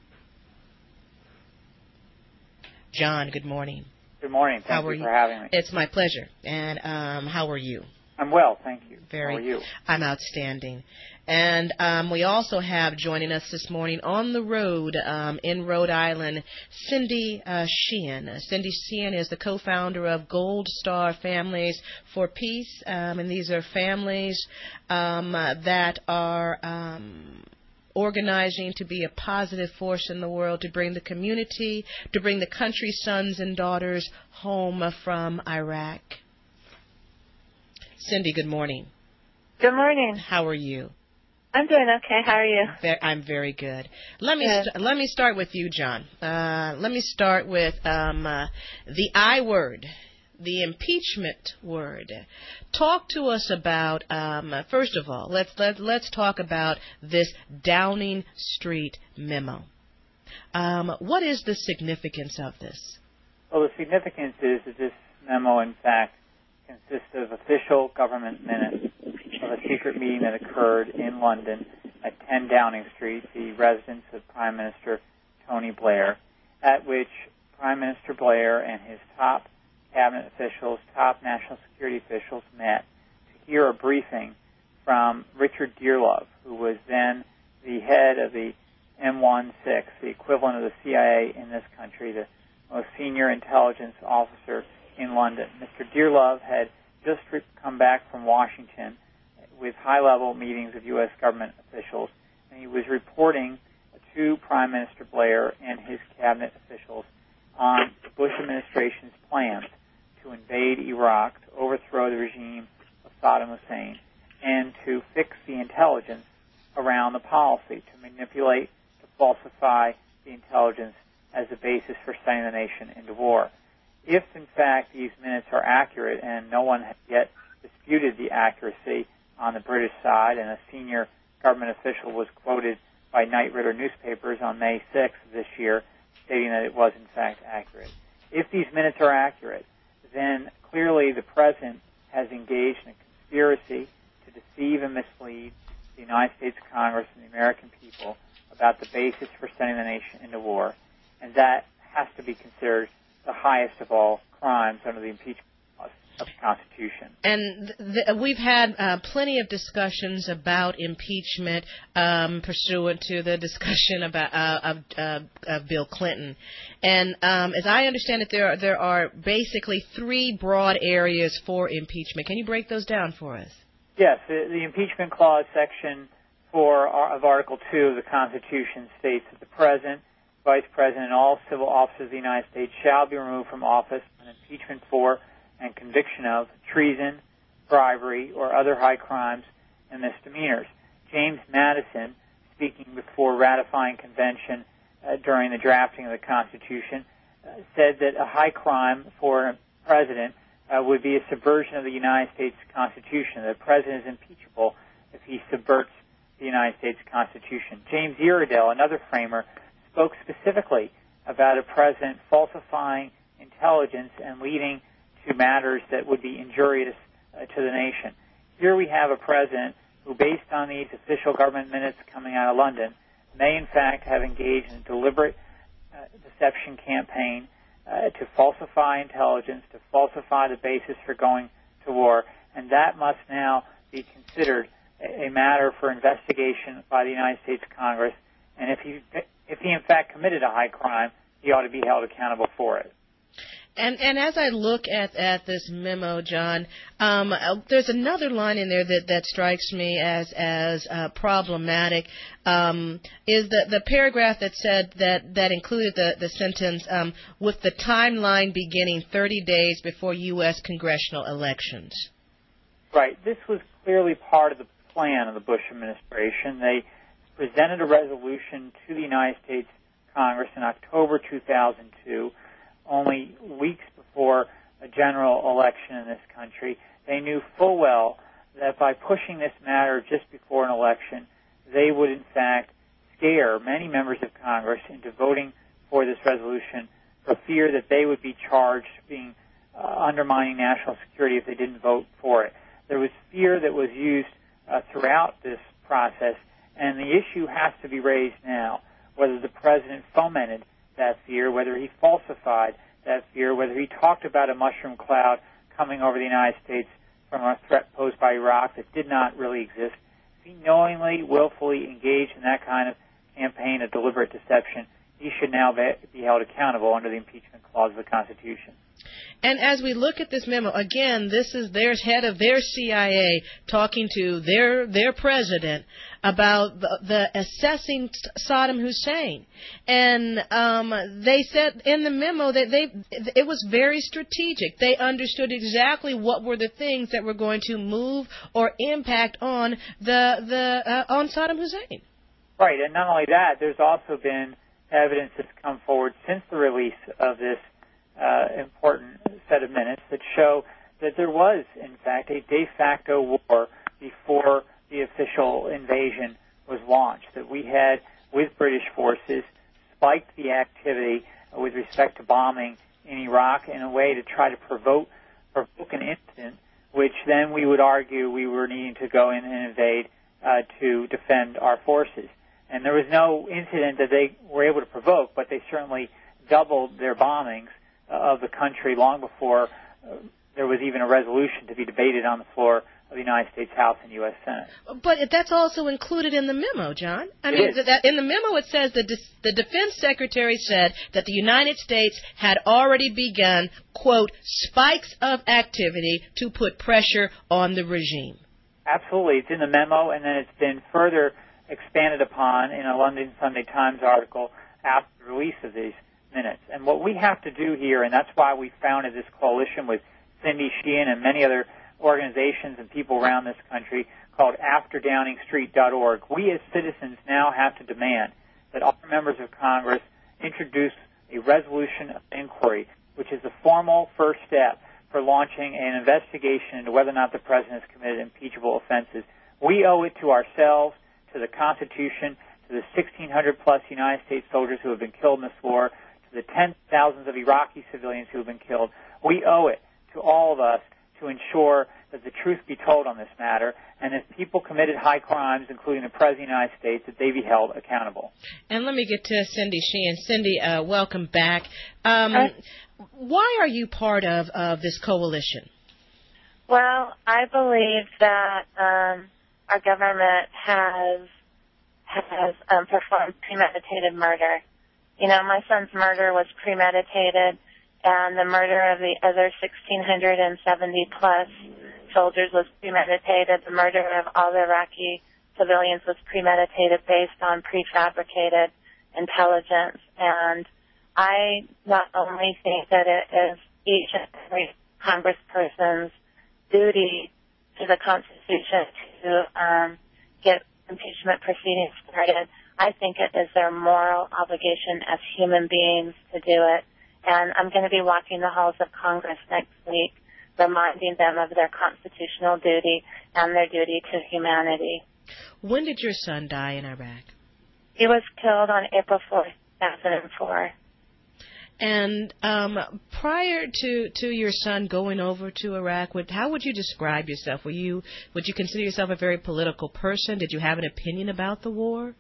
S18: John, good morning.
S14: Good morning. Thank you for having me.
S18: It's my pleasure. And how are you?
S14: I'm well, thank you.
S18: How
S14: are you?
S18: I'm outstanding. And we also have joining us this morning on the road in Rhode Island, Cindy Sheehan. Cindy Sheehan is the co-founder of Gold Star Families for Peace, and these are families that are organizing to be a positive force in the world, to bring the community, to bring the country's sons and daughters home from Iraq. Cindy, good morning.
S17: Good morning.
S18: How are you?
S17: I'm doing okay. How are you?
S18: I'm very good. Let me start with you, John. Let me start with the I word, the impeachment word. Talk to us about first of all, let's talk about this Downing Street memo. What is the significance of this?
S14: Well, the significance is that this memo, in fact, consists of official government minutes of a secret meeting that occurred in London at 10 Downing Street, the residence of Prime Minister Tony Blair, at which Prime Minister Blair and his top cabinet officials, top national security officials met to hear a briefing from Richard Dearlove, who was then the head of the M16, the equivalent of the CIA in this country, the most senior intelligence officer in London. Mr. Dearlove had just come back from Washington with high-level meetings of U.S. government officials, and he was reporting to Prime Minister Blair and his cabinet officials on the Bush administration's plans to invade Iraq, to overthrow the regime of Saddam Hussein, and to fix the intelligence around the policy, to manipulate, to falsify the intelligence as the basis for sending the nation into war. If, in fact, these minutes are accurate, and no one has yet disputed the accuracy on the British side, and a senior government official was quoted by Knight Ridder newspapers on May 6th of this year, stating that it was, in fact, accurate. If these minutes are accurate, then clearly the President has engaged in a conspiracy to deceive and mislead the United States Congress and the American people about the basis for sending the nation into war, and that has to be considered the highest of all crimes under the impeachment clause of the Constitution.
S18: And we've had plenty of discussions about impeachment pursuant to the discussion about of Bill Clinton. And as I understand it, there are basically three broad areas for impeachment. Can you break those down for us?
S14: Yes. The impeachment clause, section 4 of Article 2 of the Constitution states that the President, Vice President, and all civil officers of the United States shall be removed from office on impeachment for and conviction of treason, bribery, or other high crimes and misdemeanors. James Madison, speaking before ratifying convention during the drafting of the Constitution, said that a high crime for a president would be a subversion of the United States Constitution. The president is impeachable if he subverts the United States Constitution. James Iredell, another framer, spoke specifically about a president falsifying intelligence and leading to matters that would be injurious to the nation. Here we have a president who, based on these official government minutes coming out of London, may in fact have engaged in a deliberate deception campaign to falsify intelligence, to falsify the basis for going to war, and that must now be considered a matter for investigation by the United States Congress, and if he in fact committed a high crime, he ought to be held accountable for it.
S12: And as I look at this memo, John, there's another line in there that strikes me as problematic. Is the paragraph that said that included the sentence with the timeline beginning 30 days before U.S. congressional elections.
S14: Right. This was clearly part of the plan of the Bush administration. They presented a resolution to the United States Congress in October 2002. Only weeks before a general election in this country. They knew full well that by pushing this matter just before an election, they would in fact scare many members of Congress into voting for this resolution for fear that they would be charged being undermining national security if they didn't vote for it. There was fear that was used throughout this process, and the issue has to be raised now, whether the president fomented that fear, whether he falsified that fear, whether he talked about a mushroom cloud coming over the United States from a threat posed by Iraq that did not really exist. If he knowingly, willfully engaged in that kind of campaign of deliberate deception, he should now be held accountable under the impeachment clause of the Constitution.
S12: And as we look at this memo, again, this is their head of their CIA talking to their president about the assessing Saddam Hussein. And they said in the memo that it was very strategic. They understood exactly what were the things that were going to move or impact on on Saddam Hussein.
S14: Right, and not only that, there's also been evidence that's come forward since the release of this important set of minutes that show that there was, in fact, a de facto war before the official invasion was launched, that we had, with British forces, spiked the activity with respect to bombing in Iraq in a way to try to provoke an incident, which then we would argue we were needing to go in and invade to defend our forces. And there was no incident that they were able to provoke, but they certainly doubled their bombings of the country long before there was even a resolution to be debated on the floor of the United States House and U.S. Senate.
S12: But that's also included in the memo, John. I mean, in the memo it says that the defense secretary said that the United States had already begun, quote, spikes of activity to put pressure on the regime.
S14: Absolutely. It's in the memo, and then it's been further expanded upon in a London Sunday Times article after the release of these minutes. And what we have to do here, and that's why we founded this coalition with Cindy Sheehan and many other organizations and people around this country called AfterDowningstreet.org. We as citizens now have to demand that all members of Congress introduce a resolution of inquiry, which is the formal first step for launching an investigation into whether or not the president has committed impeachable offenses. We owe it to ourselves, to the Constitution, to the 1,600-plus United States soldiers who have been killed in this war, to the tens of thousands of Iraqi civilians who have been killed. We owe it to all of us to ensure that the truth be told on this matter, and if people committed high crimes, including the President of the United States, that they be held accountable.
S12: And let me get to Cindy Sheehan. Cindy, welcome back. Why are you part of this coalition?
S17: Well, I believe that our government has performed premeditated murder. You know, my son's murder was premeditated, and the murder of the other 1,670-plus soldiers was premeditated. The murder of all the Iraqi civilians was premeditated based on prefabricated intelligence. And I not only think that it is each and every congressperson's duty to the Constitution to get impeachment proceedings started, I think it is their moral obligation as human beings to do it. And I'm going to be walking the halls of Congress next week, reminding them of their constitutional duty and their duty to humanity.
S12: When did your son die in Iraq?
S17: He was killed on April 4th, 2004.
S12: And prior to your son going over to Iraq, how would you describe yourself? Would you consider yourself a very political person? Did you have an opinion about the war?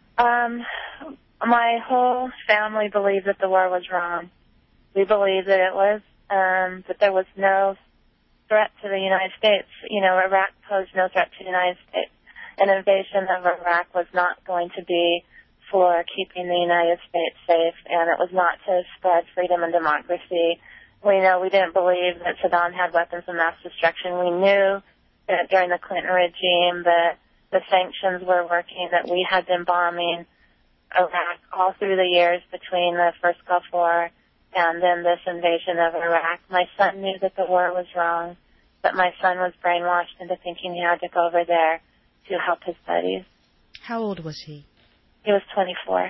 S17: My whole family believed that the war was wrong. We believed that it was, that there was no threat to the United States. You know, Iraq posed no threat to the United States. an invasion of Iraq was not going to be for keeping the United States safe, and it was not to spread freedom and democracy. We didn't believe that Saddam had weapons of mass destruction. We knew that during the Clinton regime that the sanctions were working, that we had been bombing Iraq all through the years between the first Gulf War and then this invasion of Iraq. My son knew that the war was wrong, but my son was brainwashed into thinking he had to go over there to help his buddies.
S12: How old was he?
S17: He was 24.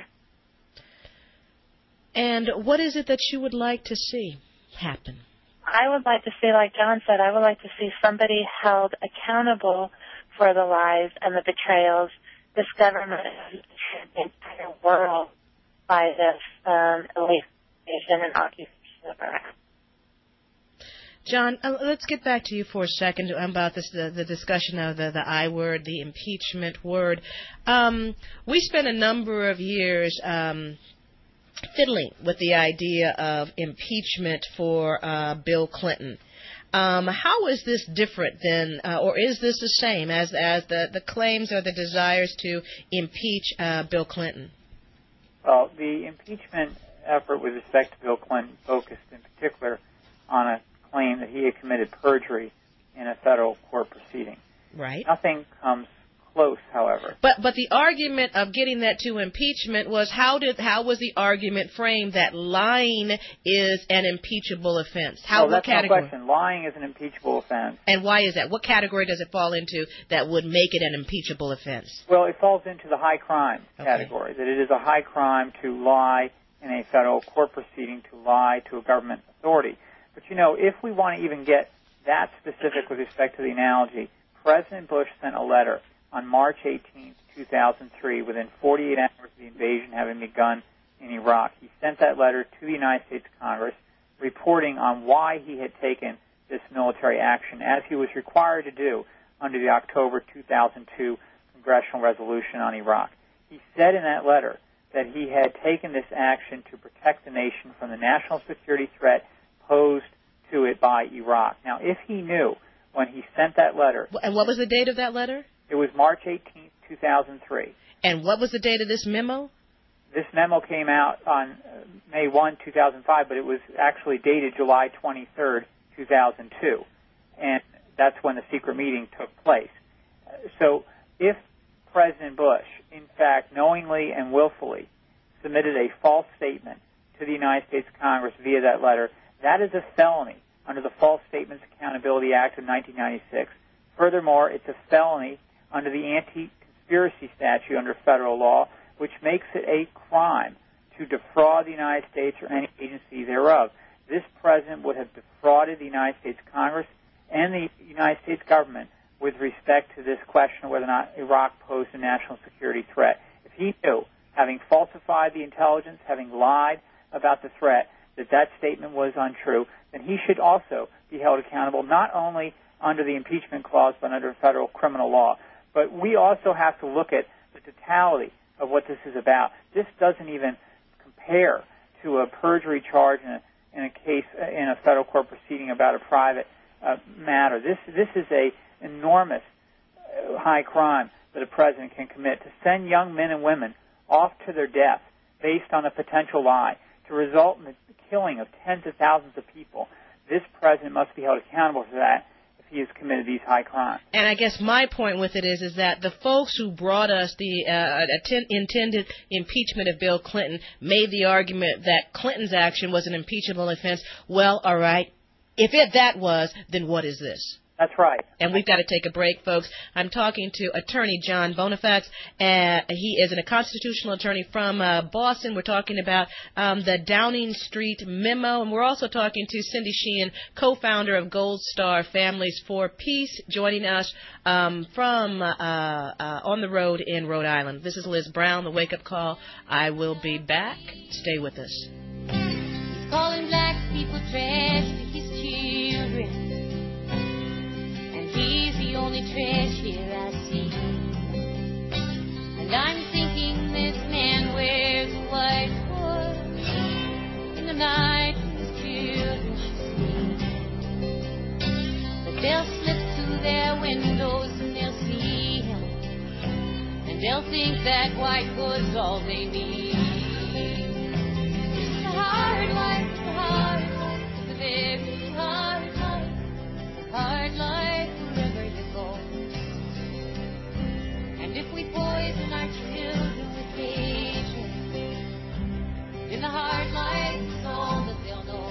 S12: And what is it that you would like to see happen?
S17: I would like to see, like John said, I would like to see somebody held accountable for the lies and the betrayals. This government has betrayed the entire world by this elite invasion and occupation of Iraq.
S12: John, let's get back to you for a second about this, the discussion of the I word, the impeachment word. We spent a number of years fiddling with the idea of impeachment for Bill Clinton. How is this different than, or is this the same as the claims or the desires to impeach Bill Clinton?
S14: Well, the impeachment effort with respect to Bill Clinton focused in particular on a claim that he had committed perjury in a federal court proceeding.
S12: Right.
S14: Nothing comes close, however.
S12: But the argument of getting that to impeachment was how was the argument framed that lying is an impeachable offense?
S14: That's no question. Lying is an impeachable offense.
S12: And why is that? What category does it fall into that would make it an impeachable offense?
S14: Well, it falls into the high crime category, that it is a high crime to lie in a federal court proceeding, to lie to a government authority. But, if we want to even get that specific with respect to the analogy, President Bush sent a letter on March 18, 2003, within 48 hours of the invasion having begun in Iraq. He sent that letter to the United States Congress reporting on why he had taken this military action, as he was required to do under the October 2002 congressional resolution on Iraq. He said in that letter that he had taken this action to protect the nation from the national security threat posed to it by Iraq. Now, if he knew when he sent that letter...
S12: And what was the date of that letter?
S14: It was March 18, 2003.
S12: And what was the date of this memo?
S14: This memo came out on May 1, 2005, but it was actually dated July 23, 2002. And that's when the secret meeting took place. So if President Bush, in fact, knowingly and willfully submitted a false statement to the United States Congress via that letter, that is a felony under the False Statements Accountability Act of 1996. Furthermore, it's a felony under the anti-conspiracy statute under federal law, which makes it a crime to defraud the United States or any agency thereof. This president would have defrauded the United States Congress and the United States government with respect to this question of whether or not Iraq posed a national security threat. If he knew, having falsified the intelligence, having lied about the threat, that statement was untrue, then he should also be held accountable not only under the impeachment clause but under federal criminal law. But we also have to look at the totality of what this is about. This doesn't even compare to a perjury charge in a case in a federal court proceeding about a private matter. This is a enormous high crime that a president can commit, to send young men and women off to their death based on a potential lie, to result in the killing of tens of thousands of people. This president must be held accountable for that if he has committed these high crimes.
S12: And I guess my point with it is that the folks who brought us the intended impeachment of Bill Clinton made the argument that Clinton's action was an impeachable offense. Well, all right. If that was, then what is this?
S14: That's right.
S12: And we've got to take a break, folks. I'm talking to Attorney John Bonifax. He is a constitutional attorney from Boston. We're talking about the Downing Street memo. And we're also talking to Cindy Sheehan, co-founder of Gold Star Families for Peace, joining us from on the road in Rhode Island. This is Liz Brown, the Wake Up Call. I will be back. Stay with us.
S2: He's calling black people trash to his children. He's the only trash here I see. And I'm thinking this man wears a white horse in the night when his children should sleep. But they'll slip through their windows and they'll see him that white was all they need. It's a hard life, it's a hard life, it's a very hard life, hard life wherever you go. And if we poison our children with hatred, in the hard life is all that they'll know.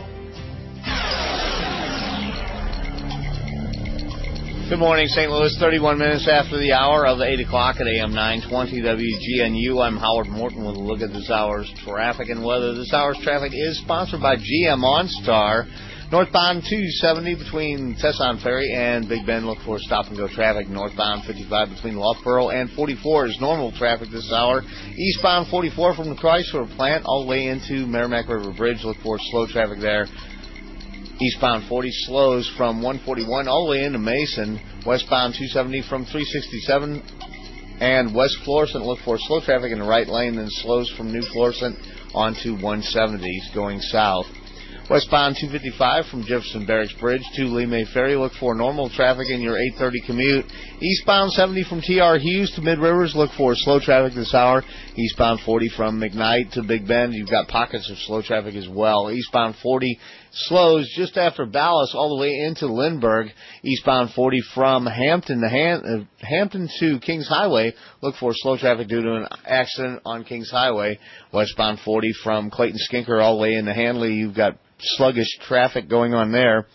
S1: Good morning, St. Louis. 31 minutes after the hour of 8 o'clock at AM 920 WGNU. I'm Howard Morton with a look at this hour's traffic and weather. This hour's traffic is sponsored by GM OnStar. Northbound 270 between Tesson Ferry and Big Bend. Look for stop-and-go traffic. Northbound 55 between Loughborough and 44 is normal traffic this hour. Eastbound 44 from the Chrysler plant all the way into Merrimack River Bridge. Look for slow traffic there. Eastbound 40 slows from 141 all the way into Mason. Westbound 270 from 367 and West Florissant. Look for slow traffic in the right lane, then slows from New Florissant onto 170 going south. Westbound 255 from Jefferson Barracks Bridge to Lee May Ferry. Look for normal traffic in your 8:30 commute. Eastbound 70 from T.R. Hughes to Mid Rivers. Look for slow traffic this hour. Eastbound 40 from McKnight to Big Bend. You've got pockets of slow traffic as well. Eastbound 40 slows just after Ballas all the way into Lindbergh. Eastbound 40 from Hampton to Kings Highway. Look for slow traffic due to an accident on Kings Highway. Westbound 40 from Clayton Skinker all the way into Handley. You've got sluggish traffic going on there.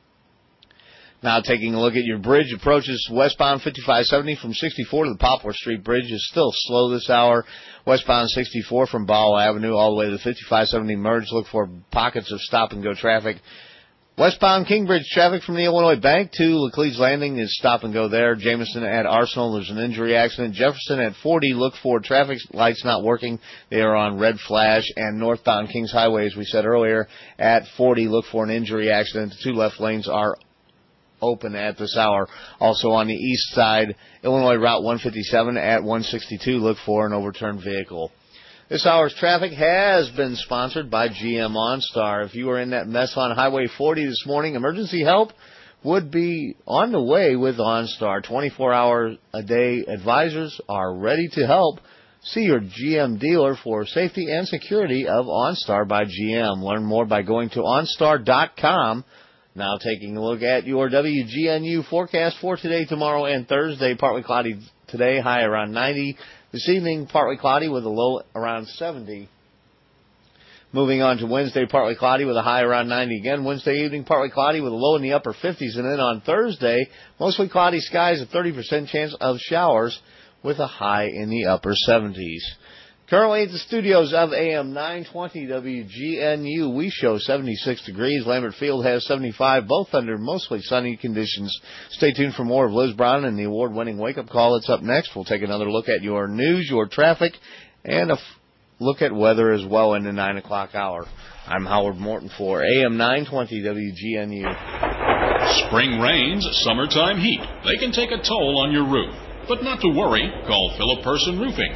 S1: Now taking a look at your bridge approaches westbound 5570 from 64 to the Poplar Street Bridge is still slow this hour. Westbound 64 from Bowell Avenue all the way to the 5570 merge. Look for pockets of stop-and-go traffic. Westbound Kingbridge traffic from the Illinois Bank to Laclede's Landing is stop-and-go there. Jameson at Arsenal, there's an injury accident. Jefferson at 40, look for traffic lights not working. They are on red flash. And northbound Kings Highway, as we said earlier, at 40, look for an injury accident. The two left lanes are open at this hour. Also on the east side, Illinois Route 157 at 162, look for an overturned vehicle. This hour's traffic has been sponsored by GM OnStar. If you were in that mess on Highway 40 this morning, emergency help would be on the way with OnStar. 24-hour-a-day advisors are ready to help. See your GM dealer for safety and security of OnStar by GM. Learn more by going to OnStar.com. Now taking a look at your WGNU forecast for today, tomorrow, and Thursday. Partly cloudy today, high around 90. This evening, partly cloudy with a low around 70. Moving on to Wednesday, partly cloudy with a high around 90 again. Wednesday evening, partly cloudy with a low in the upper 50s. And then on Thursday, mostly cloudy skies, a 30% chance of showers with a high in the upper 70s. Currently at the studios of AM 920 WGNU, we show 76 degrees. Lambert Field has 75, both under mostly sunny conditions. Stay tuned for more of Liz Brown and the award-winning wake-up call. It's up next. We'll take another look at your news, your traffic, and a look at weather as well in the 9 o'clock hour. I'm Howard Morton for AM 920 WGNU.
S15: Spring rains, summertime heat. They can take a toll on your roof. But not to worry, call Philip Person Roofing,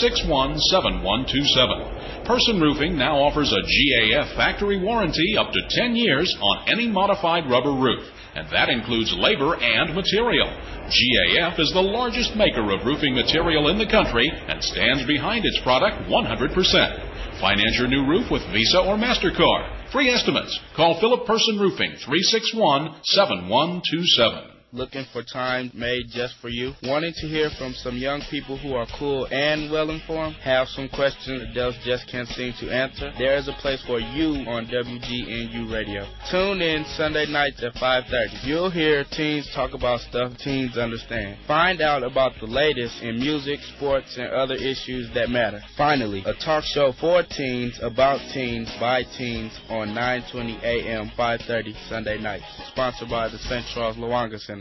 S15: 361-7127. Person Roofing now offers a GAF factory warranty up to 10 years on any modified rubber roof, and that includes labor and material. GAF is the largest maker of roofing material in the country and stands behind its product 100%. Finance your new roof with Visa or MasterCard. Free estimates. Call Philip Person Roofing, 361-7127.
S11: Looking for time made just for you? Wanting to hear from some young people who are cool and well-informed? Have some questions adults just can't seem to answer? There is a place for you on WGNU Radio. Tune in Sunday nights at 5:30. You'll hear teens talk about stuff teens understand. Find out about the latest in music, sports, and other issues that matter. Finally, a talk show for teens, about teens, by teens on 920 AM, 5:30 Sunday nights. Sponsored by the St. Charles Lawanga Center.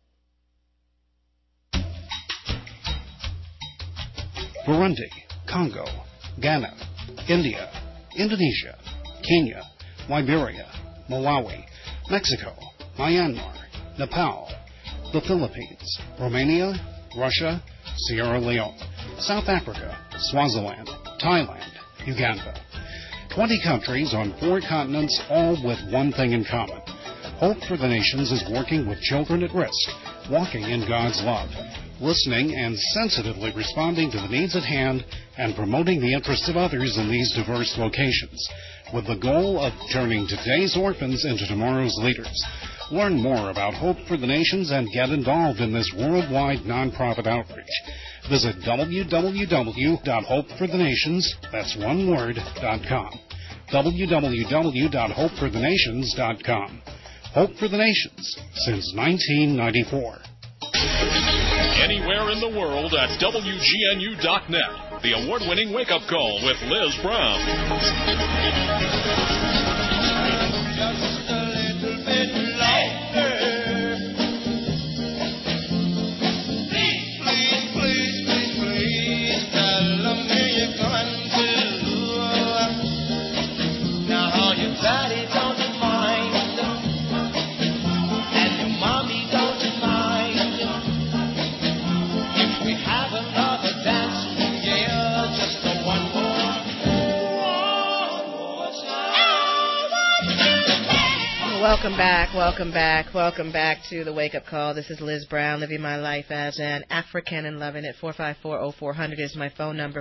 S19: Burundi, Congo, Ghana, India, Indonesia, Kenya, Liberia, Malawi, Mexico, Myanmar, Nepal, the Philippines, Romania, Russia, Sierra Leone, South Africa, Swaziland, Thailand, Uganda. 20 countries on 4 continents, all with one thing in common. Hope for the Nations is working with children at risk, walking in God's love. listening and sensitively responding to the needs at hand and promoting the interests of others in these diverse locations, with the goal of turning today's orphans into tomorrow's leaders. Learn more about Hope for the Nations and get involved in this worldwide nonprofit outreach. Visit www.hopeforthenations, that's one word, .com. www.hopeforthenations.com. Hope for the Nations since 1994.
S15: Anywhere in the world at WGNU.net. The award-winning wake-up call with Liz Brown.
S2: Just a little bit longer. Please, tell me you're going to. Now your daddy don't mind, and your mommy don't mind. If we have another dance, yeah, just a one more time.
S12: Welcome back to the Wake Up Call. This is Liz Brown, living my life as an African and loving it. 454-0400 is my phone number.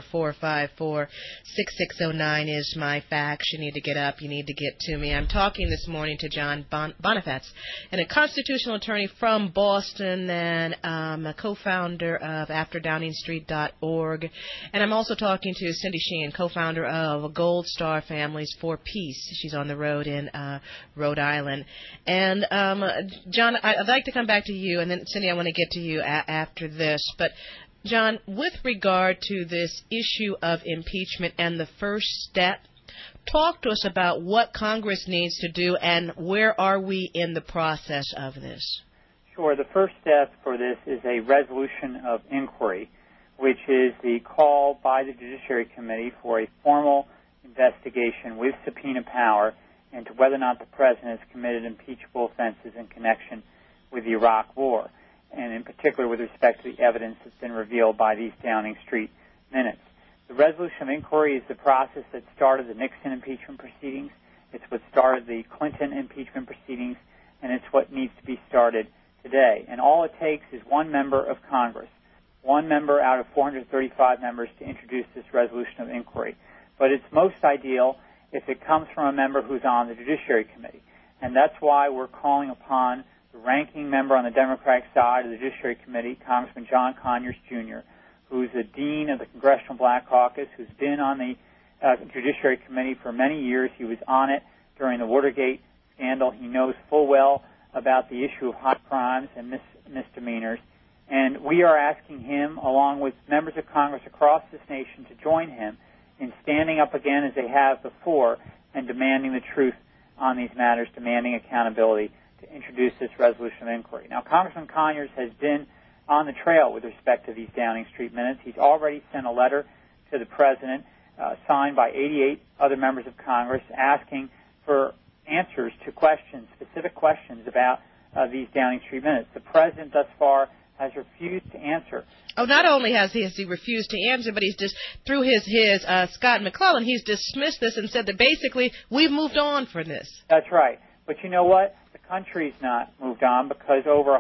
S12: 454-6609 is my fax. You need to get up. You need to get to me. I'm talking this morning to John Bonifaz, and a constitutional attorney from Boston and a co-founder of AfterDowningstreet.org. And I'm also talking to Cindy Sheehan, co-founder of Gold Star Families for Peace. She's on the road in Rhode Island. And John, I'd like to come back to you, and then Cindy, I want to get to you after this. But John, with regard to this issue of impeachment and the first step, talk to us about what Congress needs to do and where are we in the process of this.
S14: Sure. The first step for this is a resolution of inquiry, which is the call by the Judiciary Committee for a formal investigation with subpoena power into whether or not the President has committed impeachable offenses in connection with the Iraq War, and in particular with respect to the evidence that's been revealed by these Downing Street minutes. The resolution of inquiry is the process that started the Nixon impeachment proceedings. It's what started the Clinton impeachment proceedings, and it's what needs to be started today. And all it takes is one member of Congress, one member out of 435 members, to introduce this resolution of inquiry. But it's most ideal if it comes from a member who's on the Judiciary Committee. And that's why we're calling upon the ranking member on the Democratic side of the Judiciary Committee, Congressman John Conyers, Jr., who's the dean of the Congressional Black Caucus, who's been on the Judiciary Committee for many years. He was on it during the Watergate scandal. He knows full well about the issue of high crimes and misdemeanors. And we are asking him, along with members of Congress across this nation, to join him in standing up again as they have before and demanding the truth on these matters, demanding accountability to introduce this resolution of inquiry. Now, Congressman Conyers has been on the trail with respect to these Downing Street minutes. He's already sent a letter to the President, signed by 88 other members of Congress, asking for answers to questions, specific questions about these Downing Street minutes. The President thus far has refused to answer.
S12: Oh, not only has he refused to answer, but he's just, through his Scott McClellan, he's dismissed this and said that basically we've moved on from this.
S14: That's right. But you know what? The country's not moved on, because over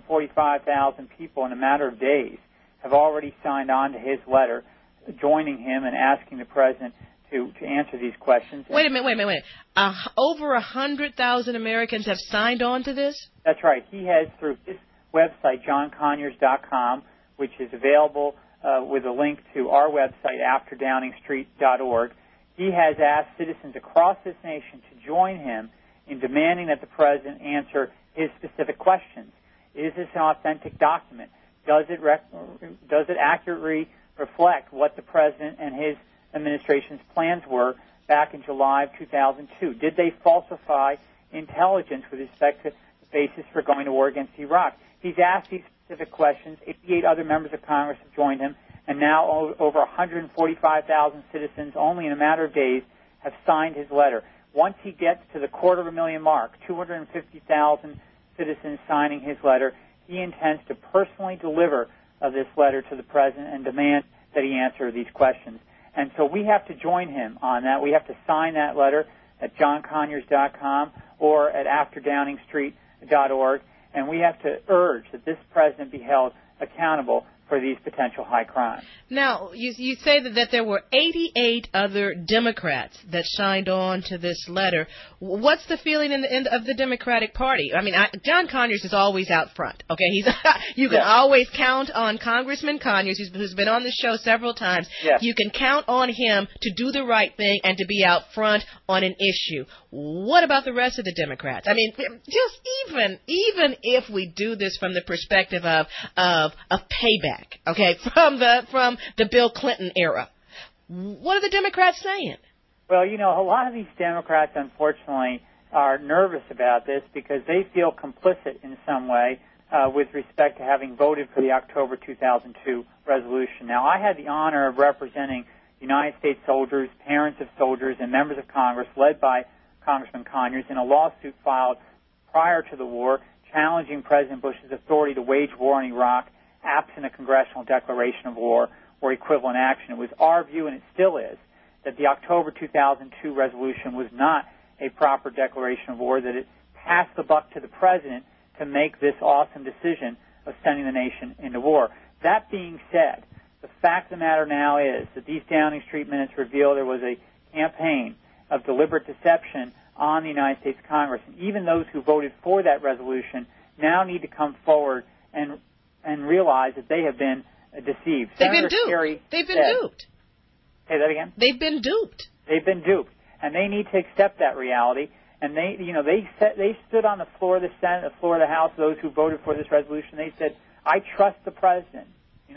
S14: 145,000 people in a matter of days have already signed on to his letter, joining him and asking the President to answer these questions.
S12: Wait a minute. Over 100,000 Americans have signed on to this?
S14: That's right. He has, through his website, johnconyers.com, which is available with a link to our website, AfterDowningstreet.org. He has asked citizens across this nation to join him in demanding that the President answer his specific questions. Is this an authentic document? Does it accurately reflect what the President and his administration's plans were back in July of 2002? Did they falsify intelligence with respect to the basis for going to war against Iraq? He's asked these specific questions. 88 other members of Congress have joined him, and now over 145,000 citizens, only in a matter of days, have signed his letter. Once he gets to the 250,000 mark, 250,000 citizens signing his letter, he intends to personally deliver this letter to the President and demand that he answer these questions. And so we have to join him on that. We have to sign that letter at johnconyers.com or at AfterDowningstreet.org. And we have to urge that this President be held accountable for these potential high crimes.
S12: Now, you say that there were 88 other Democrats that signed on to this letter. What's the feeling of the Democratic Party? I mean, John Conyers is always out front. Okay, you can always count on Congressman Conyers, who's been on the show several times.
S14: Yes.
S12: You can count on him to do the right thing and to be out front on an issue. What about the rest of the Democrats? I mean, just even if we do this from the perspective of payback, okay, from the Bill Clinton era, what are the Democrats saying?
S14: Well, a lot of these Democrats, unfortunately, are nervous about this because they feel complicit in some way with respect to having voted for the October 2002 resolution. Now, I had the honor of representing United States soldiers, parents of soldiers, and members of Congress led by Congressman Conyers in a lawsuit filed prior to the war challenging President Bush's authority to wage war in Iraq absent a congressional declaration of war or equivalent action. It was our view, and it still is, that the October 2002 resolution was not a proper declaration of war, that it passed the buck to the President to make this awesome decision of sending the nation into war. That being said, the fact of the matter now is that these Downing Street minutes reveal there was a campaign of deliberate deception on the United States Congress. And even those who voted for that resolution now need to come forward and realize that they have been deceived.
S12: They've been duped. They've been duped.
S14: Say that again?
S12: They've been duped.
S14: They've been duped. And they need to accept that reality. And they stood on the floor of the Senate, the floor of the House, those who voted for this resolution. They said, I trust the President.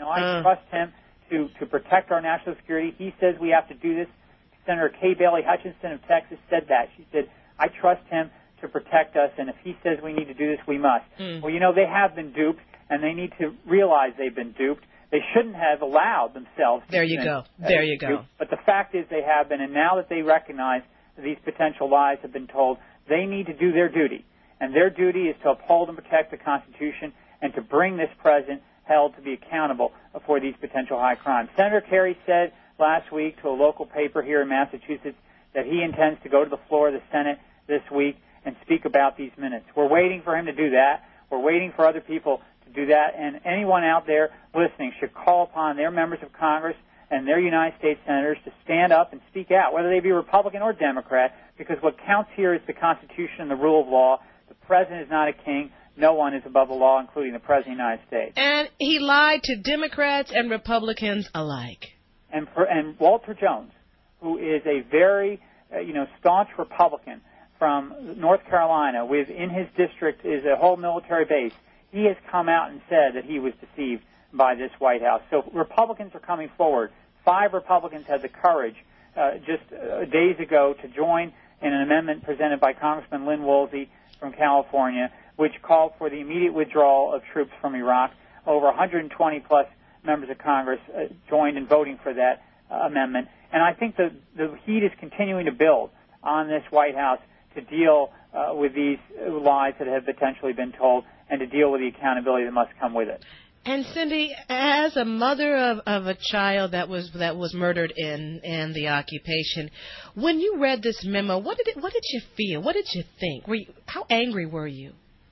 S14: I trust him to protect our national security. He says we have to do this. Senator Kay Bailey Hutchinson of Texas said that. She said, I trust him to protect us, and if he says we need to do this, we must. Well, they have been duped, and they need to realize they've been duped. They shouldn't have allowed themselves to be duped. But the fact is they have been, and now that they recognize that these potential lies have been told, they need to do their duty. And their duty is to uphold and protect the Constitution and to bring this president held to be accountable for these potential high crimes. Senator Kerry said last week to a local paper here in Massachusetts that he intends to go to the floor of the Senate this week and speak about these minutes. We're waiting for him to do that. We're waiting for other people to do that. And anyone out there listening should call upon their members of Congress and their United States senators to stand up and speak out, whether they be Republican or Democrat, because what counts here is the Constitution and the rule of law. The President is not a king. No one is above the law, including the President of the United States.
S12: And he lied to Democrats and Republicans alike.
S14: And Walter Jones, who is a very, staunch Republican from North Carolina, in his district is a whole military base. He has come out and said that he was deceived by this White House. So Republicans are coming forward. 5 Republicans had the courage just days ago to join in an amendment presented by Congressman Lynn Woolsey from California, which called for the immediate withdrawal of troops from Iraq. Over 120-plus members of Congress joined in voting for that amendment. And I think the heat is continuing to build on this White House to deal with these lies that have potentially been told and to deal with the accountability that must come with it.
S12: And Cindy, as a mother of a child that was murdered in the occupation, when you read this memo, what did you feel? What did you think? How angry were you?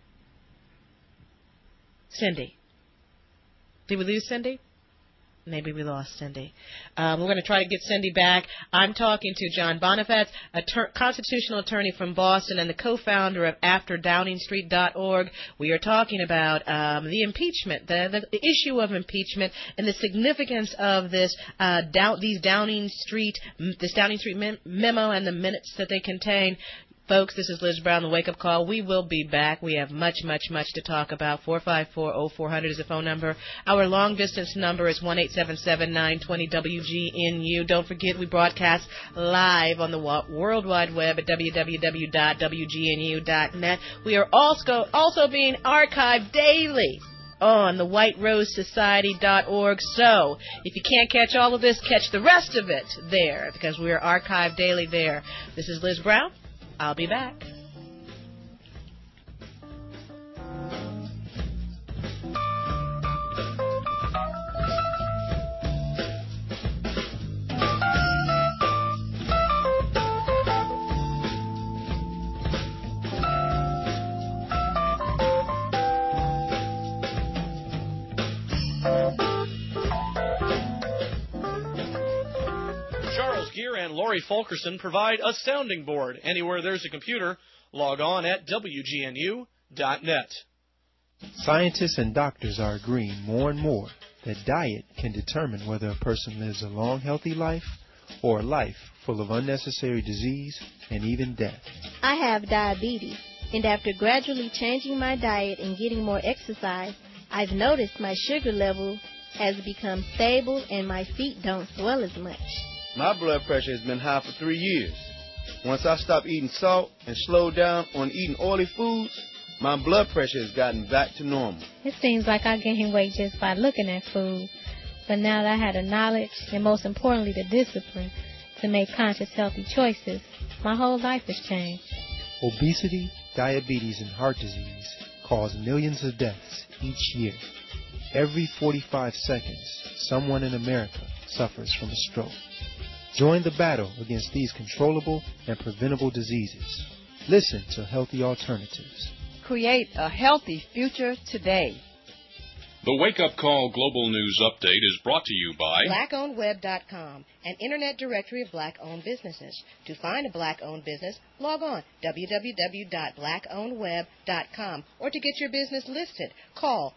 S12: Cindy. Did we lose Cindy? Maybe we lost Cindy. We're going to try to get Cindy back. I'm talking to John Bonifaz, a constitutional attorney from Boston and the co-founder of AfterDowningStreet.org. We are talking about the impeachment, the issue of impeachment, and the significance of this Downing Street memo and the minutes that they contain. Folks, this is Liz Brown, the Wake Up Call. We will be back. We have much, much, much to talk about. 454-0400 is the phone number. Our long-distance number is 1-877-920-WGNU. Don't forget, we broadcast live on the World Wide Web at www.wgnu.net. We are also being archived daily on the whiterosesociety.org. So if you can't catch all of this, catch the rest of it there, because we are archived daily there. This is Liz Brown. I'll be back.
S9: Lori Fulkerson provide a sounding board. Anywhere there's a computer, log on at WGNU.net.
S20: Scientists and doctors are agreeing more and more that diet can determine whether a person lives a long, healthy life or a life full of unnecessary disease and even death.
S21: I have diabetes, and after gradually changing my diet and getting more exercise, I've noticed my sugar level has become stable and my feet don't swell as much.
S22: My blood pressure has been high for 3 years. Once I stopped eating salt and slowed down on eating oily foods, my blood pressure has gotten back to normal.
S23: It seems like I gain weight just by looking at food. But now that I had the knowledge and most importantly the discipline to make conscious healthy choices, my whole life has changed.
S20: Obesity, diabetes, and heart disease cause millions of deaths each year. Every 45 seconds, someone in America suffers from a stroke. Join the battle against these controllable and preventable diseases. Listen to Healthy Alternatives.
S26: Create a healthy future today.
S15: The Wake Up Call Global News Update is brought to you by
S18: BlackOwnedWeb.com, an internet directory of black-owned businesses. To find a black-owned business, log on www.blackownedweb.com, or to get your business listed, call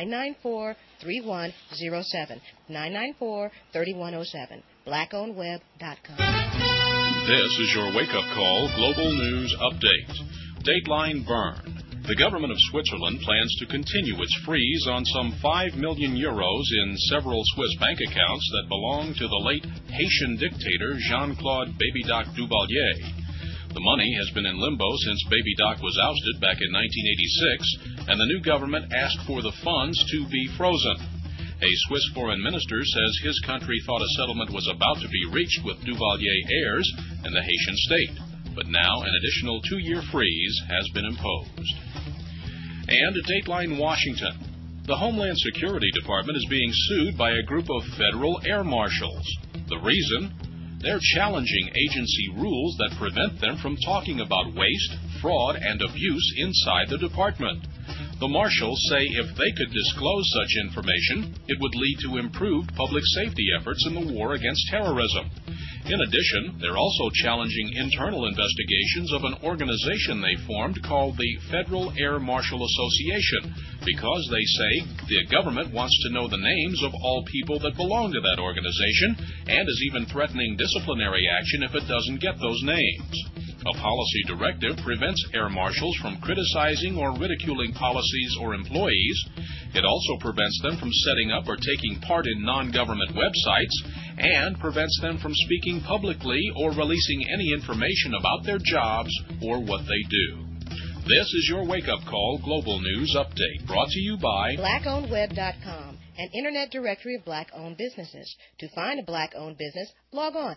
S18: 994-3107, 994-3107, BlackOwnedWeb.com.
S15: This is your Wake Up Call Global News Update. Dateline burn. The government of Switzerland plans to continue its freeze on some 5 million euros in several Swiss bank accounts that belong to the late Haitian dictator Jean-Claude Baby Doc Duvalier. The money has been in limbo since Baby Doc was ousted back in 1986, and the new government asked for the funds to be frozen. A Swiss foreign minister says his country thought a settlement was about to be reached with Duvalier heirs and the Haitian state, but now an additional 2-year freeze has been imposed. And at Dateline Washington, the Homeland Security Department is being sued by a group of federal air marshals. The reason? They're challenging agency rules that prevent them from talking about waste, fraud, and abuse inside the department. The marshals say if they could disclose such information, it would lead to improved public safety efforts in the war against terrorism. In addition, they're also challenging internal investigations of an organization they formed called the Federal Air Marshal Association because they say the government wants to know the names of all people that belong to that organization and is even threatening disciplinary action if it doesn't get those names. A policy directive prevents air marshals from criticizing or ridiculing policies or employees. It also prevents them from setting up or taking part in non-government websites and prevents them from speaking publicly or releasing any information about their jobs or what they do. This is your Wake Up Call Global News Update, brought to you by
S18: BlackOwnedWeb.com, an internet directory of black-owned businesses. To find a black-owned business, log on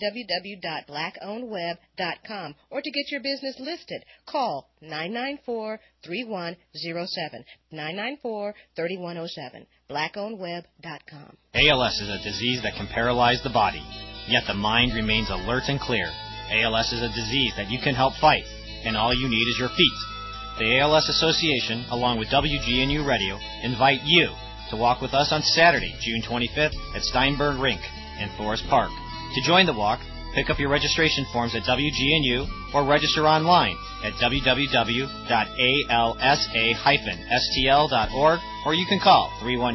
S18: www.blackownedweb.com, or to get your business listed, call 994-3107, 994-3107, BlackOwnedWeb.com.
S27: ALS is a disease that can paralyze the body, yet the mind remains alert and clear. ALS is a disease that you can help fight, and all you need is your feet. The ALS Association, along with WGNU Radio, invite you to walk with us on Saturday, June 25th at Steinberg Rink in Forest Park. To join the walk, pick up your registration forms at WGNU or register online at www.alsa-stl.org, or you can call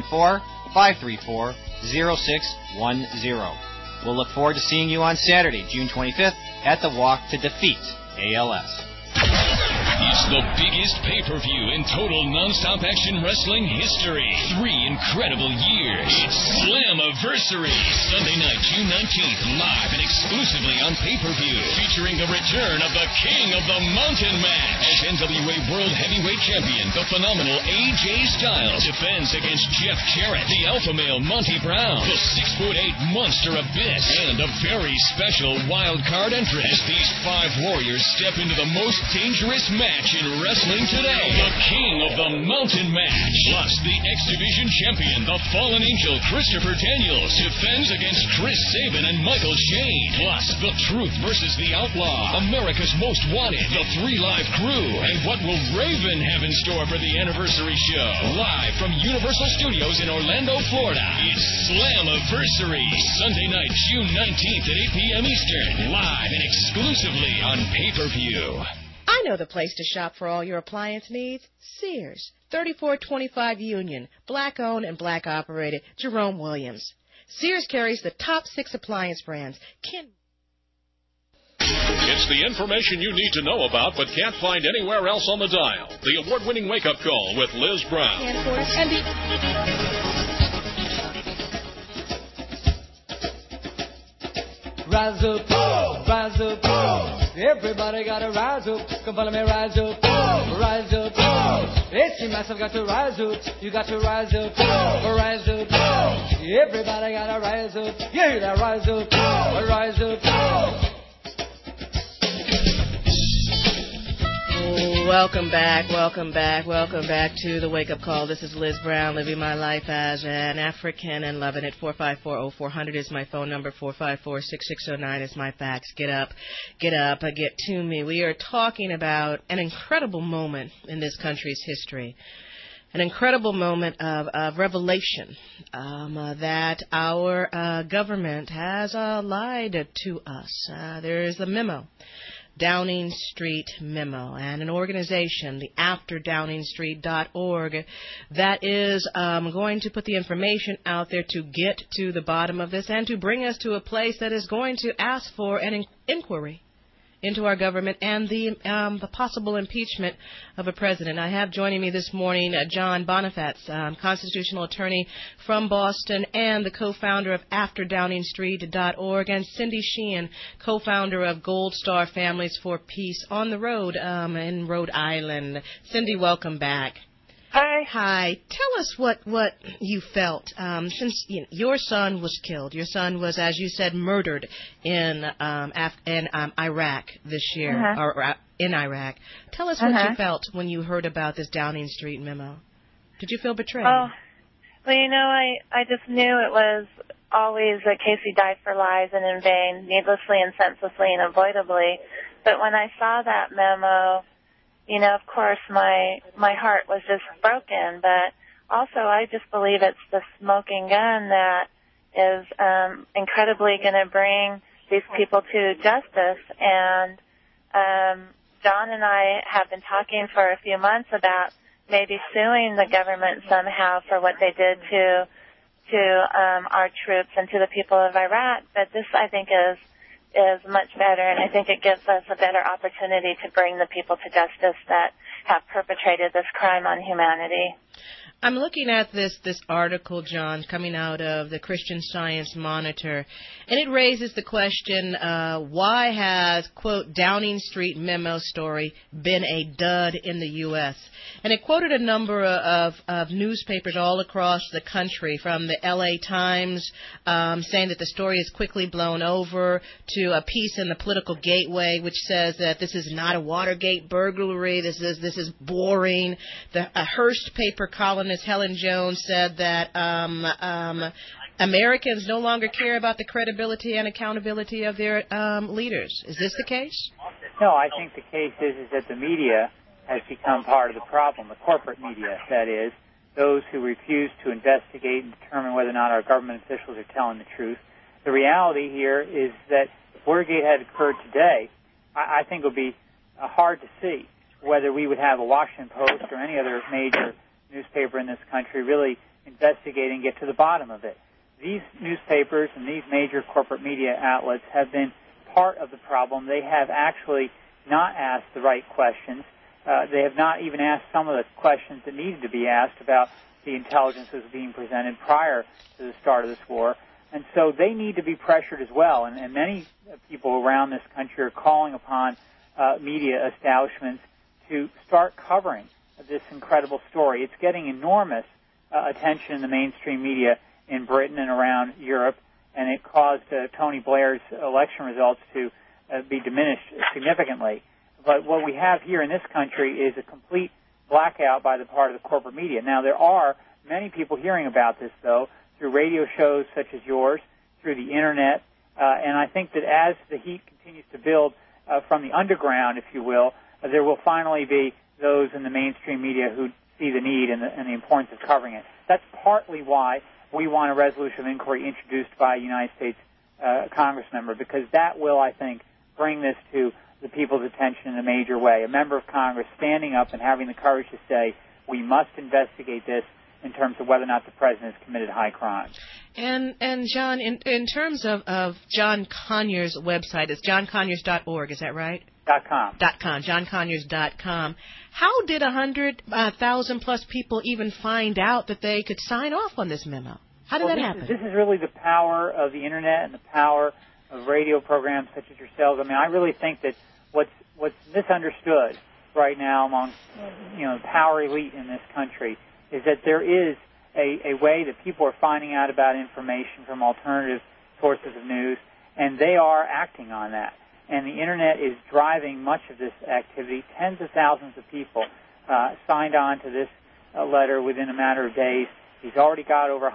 S27: 314-534-0610. We'll look forward to seeing you on Saturday, June 25th at the Walk to Defeat ALS.
S28: It's the biggest pay-per-view in total non-stop action wrestling history. 3 incredible years. It's Slammiversary. Sunday night, June 19th, live and exclusively on pay-per-view. Featuring the return of the King of the Mountain match. As NWA World Heavyweight Champion, the phenomenal AJ Styles defends against Jeff Jarrett, the alpha male Monty Brown, the 6'8" monster Abyss, and a very special wild card entrant. As these 5 warriors step into the most dangerous match match in wrestling today. The king of the mountain match. Plus, the X Division champion, the fallen angel Christopher Daniels, defends against Chris Sabin and Michael Shane. Plus, the Truth versus the Outlaw, America's Most Wanted, the 3 Live Crew, and what will Raven have in store for the anniversary show? Live from Universal Studios in Orlando, Florida, it's Slammiversary, Sunday night, June 19th at 8 p.m. Eastern, live and exclusively on pay-per-view.
S18: I know the place to shop for all your appliance needs. Sears, 3425 Union, black-owned and black-operated. Jerome Williams. Sears carries the top 6 appliance brands.
S15: It's the information you need to know about but can't find anywhere else on the dial. The award-winning wake-up call with Liz Brown.
S4: Rise up, rise up, everybody gotta rise up. Come follow me, rise up, rise up. It's massive, got to rise up. You got to rise up, rise up. Everybody gotta rise up. You hear that? Rise up, rise up.
S18: Welcome back to the Wake Up Call. This is Liz Brown, living my life as an African and loving it. 454-0400 is my phone number. 454-6609 is my fax. Get up, get to me. We are talking about an incredible moment in this country's history. An incredible moment of revelation that our government has lied to us. There is a memo. Downing Street memo, and an organization, the AfterDowningstreet.org, that is going to put the information out there to get to the bottom of this and to bring us to a place that is going to ask for an inquiry into our government and the possible impeachment of a president. I have joining me this morning John Bonifats, constitutional attorney from Boston and the co-founder of AfterDowningstreet.org, and Cindy Sheehan, co-founder of Gold Star Families for Peace on the road in Rhode Island. Cindy, welcome back. Hi. Tell us what you felt since your son was killed. Your son was, as you said, murdered in Iraq this year, or in Iraq. Tell us what you felt when you heard about this Downing Street memo. Did you feel betrayed?
S17: Oh, well, I just knew it was always that Casey died for lies and in vain, needlessly and senselessly and avoidably. But when I saw that memo, of course, my heart was just broken, but also I just believe it's the smoking gun that is incredibly going to bring these people to justice. And John and I have been talking for a few months about maybe suing the government somehow for what they did to our troops and to the people of Iraq. But this, I think, is much better, and I think it gives us a better opportunity to bring the people to justice that have perpetrated this crime on humanity.
S18: I'm looking at this article, John, coming out of the Christian Science Monitor, and it raises the question, why has, quote, Downing Street memo story been a dud in the U.S.? And it quoted a number of newspapers all across the country, from the L.A. Times saying that the story is quickly blown over, to a piece in the Political Gateway which says that this is not a Watergate burglary, this is boring. The Hearst paper columnist Helen Jones said that Americans no longer care about the credibility and accountability of their leaders. Is this the case?
S14: No, I think the case is that the media has become part of the problem, the corporate media, that is, those who refuse to investigate and determine whether or not our government officials are telling the truth. The reality here is that if Watergate had occurred today, I think it would be hard to see whether we would have a Washington Post or any other major newspaper in this country really investigate and get to the bottom of it. These newspapers and these major corporate media outlets have been part of the problem. They have actually not asked the right questions. They have not even asked some of the questions that needed to be asked about the intelligence that was being presented prior to the start of this war. And so they need to be pressured as well. And many people around this country are calling upon media establishments to start covering this incredible story. It's getting enormous attention in the mainstream media in Britain and around Europe, and it caused Tony Blair's election results to be diminished significantly. But what we have here in this country is a complete blackout by the part of the corporate media. Now, there are many people hearing about this, though, through radio shows such as yours, through the Internet, and I think that as the heat continues to build from the underground, if you will, there will finally be those in the mainstream media who see the need and the importance of covering it. That's partly why we want a resolution of inquiry introduced by a United States Congress member, because that will, I think, bring this to the people's attention in a major way. A member of Congress standing up and having the courage to say, we must investigate this in terms of whether or not the president has committed high crimes.
S12: And John, in terms of John Conyers' website, it's johnconyers.org, is that right?
S14: .com.
S12: JohnConyers.com. How did 100,000 plus people even find out that they could sign off on this memo? How did that happen?
S14: This is really the power of the Internet and the power of radio programs such as yourselves. I mean, I really think that what's misunderstood right now among the power elite in this country is that there is a way that people are finding out about information from alternative sources of news, and they are acting on that. And the Internet is driving much of this activity. Tens of thousands of people signed on to this letter within a matter of days. He's already got over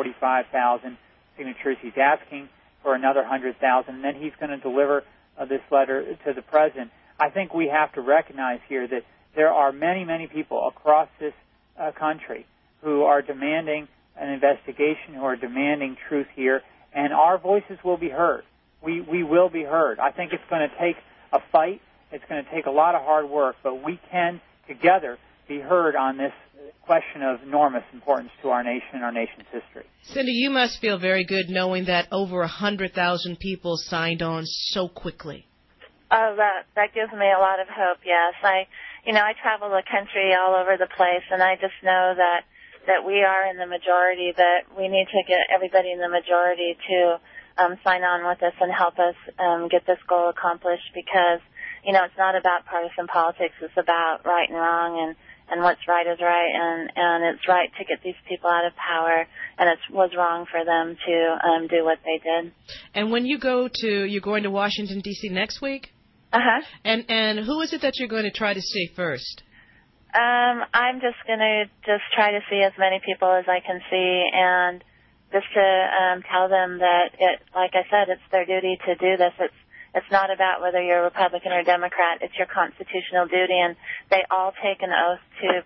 S14: 145,000 signatures. He's asking for another 100,000, and then he's going to deliver this letter to the president. I think we have to recognize here that there are many, many people across this country who are demanding an investigation, who are demanding truth here, and our voices will be heard. We will be heard. I think it's going to take a fight. It's going to take a lot of hard work, but we can together be heard on this question of enormous importance to our nation and our nation's history.
S12: Cindy, you must feel very good knowing that over 100,000 people signed on so quickly.
S17: Oh, that gives me a lot of hope, yes. I travel the country all over the place, and I just know that we are in the majority, that we need to get everybody in the majority to sign on with us and help us get this goal accomplished, because, it's not about partisan politics. It's about right and wrong, and what's right is right, and it's right to get these people out of power, and it was wrong for them to do what they did.
S12: And when you're going to Washington, D.C. next week?
S17: Uh-huh.
S12: And who is it that you're going to try to see first?
S17: I'm just going to try to see as many people as I can see, and just to tell them that, like I said, it's their duty to do this. It's not about whether you're a Republican or a Democrat. It's your constitutional duty, and they all take an oath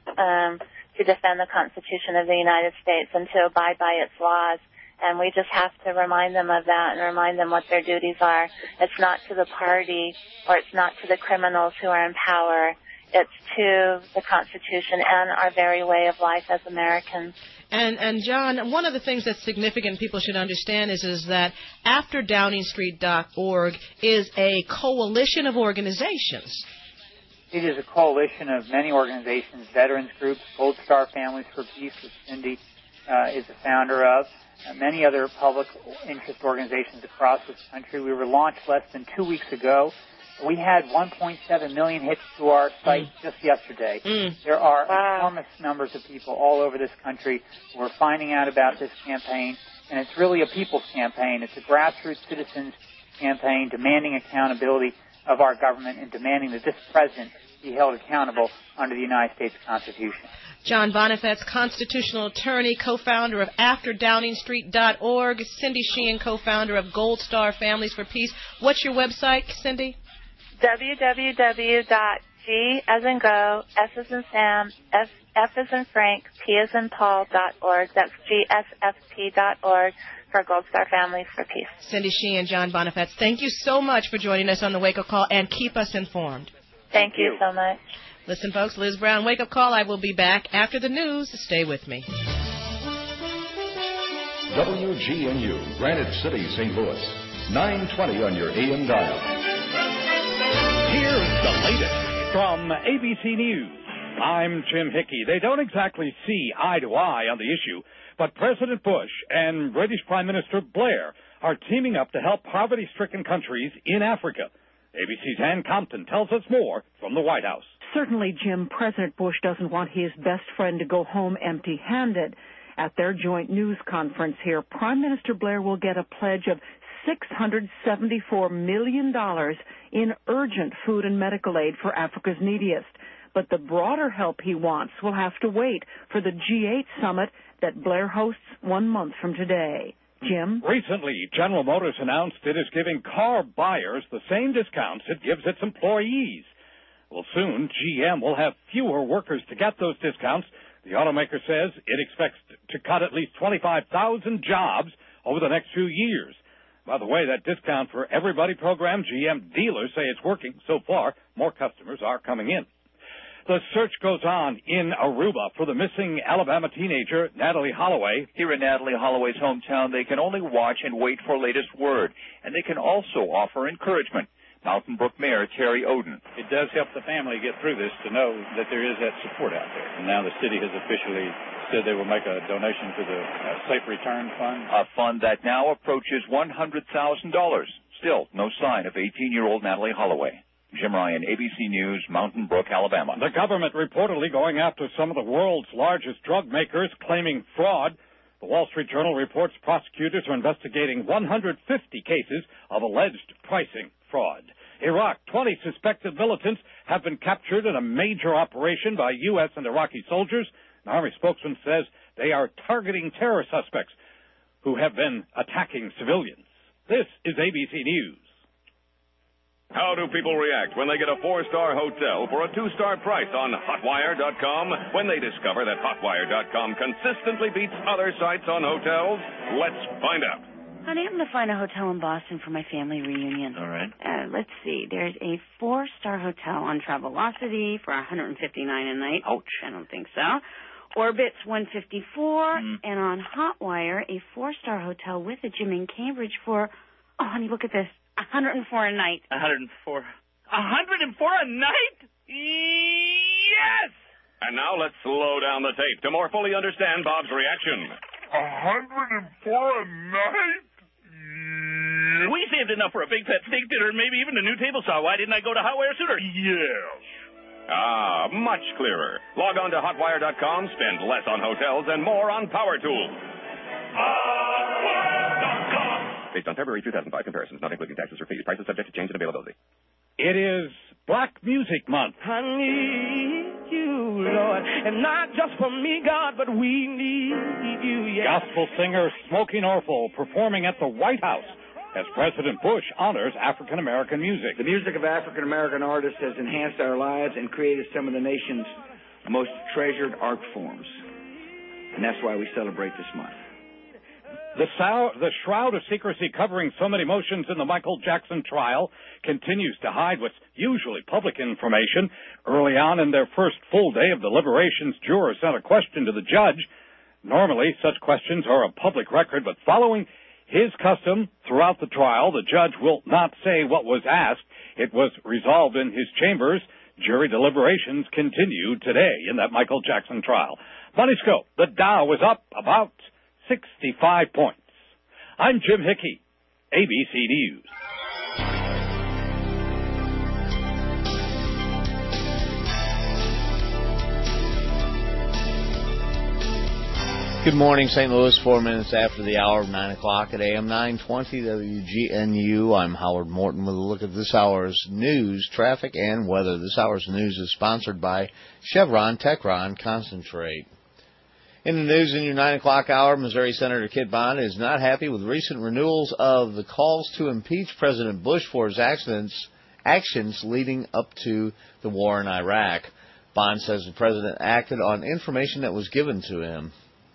S17: to defend the Constitution of the United States and to abide by its laws. And we just have to remind them of that and remind them what their duties are. It's not to the party or it's not to the criminals who are in power. It's to the Constitution and our very way of life as Americans.
S12: And John, one of the things that's significant people should understand is that AfterDowningstreet.org is a coalition of organizations.
S14: It is a coalition of many organizations, veterans groups, Gold Star Families for Peace, which Cindy is the founder of, many other public interest organizations across this country. We were launched less than 2 weeks ago. We had 1.7 million hits to our site just yesterday. There are enormous numbers of people all over this country who are finding out about this campaign, and it's really a people's campaign. It's a grassroots citizens campaign demanding accountability of our government and demanding that this president be held accountable under the United States Constitution.
S12: John Bonifaz, constitutional attorney, co-founder of AfterDowningstreet.org. Cindy Sheehan, co-founder of Gold Star Families for Peace. What's your website, Cindy?
S17: www.G as in go, S as in Sam, F as in Frank, P as in Paul.org. That's GSFP.org for Gold Star Families for Peace.
S12: Cindy Sheehan, John Bonifaz, thank you so much for joining us on the Wake Up Call, and keep us informed.
S17: Thank you so much.
S12: Listen, folks, Liz Brown, Wake Up Call. I will be back after the news. Stay with me.
S3: WGNU, Granite City, St. Louis. 920 on your AM dial.
S5: Here's the latest from ABC News. I'm Jim Hickey. They don't exactly see eye to eye on the issue, but President Bush and British Prime Minister Blair are teaming up to help poverty-stricken countries in Africa. ABC's Ann Compton tells us more from the White House.
S6: Certainly, Jim, President Bush doesn't want his best friend to go home empty-handed. At their joint news conference here, Prime Minister Blair will get a pledge of $674 million in urgent food and medical aid for Africa's neediest. But the broader help he wants will have to wait for the G8 summit that Blair hosts 1 month from today. Jim?
S5: Recently, General Motors announced it is giving car buyers the same discounts it gives its employees. Well, soon, GM will have fewer workers to get those discounts. The automaker says it expects to cut at least 25,000 jobs over the next few years. By the way, that discount for everybody program, GM dealers say it's working. So far, more customers are coming in. The search goes on in Aruba for the missing Alabama teenager, Natalie Holloway.
S1: Here in Natalie Holloway's hometown, they can only watch and wait for latest word, and they can also offer encouragement. Mountain Brook Mayor Terry Oden.
S7: It does help the family get through this to know that there is that support out there. And now the city has officially said they will make a donation to the Safe Return Fund.
S1: A fund that now approaches $100,000. Still, no sign of 18-year-old Natalie Holloway. Jim Ryan, ABC News, Mountain Brook, Alabama.
S5: The government reportedly going after some of the world's largest drug makers, claiming fraud. The Wall Street Journal reports prosecutors are investigating 150 cases of alleged pricing fraud. Iraq, 20 suspected militants have been captured in a major operation by U.S. and Iraqi soldiers. An Army spokesman says they are targeting terror suspects who have been attacking civilians. This is ABC News.
S8: How do people react when they get a 4-star hotel for a 2-star price on Hotwire.com when they discover that Hotwire.com consistently beats other sites on hotels? Let's find out.
S10: Honey, I'm going to find a hotel in Boston for my family reunion.
S8: All right.
S10: Let's see. There's a 4-star hotel on Travelocity for $159 a night.
S8: Ouch.
S10: I don't think so. Orbit's $154, and on Hotwire, a 4-star hotel with a gym in Cambridge for, oh, honey, look at this, $104 a night.
S8: 104. 104 a night? Yes! And now let's slow down the tape to more fully understand Bob's reaction.
S13: 104 a night?
S8: We saved enough for a big pet steak dinner and maybe even a new table saw. Why didn't I go to Hotwire sooner?
S13: Yes.
S8: Ah, much clearer. Log on to Hotwire.com, spend less on hotels and more on power tools. Hotwire.com. Based on February 2005 comparisons, not including taxes or fees. Prices subject to change and availability.
S5: It is Black Music Month.
S16: I need you, Lord, and not just for me, God, but we need you, yeah.
S5: Gospel singer Smokey Norfolk performing at the White House as President Bush honors African-American music.
S24: The music of African-American artists has enhanced our lives and created some of the nation's most treasured art forms. And that's why we celebrate this month.
S5: The shroud of secrecy covering so many motions in the Michael Jackson trial continues to hide what's usually public information. Early on in their first full day of deliberations, jurors sent a question to the judge. Normally, such questions are a public record, but following his custom throughout the trial, the judge will not say what was asked. It was resolved in his chambers. Jury deliberations continue today in that Michael Jackson trial. Money Scope, the Dow was up about 65 points. I'm Jim Hickey, ABC News.
S25: Good morning, St. Louis. 4 minutes after the hour of 9 o'clock at AM 920 WGNU. I'm Howard Morton with a look at this hour's news, traffic, and weather. This hour's news is sponsored by Chevron Techron Concentrate. In the news in your 9 o'clock hour, Missouri Senator Kit Bond is not happy with recent renewals of the calls to impeach President Bush for his actions leading up to the war in Iraq. Bond says the president acted on information that was given to him.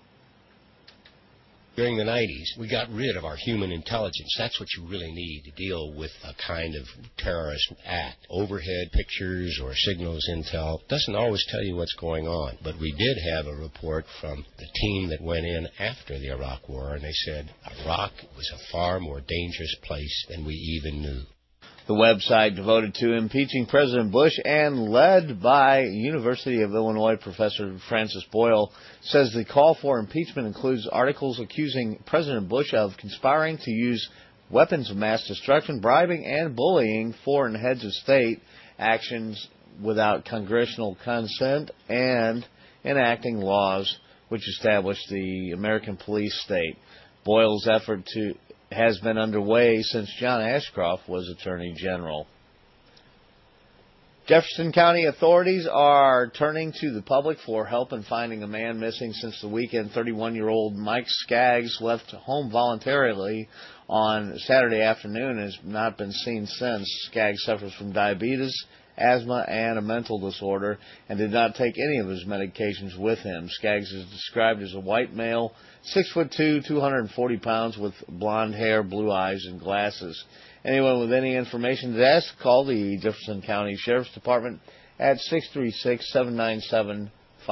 S29: During the 90s, we got rid of our human intelligence. That's what you really need to deal with a kind of terrorist act. Overhead pictures or signals intel doesn't always tell you what's going on. But we did have a report from the team that went in after the Iraq War, and they said Iraq was a far more dangerous place than we even knew.
S25: The website devoted to impeaching President Bush and led by University of Illinois professor Francis Boyle says the call for impeachment includes articles accusing President Bush of conspiring to use weapons of mass destruction, bribing and bullying foreign heads of state, actions without congressional consent, and enacting laws which establish the American police state. Boyle's has been underway since John Ashcroft was Attorney General. Jefferson County authorities are turning to the public for help in finding a man missing since the weekend. 31-year-old Mike Skaggs left home voluntarily on Saturday afternoon and has not been seen since. Skaggs suffers from diabetes, asthma, and a mental disorder and did not take any of his medications with him. Skaggs is described as a white male, 6'2", 240 pounds, with blonde hair, blue eyes, and glasses. Anyone with any information is asked to call the Jefferson County Sheriff's Department at 636-797-5526.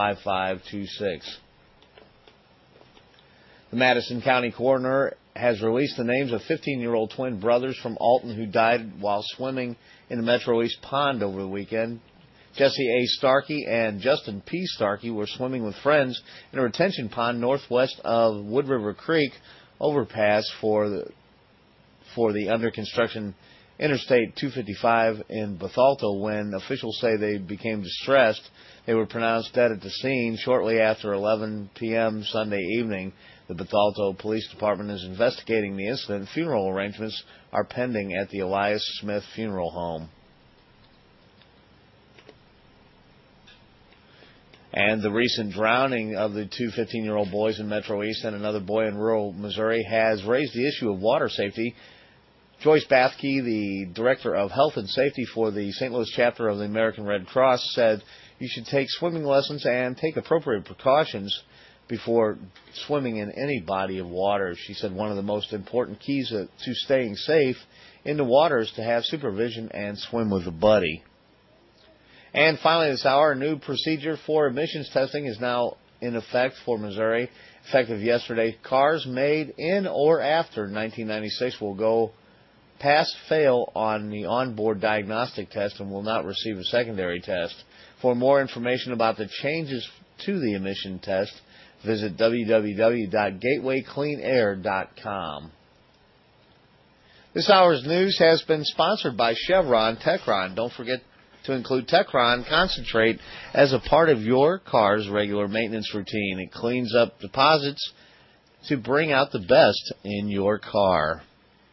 S25: The Madison County Coroner has released the names of 15-year-old twin brothers from Alton who died while swimming in the Metro East Pond over the weekend. Jesse A. Starkey and Justin P. Starkey were swimming with friends in a retention pond northwest of Wood River Creek overpass for the under-construction Interstate 255 in Bethalto when officials say they became distressed. They were pronounced dead at the scene shortly after 11 p.m. Sunday evening. The Bethalto Police Department is investigating the incident. Funeral arrangements are pending at the Elias Smith Funeral Home. And the recent drowning of the two 15-year-old boys in Metro East and another boy in rural Missouri has raised the issue of water safety. Joyce Bathke, the Director of Health and Safety for the St. Louis chapter of the American Red Cross, said you should take swimming lessons and take appropriate precautions before swimming in any body of water. She said one of the most important keys to staying safe in the water is to have supervision and swim with a buddy. And finally this hour, a new procedure for emissions testing is now in effect for Missouri. Effective yesterday, cars made in or after 1996 will go pass-fail on the onboard diagnostic test and will not receive a secondary test. For more information about the changes to the emission test, visit www.gatewaycleanair.com. This hour's news has been sponsored by Chevron Techron. Don't forget to include Techron Concentrate as a part of your car's regular maintenance routine. It cleans up deposits to bring out the best in your car.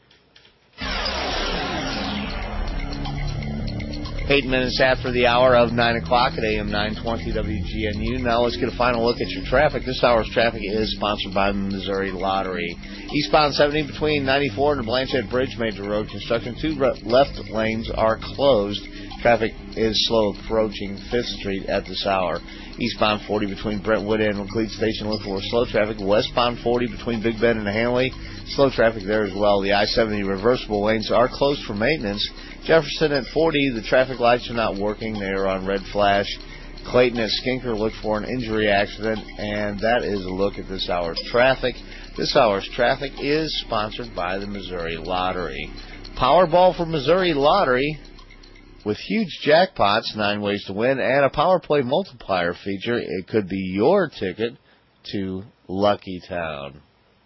S25: 8 minutes after the hour of 9 o'clock at AM 920 WGNU. Now let's get a final look at your traffic. This hour's traffic is sponsored by the Missouri Lottery. Eastbound 70 between 94 and the Blanchette Bridge, major road construction. Two left lanes are closed. Traffic is slow approaching 5th Street at this hour. Eastbound 40 between Brentwood and McLeod Station, look for slow traffic. Westbound 40 between Big Bend and Hanley, slow traffic there as well. The I-70 reversible lanes are closed for maintenance. Jefferson at 40, the traffic lights are not working. They are on red flash. Clayton at Skinker, look for an injury accident. And that is a look at this hour's traffic. This hour's traffic is sponsored by the Missouri Lottery. Powerball for Missouri Lottery with huge jackpots, 9 ways to win, and a Power Play multiplier feature. It could be your ticket to Lucky Town.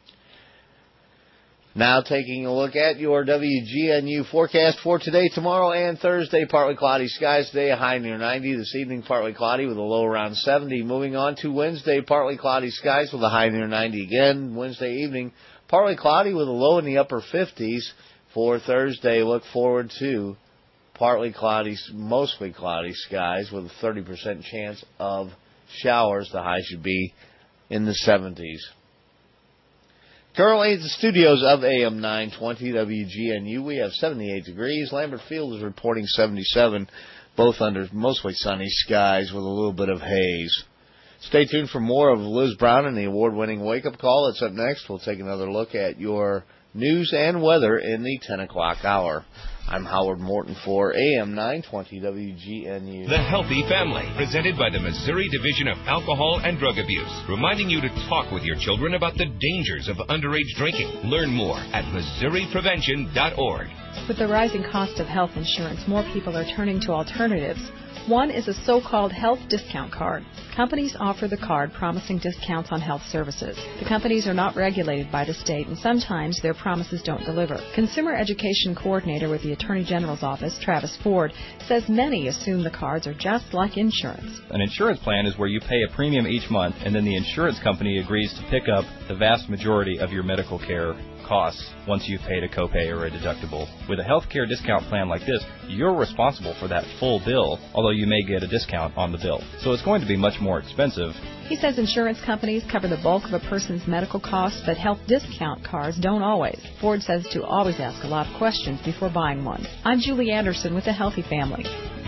S25: Now taking a look at your WGNU forecast for today, tomorrow, and Thursday. Partly cloudy skies today, a high near 90. This evening, partly cloudy with a low around 70. Moving on to Wednesday, partly cloudy skies with a high near 90 again. Wednesday evening, partly cloudy with a low in the upper 50s. For Thursday, look forward to partly cloudy, mostly cloudy skies with a 30% chance of showers. The high should be in the 70s. Currently, at the studios of AM 920 WGNU, we have 78 degrees. Lambert Field is reporting 77, both under mostly sunny skies with a little bit of haze. Stay tuned for more of Liz Brown and the award-winning Wake Up Call. That's up next. We'll take another look at your news and weather in the 10 o'clock hour. I'm Howard Morton for AM 920 WGNU.
S2: The Healthy Family, presented by the Missouri Division of Alcohol and Drug Abuse, reminding you to talk with your children about the dangers of underage drinking. Learn more at MissouriPrevention.org.
S9: With the rising cost of health insurance, more people are turning to alternatives. One is a so-called health discount card. Companies offer the card promising discounts on health services. The companies are not regulated by the state, and sometimes their promises don't deliver. Consumer Education Coordinator with the Attorney General's Office, Travis Ford, says many assume the cards are just like insurance.
S11: An insurance plan is where you pay a premium each month, and then the insurance company agrees to pick up the vast majority of your medical care costs once you've paid a copay or a deductible. With a healthcare discount plan like this, you're responsible for that full bill, although you may get a discount on the bill. So it's going to be much more expensive.
S9: He says insurance companies cover the bulk of a person's medical costs, but health discount cards don't always. Ford says to always ask a lot of questions before buying one. I'm Julie Anderson with The Healthy Family.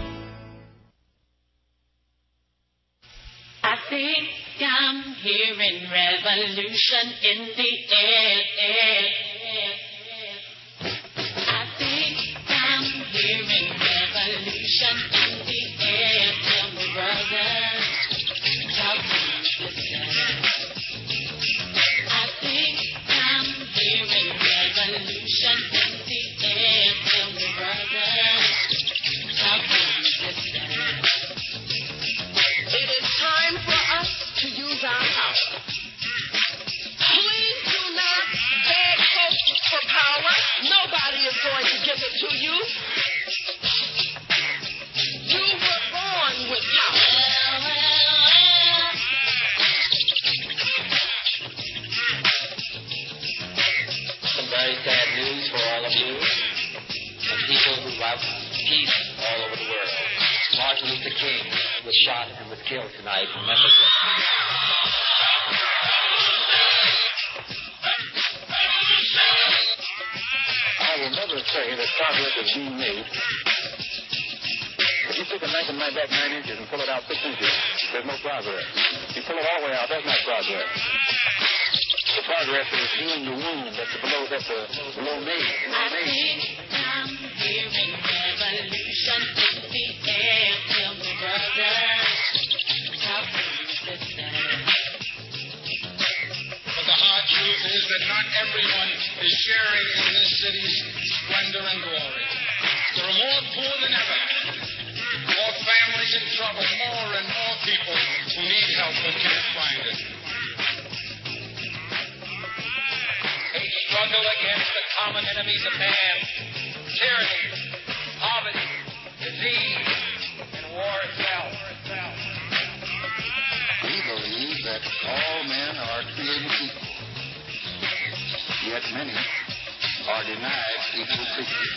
S15: I think I'm hearing revolution in the air. I think I'm hearing revolution in the air. Tell me, brother, talk to me, sister. I think I'm hearing revolution in the air. Tell me, brother, talk to me, sister. It is time for us to use our power. Please do not beg folks for power. Nobody is going to give it to you. You were born with power.
S19: Some very sad news for all of you and people who love peace all over the world. Martin Luther King was shot and was killed tonight in Memphis.
S20: I will never say that progress is being made. If you take a knife and knife back 9 inches and pull it out 6 inches, there's no progress. You pull it all the way out, that's not progress. The progress is healing the wound that's below me.
S15: I think I'm hearing revolution in the air. Tell me, brother, talk to me, sister.
S21: But the hard truth is that not everyone is sharing in this city's splendor and glory. There are more poor than ever, more families in trouble, more and more people who need help but can't find it.
S19: They struggle against the common enemies of man, tyranny, poverty, disease, and war itself.
S20: We believe that all men are created equal, yet many are denied equal treatment.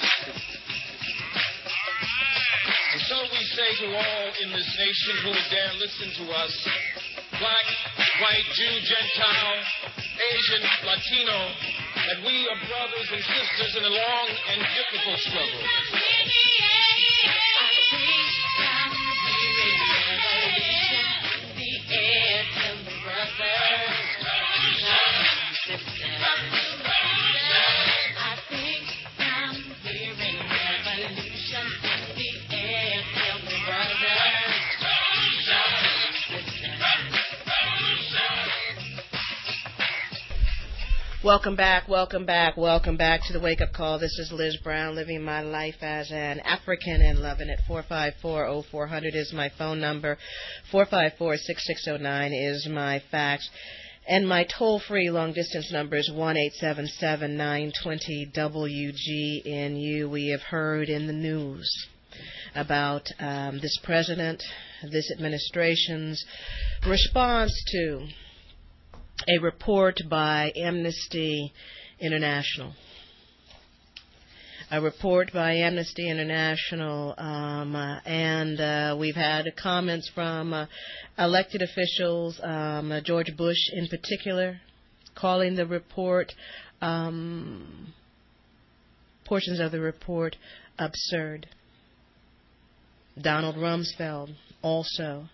S21: And so we say to all in this nation who would dare listen to us, black, white, Jew, Gentile, Asian, Latino, that we are brothers and sisters in a long and difficult struggle.
S12: Welcome back to the Wake Up Call. This is Liz Brown, living my life as an African and loving it. 454-0400 is my phone number. 454-6609 is my fax. And my toll-free long-distance number is 1-877-920-WGNU. We have heard in the news about this president, this administration's response to a report by Amnesty International. And we've had comments from elected officials, George Bush in particular, calling the report, portions of the report, absurd. Donald Rumsfeld also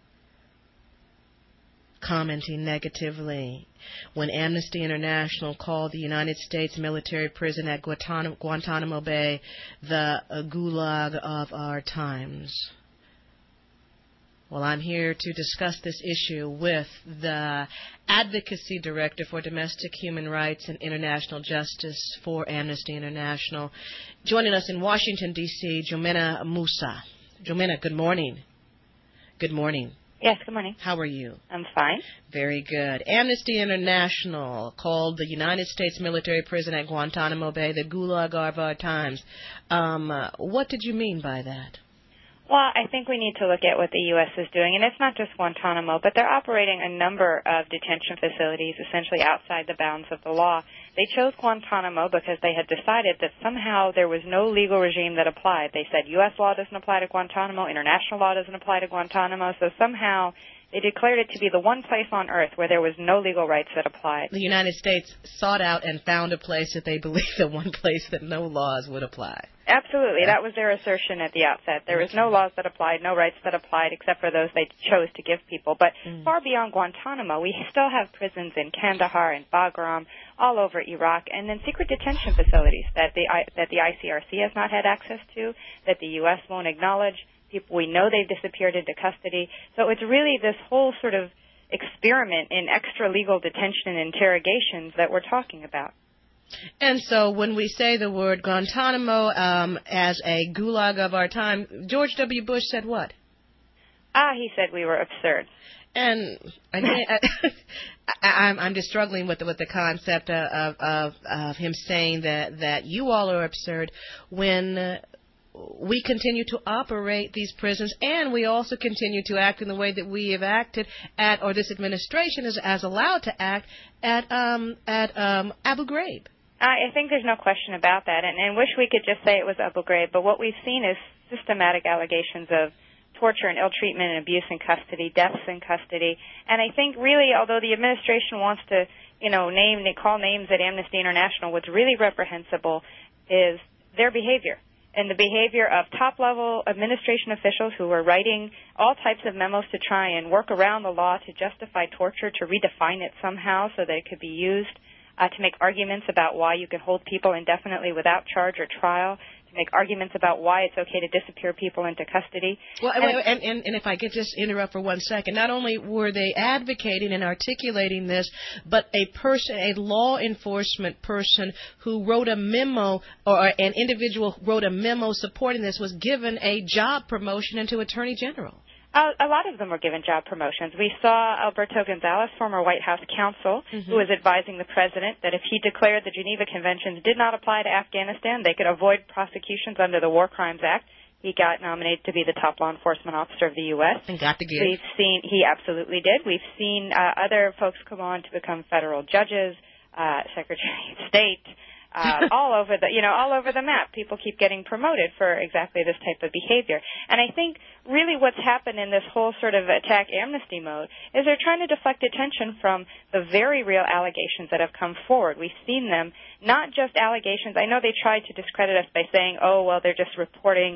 S12: commenting negatively when Amnesty International called the United States military prison at Guantanamo Bay the gulag of our times. Well, I'm here to discuss this issue with the Advocacy Director for Domestic Human Rights and International Justice for Amnesty International. Joining us in Washington, D.C., Jumena Musa. Jumena, good morning. Good morning.
S22: Yes, good morning.
S12: How are you?
S22: I'm fine.
S12: Very good. Amnesty International called the United States military prison at Guantanamo Bay the gulag of our times. What did you mean by that?
S4: Well, I think we need to look at what the U.S. is doing, and it's not just Guantanamo, but they're operating a number of detention facilities essentially outside the bounds of the law. They chose Guantanamo because they had decided that somehow there was no legal regime that applied. They said U.S. law doesn't apply to Guantanamo, international law doesn't apply to Guantanamo, so somehow they declared it to be the one place on earth where there was no legal rights that applied.
S12: The United States sought out and found a place that they believed the one place that no laws would apply.
S4: Absolutely. That was their assertion at the outset. There was no laws that applied, no rights that applied, except for those they chose to give people. But far beyond Guantanamo, we still have prisons in Kandahar and Bagram, all over Iraq, and then secret detention facilities that the ICRC has not had access to, that the U.S. won't acknowledge. People we know they've disappeared into custody. So it's really this whole sort of experiment in extra-legal detention and interrogations that we're talking about.
S12: And so when we say the word Guantanamo as a gulag of our time, George W. Bush said what?
S4: He said we were absurd.
S12: And again, I'm just struggling with the concept of him saying that you all are absurd when we continue to operate these prisons, and we also continue to act in the way that we have acted at, or this administration is allowed to act at Abu Ghraib.
S4: I think there's no question about that, and wish we could just say it was Abu Ghraib, but what we've seen is systematic allegations of torture and ill treatment and abuse in custody, deaths in custody, and I think really, although the administration wants to, call names at Amnesty International, what's really reprehensible is their behavior. And the behavior of top-level administration officials who are writing all types of memos to try and work around the law to justify torture, to redefine it somehow so that it could be used to make arguments about why you can hold people indefinitely without charge or trial, to make arguments about why it's okay to disappear people into custody.
S12: Well, and if I could just interrupt for 1 second, not only were they advocating and articulating this, but a law enforcement person who wrote a memo, or an individual who wrote a memo supporting this, was given a job promotion into Attorney General.
S4: A lot of them were given job promotions. We saw Alberto Gonzales, former White House counsel, who was advising the president that if he declared the Geneva Conventions did not apply to Afghanistan, they could avoid prosecutions under the War Crimes Act. He got nominated to be the top law enforcement officer of the U.S.
S12: And got the gig.
S4: He absolutely did. We've seen other folks come on to become federal judges, Secretary of State, all over the map. People keep getting promoted for exactly this type of behavior. And I think really what's happened in this whole sort of attack amnesty mode is they're trying to deflect attention from the very real allegations that have come forward. We've seen them, not just allegations. I know they tried to discredit us by saying, they're just reporting,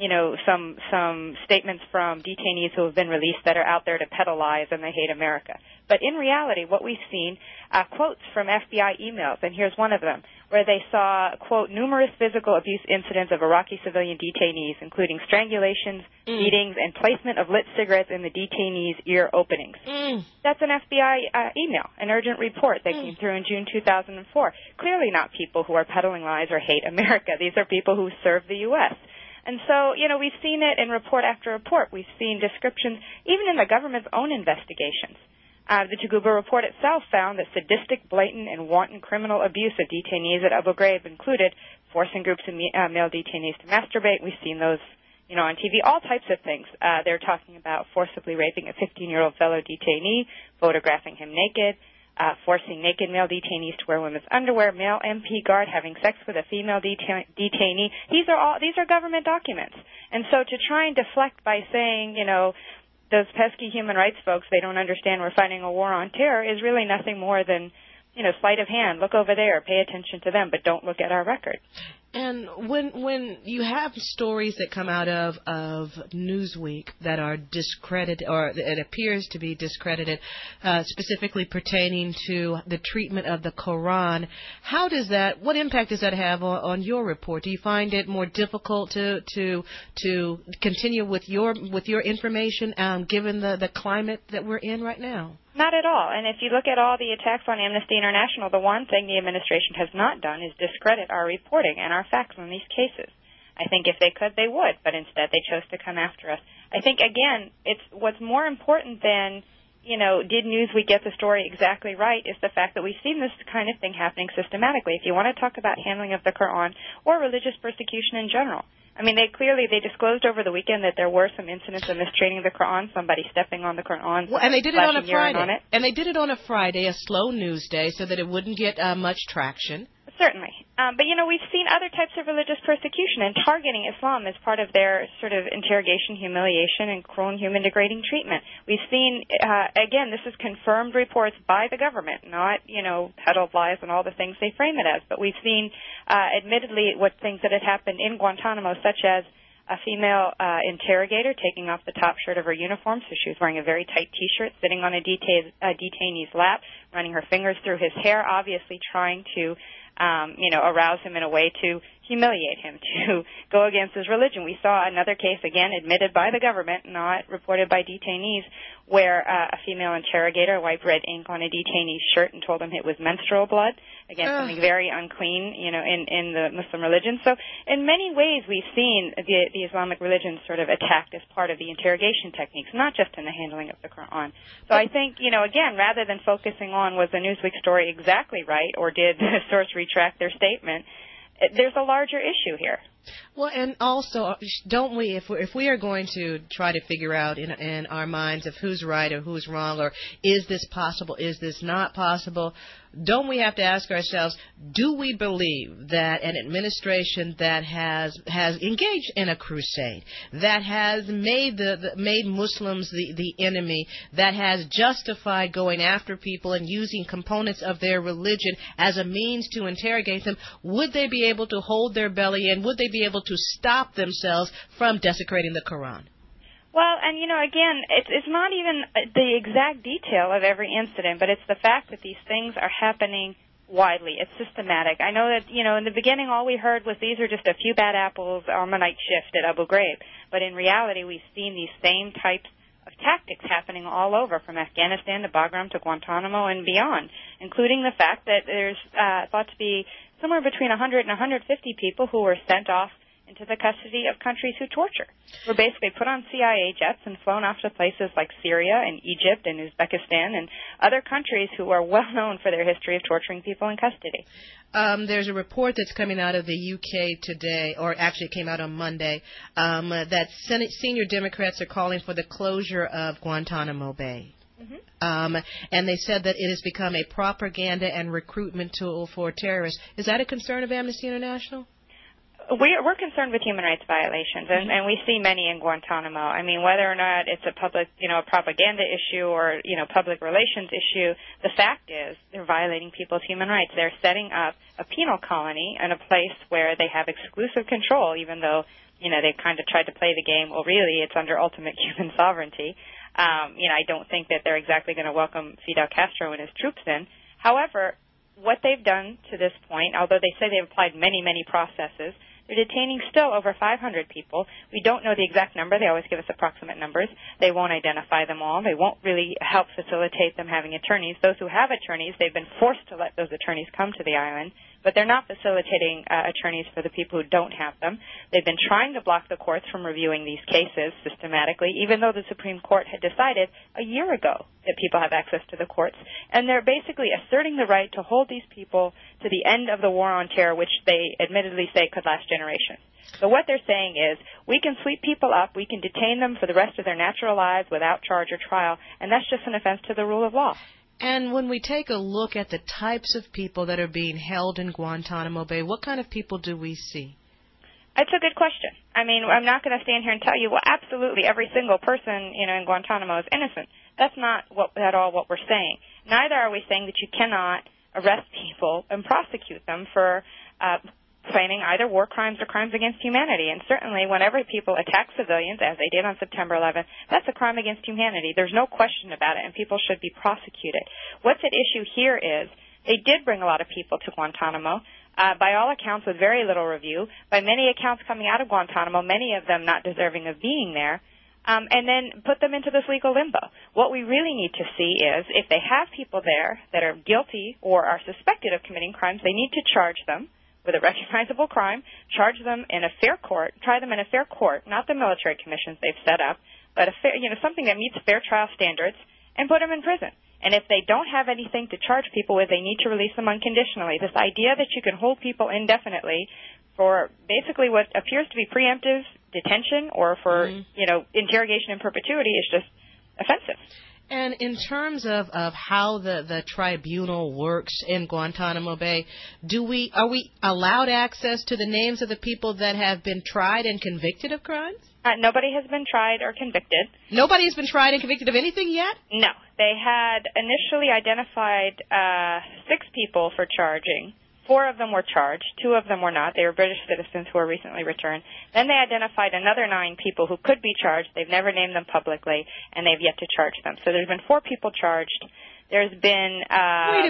S4: some statements from detainees who have been released that are out there to peddle lies and they hate America. But in reality, what we've seen, quotes from FBI emails, and here's one of them, where they saw, quote, numerous physical abuse incidents of Iraqi civilian detainees, including strangulations, beatings, and placement of lit cigarettes in the detainees' ear openings. That's an FBI email, an urgent report that came through in June 2004. Clearly not people who are peddling lies or hate America. These are people who serve the U.S. And so, we've seen it in report after report. We've seen descriptions, even in the government's own investigations. The Taguba report itself found that sadistic, blatant, and wanton criminal abuse of detainees at Abu Ghraib included forcing groups of male detainees to masturbate. We've seen those, on TV, all types of things. They're talking about forcibly raping a 15-year-old fellow detainee, photographing him naked, forcing naked male detainees to wear women's underwear, male MP guard having sex with a female detainee. These are government documents. And so to try and deflect by saying, those pesky human rights folks, they don't understand we're fighting a war on terror, is really nothing more than, sleight of hand. Look over there, pay attention to them, but don't look at our record.
S12: And when you have stories that come out of Newsweek that are discredited, or it appears to be discredited, specifically pertaining to the treatment of the Quran, what impact does that have on your report? Do you find it more difficult to continue with your information, given the climate that we're in right now?
S4: Not at all. And if you look at all the attacks on Amnesty International, the one thing the administration has not done is discredit our reporting and our facts on these cases. I think if they could, they would, but instead they chose to come after us. I think, again, it's what's more important than, did Newsweek get the story exactly right, is the fact that we've seen this kind of thing happening systematically. If you want to talk about handling of the Quran or religious persecution in general, I mean, they disclosed over the weekend that there were some incidents of mistreating the Quran, somebody stepping on the Quran.
S12: Well, and they did it on a Friday.
S4: On it.
S12: And they did it on a Friday, a slow news day, so that it wouldn't get much traction.
S4: Certainly. But, we've seen other types of religious persecution, and targeting Islam as part of their sort of interrogation, humiliation, and cruel and human-degrading treatment. We've seen, again, this is confirmed reports by the government, not, peddled lies and all the things they frame it as. But we've seen, admittedly, what things that had happened in Guantanamo, such as a female interrogator taking off the top shirt of her uniform, so she was wearing a very tight T-shirt, sitting on a detainee's lap, running her fingers through his hair, obviously trying to arouse him in a way to humiliate him, to go against his religion. We saw another case, again, admitted by the government, not reported by detainees, where a female interrogator wiped red ink on a detainee's shirt and told him it was menstrual blood. Again, something very unclean, in the Muslim religion. So in many ways, we've seen the Islamic religion sort of attacked as part of the interrogation techniques, not just in the handling of the Quran. So I think, again, rather than focusing on was the Newsweek story exactly right or did the source retract their statement, there's a larger issue here.
S12: Well, and also, don't we, if we are going to try to figure out in our minds of who's right or who's wrong, or is this possible, is this not possible, don't we have to ask ourselves, do we believe that an administration that has engaged in a crusade, that has made made Muslims the enemy, that has justified going after people and using components of their religion as a means to interrogate them, would they be able to hold their belly and would they be able to stop themselves from desecrating the Quran?
S4: Well, and again, it's not even the exact detail of every incident, but it's the fact that these things are happening widely. It's systematic. I know that, in the beginning all we heard was these are just a few bad apples on the night shift at Abu Ghraib. But in reality, we've seen these same types of tactics happening all over, from Afghanistan to Bagram to Guantanamo and beyond, including the fact that there's thought to be somewhere between 100 and 150 people who were sent off into the custody of countries who torture. Were basically put on CIA jets and flown off to places like Syria and Egypt and Uzbekistan and other countries who are well known for their history of torturing people in custody.
S12: There's a report that's coming out of the UK today, or actually it came out on Monday, that senior Democrats are calling for the closure of Guantanamo Bay. Mm-hmm. And they said that it has become a propaganda and recruitment tool for terrorists. Is that a concern of Amnesty International?
S4: We're concerned with human rights violations, and we see many in Guantanamo. I mean, whether or not it's a public, a propaganda issue or, public relations issue, the fact is they're violating people's human rights. They're setting up a penal colony in a place where they have exclusive control, even though, they've kind of tried to play the game. Well, really, it's under ultimate human sovereignty. I don't think that they're exactly going to welcome Fidel Castro and his troops in. However, what they've done to this point, although they say they've applied many, many processes, they're detaining still over 500 people. We don't know the exact number. They always give us approximate numbers. They won't identify them all. They won't really help facilitate them having attorneys. Those who have attorneys, they've been forced to let those attorneys come to the island, but they're not facilitating attorneys for the people who don't have them. They've been trying to block the courts from reviewing these cases systematically, even though the Supreme Court had decided a year ago that people have access to the courts. And they're basically asserting the right to hold these people to the end of the war on terror, which they admittedly say could last generations. So what they're saying is, we can sweep people up, we can detain them for the rest of their natural lives without charge or trial, and that's just an offense to the rule of law.
S12: And when we take a look at the types of people that are being held in Guantanamo Bay, what kind of people do we see?
S4: That's a good question. I mean, I'm not going to stand here and tell you, well, absolutely every single person, in Guantanamo is innocent. That's not at all what we're saying. Neither are we saying that you cannot arrest people and prosecute them for claiming either war crimes or crimes against humanity. And certainly whenever people attack civilians, as they did on September 11th, that's a crime against humanity. There's no question about it, and people should be prosecuted. What's at issue here is they did bring a lot of people to Guantanamo, by all accounts with very little review, by many accounts coming out of Guantanamo, many of them not deserving of being there, and then put them into this legal limbo. What we really need to see is if they have people there that are guilty or are suspected of committing crimes, they need to charge them with a recognizable crime, charge them in a fair court, try them in a fair court, not the military commissions they've set up, but a fair, something that meets fair trial standards, and put them in prison. And if they don't have anything to charge people with, they need to release them unconditionally. This idea that you can hold people indefinitely for basically what appears to be preemptive detention or for, interrogation in perpetuity is just offensive.
S12: And in terms of how the tribunal works in Guantanamo Bay, are we allowed access to the names of the people that have been tried and convicted of crimes?
S4: Nobody has been tried or convicted.
S12: Nobody has been tried and convicted of anything yet?
S4: No. They had initially identified 6 people for charging. 4 of them were charged. 2 of them were not. They were British citizens who were recently returned. Then they identified another 9 people who could be charged. They've never named them publicly, and they've yet to charge them. So there's been 4 people charged. There's been
S12: Wait a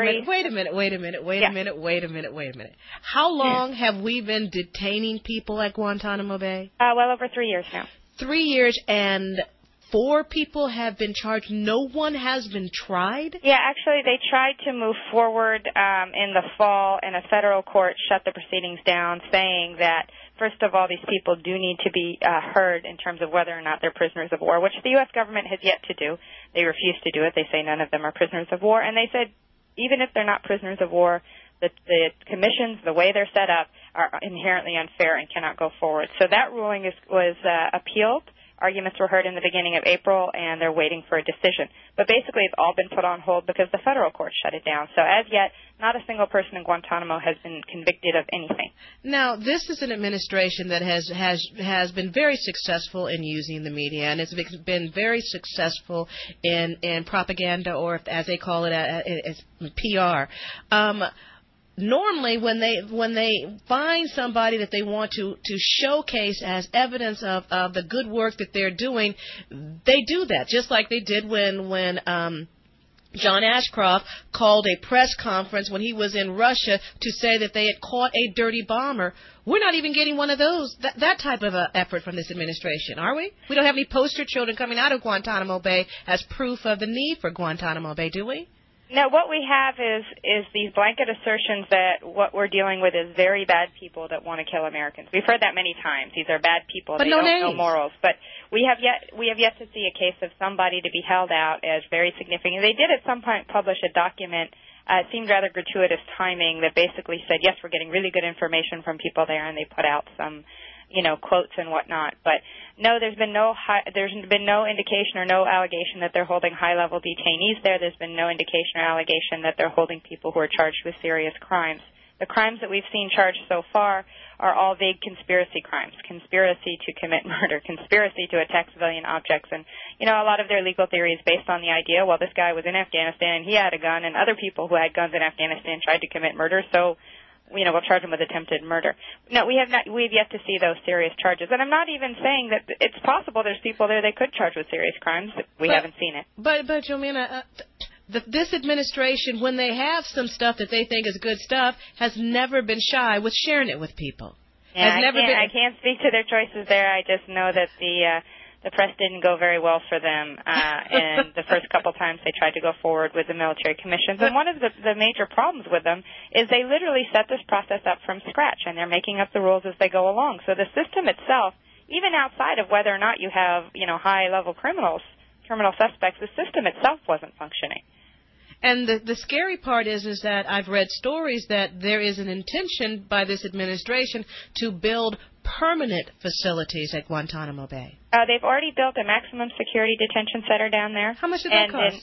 S12: minute. How long have we been detaining people at Guantanamo Bay?
S4: Well over 3 years now.
S12: 3 years, and 4 people have been charged. No one has been tried?
S4: Yeah, actually, they tried to move forward in the fall, and a federal court shut the proceedings down, saying that, first of all, these people do need to be heard in terms of whether or not they're prisoners of war, which the U.S. government has yet to do. They refuse to do it. They say none of them are prisoners of war. And they said, even if they're not prisoners of war, the commissions, the way they're set up, are inherently unfair and cannot go forward. So that ruling was appealed. Arguments were heard in the beginning of April, and they're waiting for a decision. But basically, it's all been put on hold because the federal court shut it down. So as yet, not a single person in Guantanamo has been convicted of anything.
S12: Now, this is an administration that has been very successful in using the media, and it's been very successful in propaganda, or as they call it, as PR. Normally, when they find somebody that they want to showcase as evidence of the good work that they're doing, they do that, just like they did when John Ashcroft called a press conference when he was in Russia to say that they had caught a dirty bomber. We're not even getting one of those, that type of effort from this administration, are we? We don't have any poster children coming out of Guantanamo Bay as proof of the need for Guantanamo Bay, do we?
S4: No, what we have is these blanket assertions that what we're dealing with is very bad people that want to kill Americans. We've heard that many times. These are bad people.
S12: But
S4: they
S12: no
S4: don't
S12: names.
S4: know morals. But we have yet to see a case of somebody to be held out as very significant. They did at some point publish a document. It seemed rather gratuitous timing that basically said, yes, we're getting really good information from people there, and they put out some quotes and whatnot. But no, there's been no indication or no allegation that they're holding high-level detainees there. There's been no indication or allegation that they're holding people who are charged with serious crimes. The crimes that we've seen charged so far are all vague conspiracy crimes: conspiracy to commit murder, conspiracy to attack civilian objects. And, a lot of their legal theory is based on the idea, well, this guy was in Afghanistan, he had a gun, and other people who had guns in Afghanistan tried to commit murder, so we'll charge them with attempted murder. No, we've yet to see those serious charges. And I'm not even saying that it's possible there's people there they could charge with serious crimes. We haven't seen it.
S12: But Jomina, this administration, when they have some stuff that they think is good stuff, has never been shy with sharing it with people.
S4: Yeah, I can't speak to their choices there. I just know that the press didn't go very well for them, and the first couple times they tried to go forward with the military commissions. And one of the major problems with them is they literally set this process up from scratch, and they're making up the rules as they go along. So the system itself, even outside of whether or not you have, high-level criminal suspects, the system itself wasn't functioning.
S12: And the scary part is that I've read stories that there is an intention by this administration to build permanent facilities at Guantanamo Bay.
S4: They've already built a maximum security detention center down there.
S12: How much did that cost?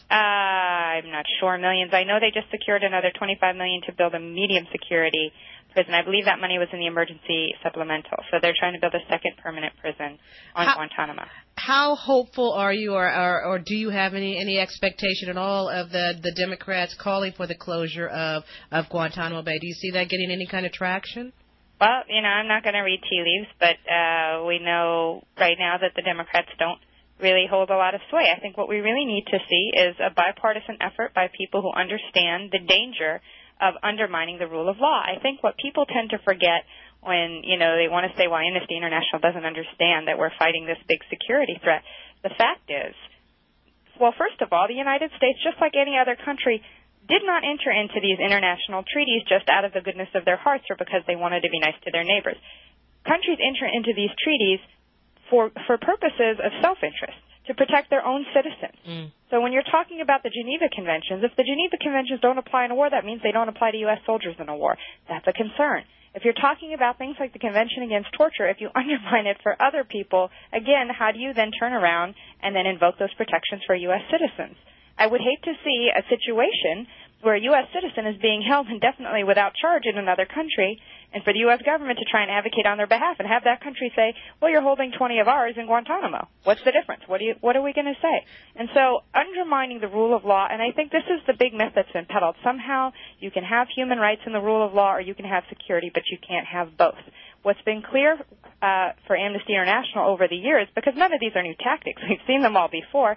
S4: I'm not sure, millions. I know they just secured another $25 million to build a medium security prison. I believe that money was in the emergency supplemental. So they're trying to build a second permanent prison on Guantanamo.
S12: How hopeful are you, or do you have any expectation at all of the Democrats calling for the closure of Guantanamo Bay? Do you see that getting any kind of traction?
S4: Well, I'm not going to read tea leaves, but we know right now that the Democrats don't really hold a lot of sway. I think what we really need to see is a bipartisan effort by people who understand the danger of undermining the rule of law. I think what people tend to forget when, they want to say, well, Amnesty International doesn't understand that we're fighting this big security threat. The fact is, well, first of all, the United States, just like any other country, did not enter into these international treaties just out of the goodness of their hearts or because they wanted to be nice to their neighbors. Countries enter into these treaties for purposes of self-interest, to protect their own citizens. So when you're talking about the Geneva Conventions, if the Geneva Conventions don't apply in a war, that means they don't apply to U.S. soldiers in a war. That's a concern. If you're talking about things like the Convention Against Torture, if you undermine it for other people, again, how do you then turn around and then invoke those protections for U.S. citizens? I would hate to see a situation where a U.S. citizen is being held indefinitely without charge in another country, and for the U.S. government to try and advocate on their behalf and have that country say, well, you're holding 20 of ours in Guantanamo. What's the difference? What are we going to say? And so undermining the rule of law, and I think this is the big myth that's been peddled. Somehow you can have human rights in the rule of law or you can have security, but you can't have both. What's been clear for Amnesty International over the years, because none of these are new tactics, we've seen them all before,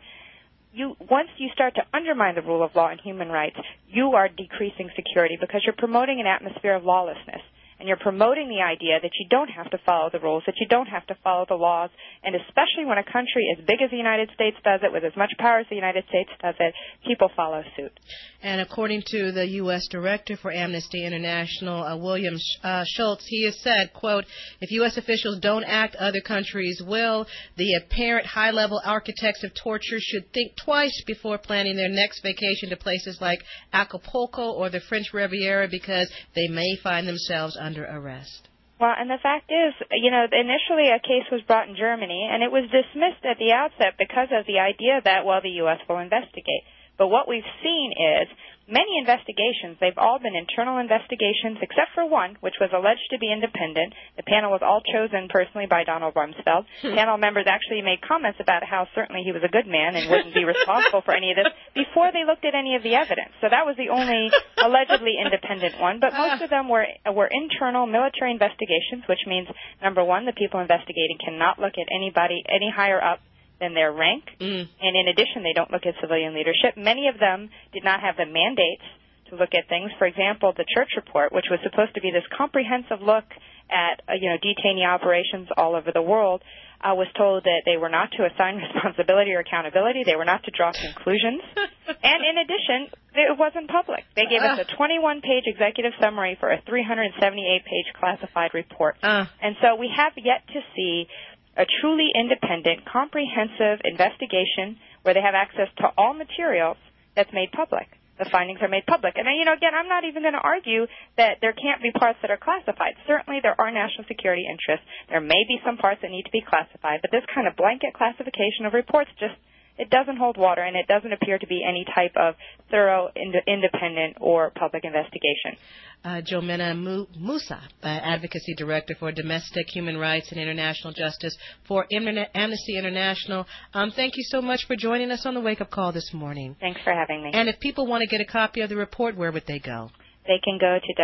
S4: once you start to undermine the rule of law and human rights, you are decreasing security because you're promoting an atmosphere of lawlessness. And you're promoting the idea that you don't have to follow the rules, that you don't have to follow the laws, and especially when a country as big as the United States does it, with as much power as the United States does it, people follow suit.
S12: And according to the U.S. Director for Amnesty International, William Schultz, he has said, quote, if U.S. officials don't act, other countries will. The apparent high-level architects of torture should think twice before planning their next vacation to places like Acapulco or the French Riviera because they may find themselves under arrest.
S4: Well, and the fact is, initially a case was brought in Germany, and it was dismissed at the outset because of the idea that, well, the U.S. will investigate. But what we've seen is many investigations, they've all been internal investigations, except for one, which was alleged to be independent. The panel was all chosen personally by Donald Rumsfeld. Panel members actually made comments about how certainly he was a good man and wouldn't be responsible for any of this before they looked at any of the evidence. So that was the only allegedly independent one. But most of them were internal military investigations, which means, number one, the people investigating cannot look at anybody any higher up than their rank, and in addition, they don't look at civilian leadership. Many of them did not have the mandates to look at things. For example, the Church Report, which was supposed to be this comprehensive look at detainee operations all over the world, was told that they were not to assign responsibility or accountability. They were not to draw conclusions. And in addition, it wasn't public. They gave us a 21-page executive summary for a 378-page classified report. And so we have yet to see a truly independent, comprehensive investigation where they have access to all materials that's made public. The findings are made public. And, again, I'm not even going to argue that there can't be parts that are classified. Certainly there are national security interests. There may be some parts that need to be classified, but this kind of blanket classification of reports it doesn't hold water, and it doesn't appear to be any type of thorough, independent, or public investigation.
S12: Jomena Musa, Advocacy Director for Domestic Human Rights and International Justice for Amnesty International. Thank you so much for joining us on the Wake Up Call this morning.
S4: Thanks for having me.
S12: And if people want to get a copy of the report, where would they go?
S4: They can go to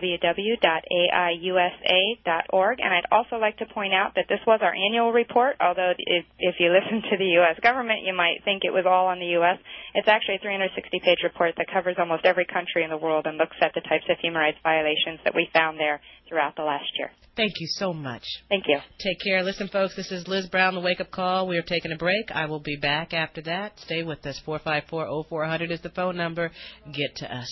S4: www.aiusa.org. And I'd also like to point out that this was our annual report, although if you listen to the U.S. government, you might think it was all on the U.S. It's actually a 360-page report that covers almost every country in the world and looks at the types of human rights violations that we found there throughout the last year.
S12: Thank you so much.
S4: Thank you.
S12: Take care. Listen, folks, this is Liz Brown, the Wake Up Call. We are taking a break. I will be back after that. Stay with us. 454-0400 is the phone number. Get to us.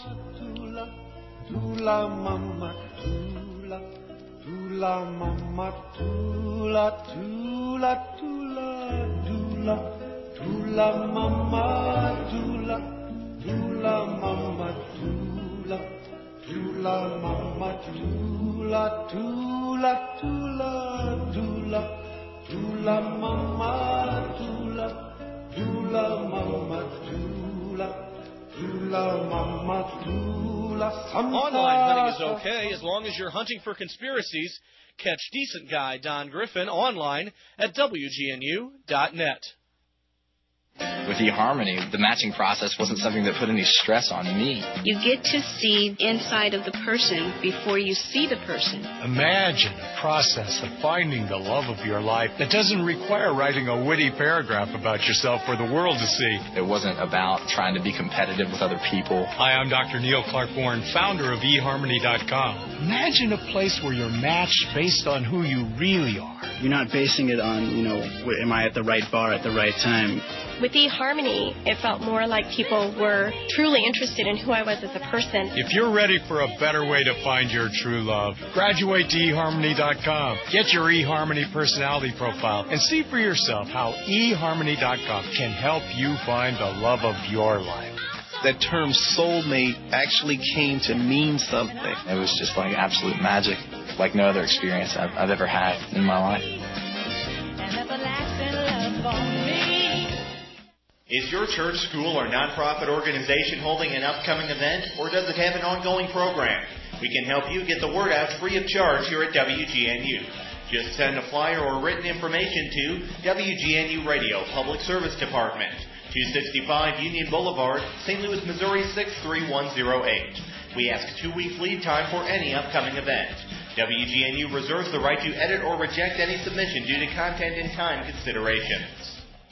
S3: Tula mama, tula, tula mama, tula, tula, tula, tula, tula mama, tula, tula mama, tula, tula mama, tula, tula, tula, tula, tula mama, tula, tula mama, tula, tula mama, tula.
S14: Online hunting is okay as long as you're hunting for conspiracies. Catch decent guy Don Griffin online at WGNU.net.
S17: With eHarmony, the matching process wasn't something that put any stress on me.
S18: You get to see inside of the person before you see the person.
S22: Imagine a process of finding the love of your life that doesn't require writing a witty paragraph about yourself for the world to see.
S17: It wasn't about trying to be competitive with other people.
S22: Hi, I'm Dr. Neil Clark Warren, founder of eHarmony.com. Imagine a place where you're matched based on who you really are.
S23: You're not basing it on, am I at the right bar at the right time?
S18: With eHarmony, it felt more like people were truly interested in who I was as a person.
S22: If you're ready for a better way to find your true love, graduate to eHarmony.com. Get your eHarmony personality profile and see for yourself how eHarmony.com can help you find the love of your life.
S1: that term soulmate actually came to mean something.
S17: It was just like absolute magic, like no other experience I've ever had in my life.
S6: Is your church, school, or nonprofit organization holding an upcoming event, or does it have an ongoing program? We can help you get the word out free of charge here at WGNU. Just send a flyer or written information to WGNU Radio Public Service Department, 265 Union Boulevard, St. Louis, Missouri 63108. We ask 2 weeks lead time for any upcoming event. WGNU reserves the right to edit or reject any submission due to content and time considerations.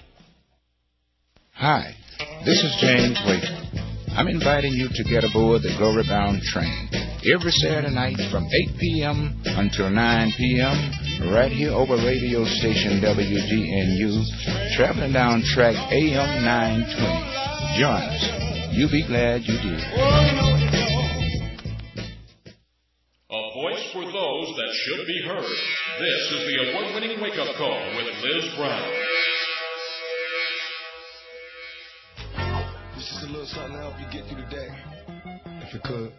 S7: Hi, this is James Waiter. I'm inviting you to get aboard the Glory Bound train every Saturday night from 8 p.m. until 9 p.m. right here over radio station WGNU, traveling down track AM 920. Join us. You'll be glad you did.
S8: A voice for those that should be heard. This is the award-winning wake-up call with Liz Brown.
S10: This is a little something to help you get through the day, if you could.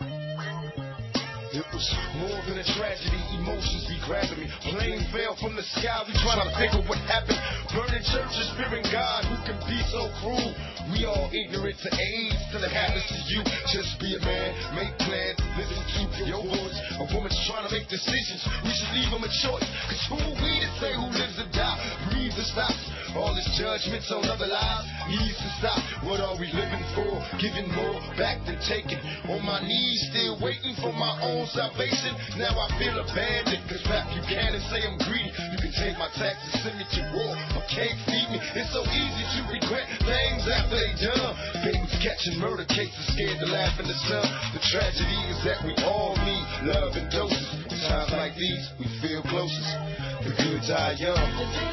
S10: It was more than a tragedy, emotions be grabbing me. Plane fell from the sky, we trying to figure what happened. Burning churches, fearing God, who can be so cruel? We all ignorant to AIDS till it happens to you. Just be a man, make plans, listen to your voice. A woman's trying to make decisions, we should leave them a choice. Cause who are we to say who lives or die? Breathe or stop. All this judgments on other lives needs to stop. What are we living for? Giving more back than taking. On my knees, still waiting for my own salvation. Now I feel abandoned, cause rap you can and say I'm greedy. You can take my taxes, send me to war, or can't feed me. It's so easy to regret things after they done. Babies catching murder cases, scared to laugh in the sun. The tragedy is that we all need love and doses. In times like these, we feel closest. The good die young.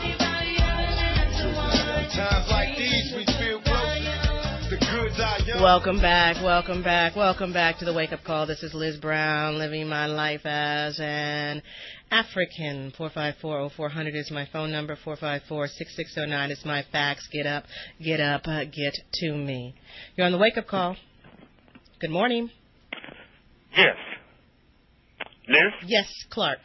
S10: Times like these, we feel closest. The good die young.
S12: Welcome back to the Wake Up Call. This is Liz Brown, living my life as an African. 454-0400 is my phone number. 454-6609 is my fax. Get up, get to me. You're on the Wake Up Call. Good morning.
S13: Yes. Liz?
S12: Yes, Clark.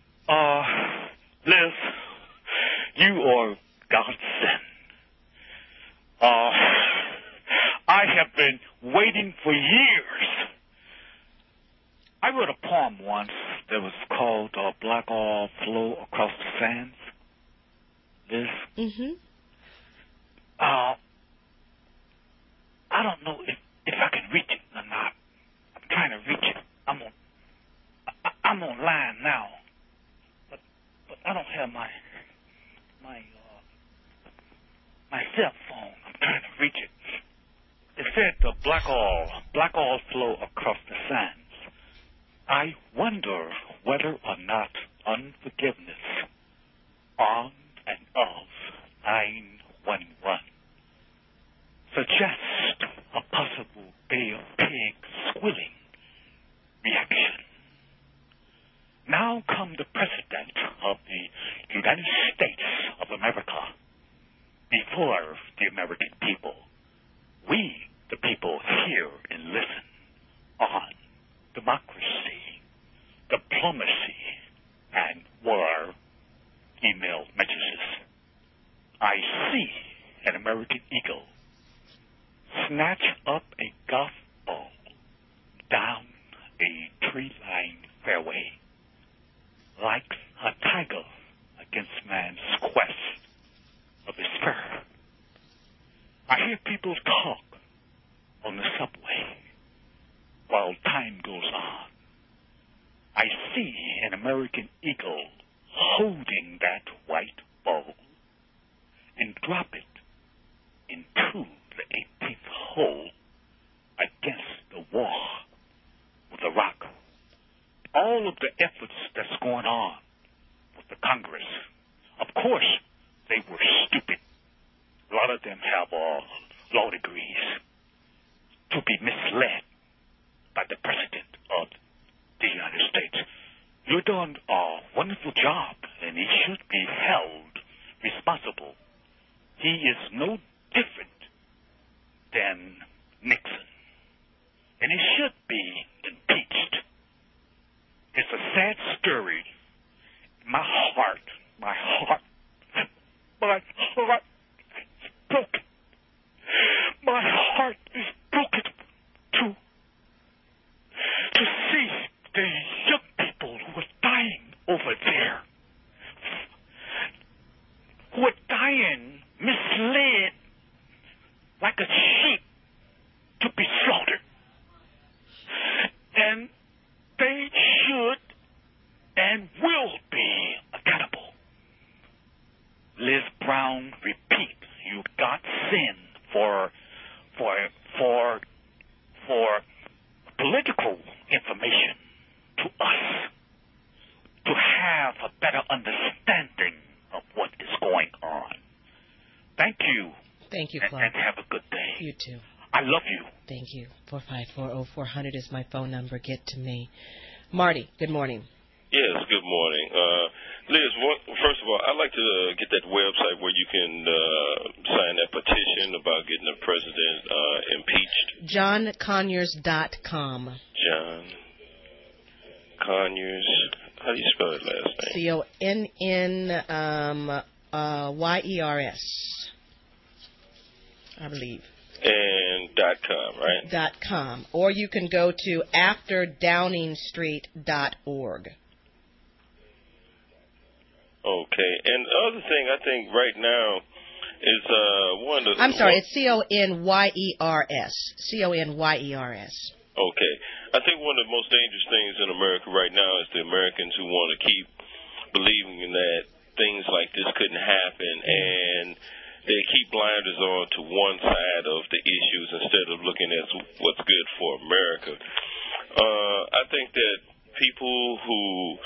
S13: Liz, you are God's son. I have been waiting for years. I wrote a poem once that was called Black All Flow Across the Sands. Liz?
S12: Mm-hmm.
S13: I don't know if I can reach it or not. I'm trying to reach it. I'm online now. But I don't have my cell phone. I'm trying to reach it. It said the black all flow across the sands. I wonder whether or not unforgiveness on and of 911 suggests a possible Bay of Pigs squilling reaction. Now come the President of the United States of America before the American people. We, the people, hear and listen on democracy, diplomacy, and war email messages. I see an American eagle snatch up a golf ball down a tree-lined fairway like a tiger against man's quest of his fur. I hear people talk on the subway while time goes on. I see an American eagle holding that white ball and drop it into the 18th hole against the wall with a rock. All of the efforts that's going on with the Congress, of course, they were stupid. A lot of them have law degrees to be misled by the President of the United States. You're doing a wonderful job, and he should be held responsible. He is no different than Nixon. And he should be impeached. It's a sad story. My heart is broken. My heart is broken to see the young people who are dying over there, who are dying misled like a sheep to be slaughtered. And they should and will be accountable. Liz Brown, repeat, you got sin for political information to us, to have a better understanding of what is going on. Thank you.
S12: Thank you, Clark.
S13: And have a good day.
S12: You too.
S13: I love you.
S12: Thank you. 454-0400 is my phone number. Get to me. Marty, good morning.
S2: Yes, good morning. Liz, first of all, I'd like to get that website where you can sign that petition about getting the president impeached.
S12: JohnConyers.com.
S2: John Conyers. How do you spell his last name?
S12: CONNYERS, I believe.
S2: And .com, right?
S12: .com. Or you can go to afterdowningstreet.org.
S2: Okay. And the other thing I think right now is one of the...
S12: I'm sorry, it's CONYERS. CONYERS.
S2: Okay. I think one of the most dangerous things in America right now is the Americans who want to keep believing that things like this couldn't happen, and they keep blinders on to one side of the issues instead of looking at what's good for America. I think that people who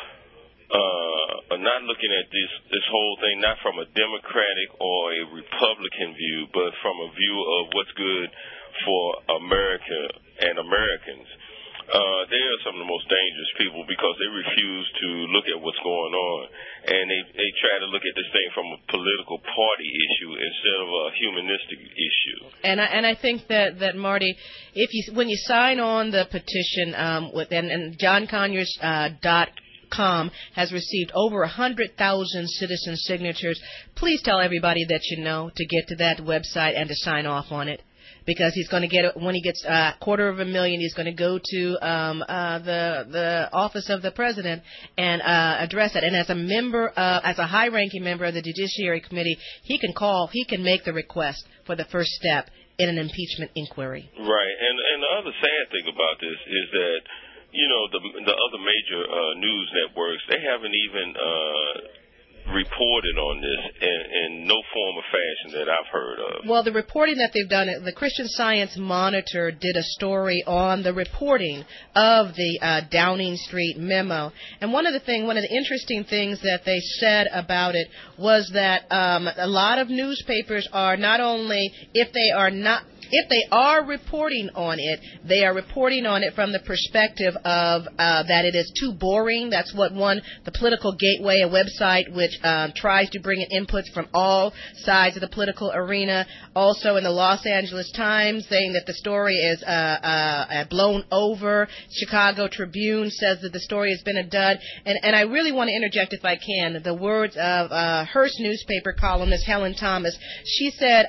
S2: are not looking at this whole thing not from a Democratic or a Republican view, but from a view of what's good for America and Americans. They are some of the most dangerous people because they refuse to look at what's going on, and they try to look at this thing from a political party issue instead of a humanistic issue.
S12: And I think that Marty, when you sign on the petition and JohnConyers.com has received over 100,000 citizen signatures, please tell everybody that you know to get to that website and to sign off on it. Because he's going to get, when he gets $250,000, he's going to go to the office of the president and address it. And as a member, as a high-ranking member of the Judiciary Committee, he can make the request for the first step in an impeachment inquiry.
S2: Right, and the other sad thing about this is that, you know, the other major news networks, they haven't even reported on this in no form or fashion that I've heard of.
S12: Well, the reporting that they've done, the Christian Science Monitor did a story on the reporting of the Downing Street memo. And one of the interesting things that they said about it was that a lot of newspapers are not only, if they are reporting on it, they are reporting on it from the perspective of that it is too boring. That's what the Political Gateway, a website which tries to bring in inputs from all sides of the political arena. Also in the Los Angeles Times, saying that the story is blown over. Chicago Tribune says that the story has been a dud. And I really want to interject, if I can, the words of Hearst newspaper columnist Helen Thomas. She said,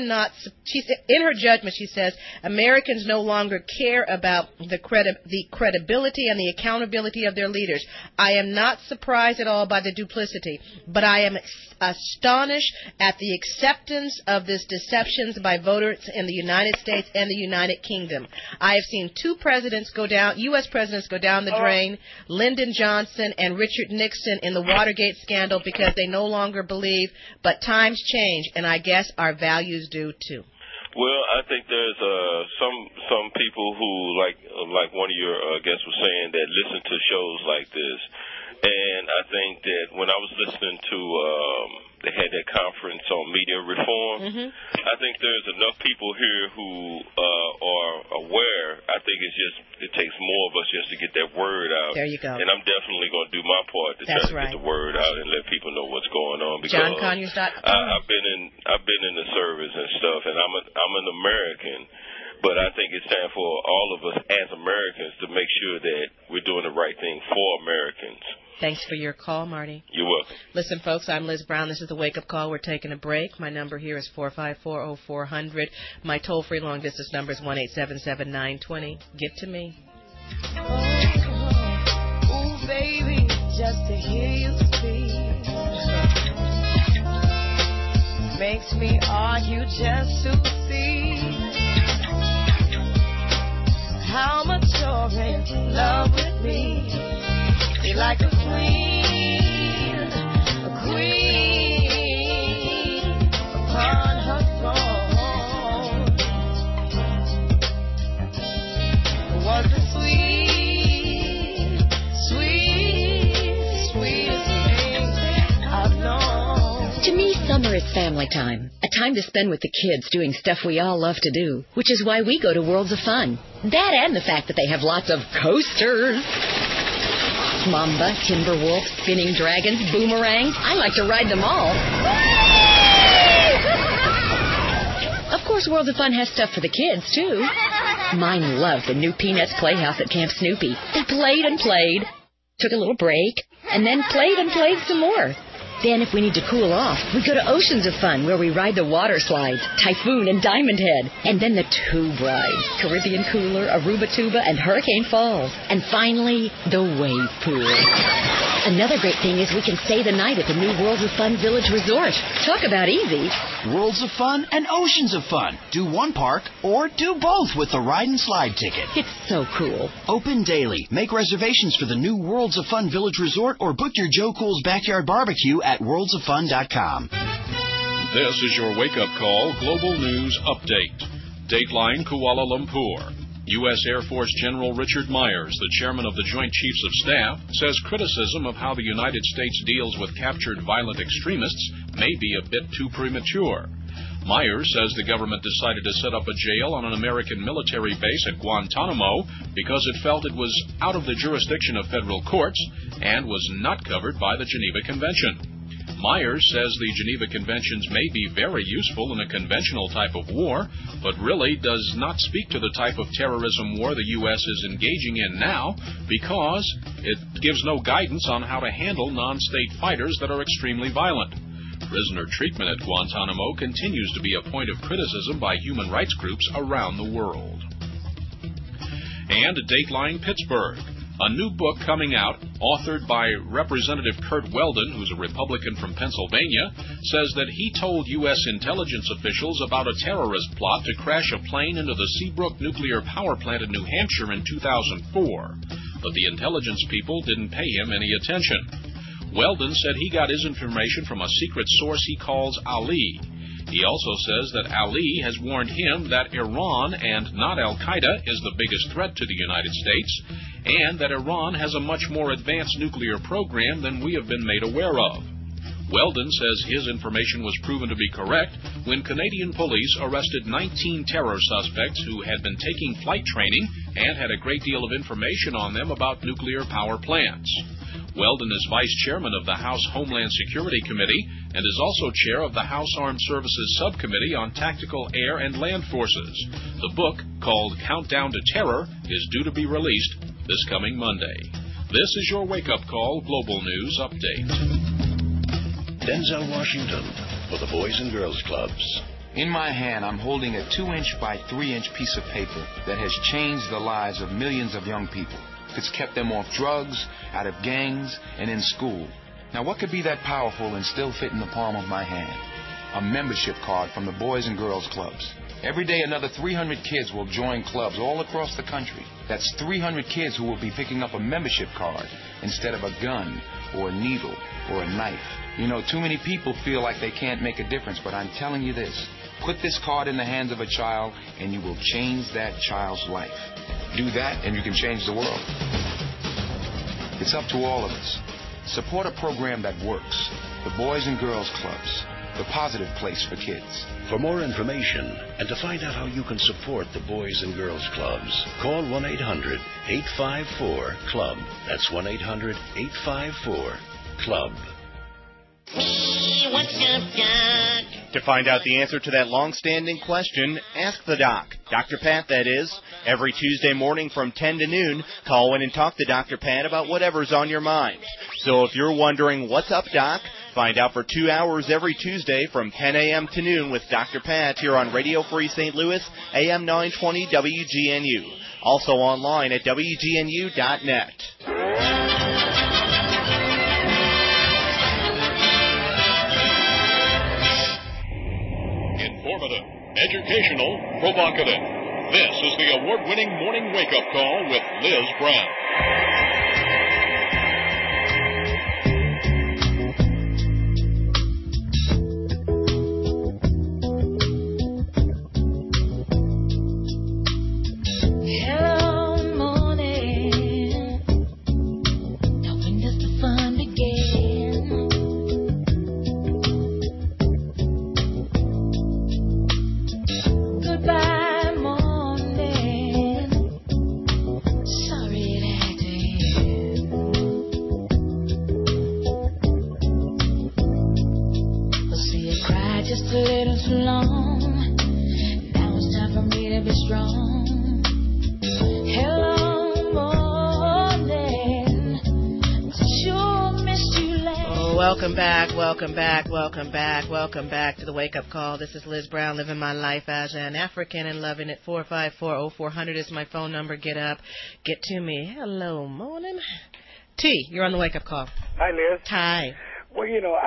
S12: in her judgment, she says, Americans no longer care about the credibility and the accountability of their leaders. I am not surprised at all by the duplicity, but I am astonished at the acceptance of this deceptions by voters in the United States and the United Kingdom. I have seen two U.S. presidents go down the drain, Lyndon Johnson and Richard Nixon in the Watergate scandal because they no longer believe, but times change, and I guess our values do too.
S2: Well, I think there's some people who, like one of your guests was saying, that listen to shows like this. And I think that when I was listening to, they had that conference on media reform, I think there's enough people here who are aware. I think it takes more of us just to get that word out.
S12: There you go.
S2: And I'm definitely going to do my part to try to get the word out and let people know what's going on. Because
S12: JohnConyers.com.
S2: I've been in the service and stuff, and I'm an American. But I think it's time for all of us as Americans to make sure that we're doing the right thing for Americans.
S12: Thanks for your call, Marty.
S2: You're welcome.
S12: Listen, folks, I'm Liz Brown. This is the Wake Up Call. We're taking a break. My number here is 454-0400. My toll-free long-distance number is 1-877-920. Get to me.
S15: Ooh, baby, just to hear you speak makes me argue just to see how much you're in love with me. You're like a queen upon her throne. Was the sweetest thing I've known.
S5: To me, summer is family time. A time to spend with the kids doing stuff we all love to do, which is why we go to Worlds of Fun. That and the fact that they have lots of coasters. Mamba, Timberwolf, spinning dragons, boomerangs. I like to ride them all. Of course, Worlds of Fun has stuff for the kids, too. Mine loved the new Peanuts Playhouse at Camp Snoopy. They played and played, took a little break, and then played and played some more. Then, if we need to cool off, we go to Oceans of Fun, where we ride the water slides, Typhoon and Diamond Head. And then the tube rides, Caribbean Cooler, Aruba Tuba, and Hurricane Falls. And finally, the wave pool. Another great thing is we can stay the night at the new Worlds of Fun Village Resort. Talk about easy.
S11: Worlds of Fun and Oceans of Fun. Do one park or do both with the ride and slide ticket.
S5: It's so cool.
S11: Open daily. Make reservations for the new Worlds of Fun Village Resort or book your Joe Cool's Backyard Barbecue at worldsoffun.com.
S8: This is your wake-up call global news update. Dateline Kuala Lumpur. U.S. Air Force General Richard Myers, the chairman of the Joint Chiefs of Staff, says criticism of how the United States deals with captured violent extremists may be a bit too premature. Myers says the government decided to set up a jail on an American military base at Guantanamo because it felt it was out of the jurisdiction of federal courts and was not covered by the Geneva Convention. Myers says the Geneva Conventions may be very useful in a conventional type of war, but really does not speak to the type of terrorism war the U.S. is engaging in now because it gives no guidance on how to handle non-state fighters that are extremely violent. Prisoner treatment at Guantanamo continues to be a point of criticism by human rights groups around the world. And Dateline Pittsburgh. A new book coming out, authored by Representative Curt Weldon, who's a Republican from Pennsylvania, says that he told U.S. intelligence officials about a terrorist plot to crash a plane into the Seabrook nuclear power plant in New Hampshire in 2004. But the intelligence people didn't pay him any attention. Weldon said he got his information from a secret source he calls Ali. He also says that Ali has warned him that Iran and not Al-Qaeda is the biggest threat to the United States, and that Iran has a much more advanced nuclear program than we have been made aware of. Weldon says his information was proven to be correct when Canadian police arrested 19 terror suspects who had been taking flight training and had a great deal of information on them about nuclear power plants. Weldon is vice chairman of the House Homeland Security Committee and is also chair of the House Armed Services Subcommittee on Tactical Air and Land Forces. The book, called Countdown to Terror, is due to be released this coming Monday. This is your wake-up call Global News Update.
S16: Denzel Washington for the Boys and Girls Clubs.
S24: In my hand, I'm holding a 2-inch by 3-inch piece of paper that has changed the lives of millions of young people. It's kept them off drugs, out of gangs, and in school. Now, what could be that powerful and still fit in the palm of my hand? A membership card from the Boys and Girls Clubs. Every day, another 300 kids will join clubs all across the country. That's 300 kids who will be picking up a membership card instead of a gun or a needle or a knife. You know, too many people feel like they can't make a difference, but I'm telling you this. Put this card in the hands of a child, and you will change that child's life. Do that, and you can change the world. It's up to all of us. Support a program that works. The Boys and Girls Clubs, the positive place for kids.
S16: For more information and to find out how you can support the Boys and Girls Clubs, call 1-800-854-CLUB. That's 1-800-854-CLUB.
S15: What's up, Doc?
S6: To find out the answer to that long-standing question, ask the doc. Dr. Pat, that is. Every Tuesday morning from 10 to noon, call in and talk to Dr. Pat about whatever's on your mind. So if you're wondering, what's up, doc? Find out for 2 hours every Tuesday from 10 a.m. to noon with Dr. Pat here on Radio Free St. Louis, AM 920 WGNU. Also online at WGNU.net.
S8: Informative, educational, provocative. This is the award-winning Morning Wake-Up Call with Liz Brown. Welcome back to the Wake Up Call. This is Liz Brown, living my life as an African and loving it. 454-0400 is my phone number. Get up, get to me. Hello, morning. T, you're on the Wake Up Call.
S9: Hi, Liz.
S8: Hi.
S9: Well,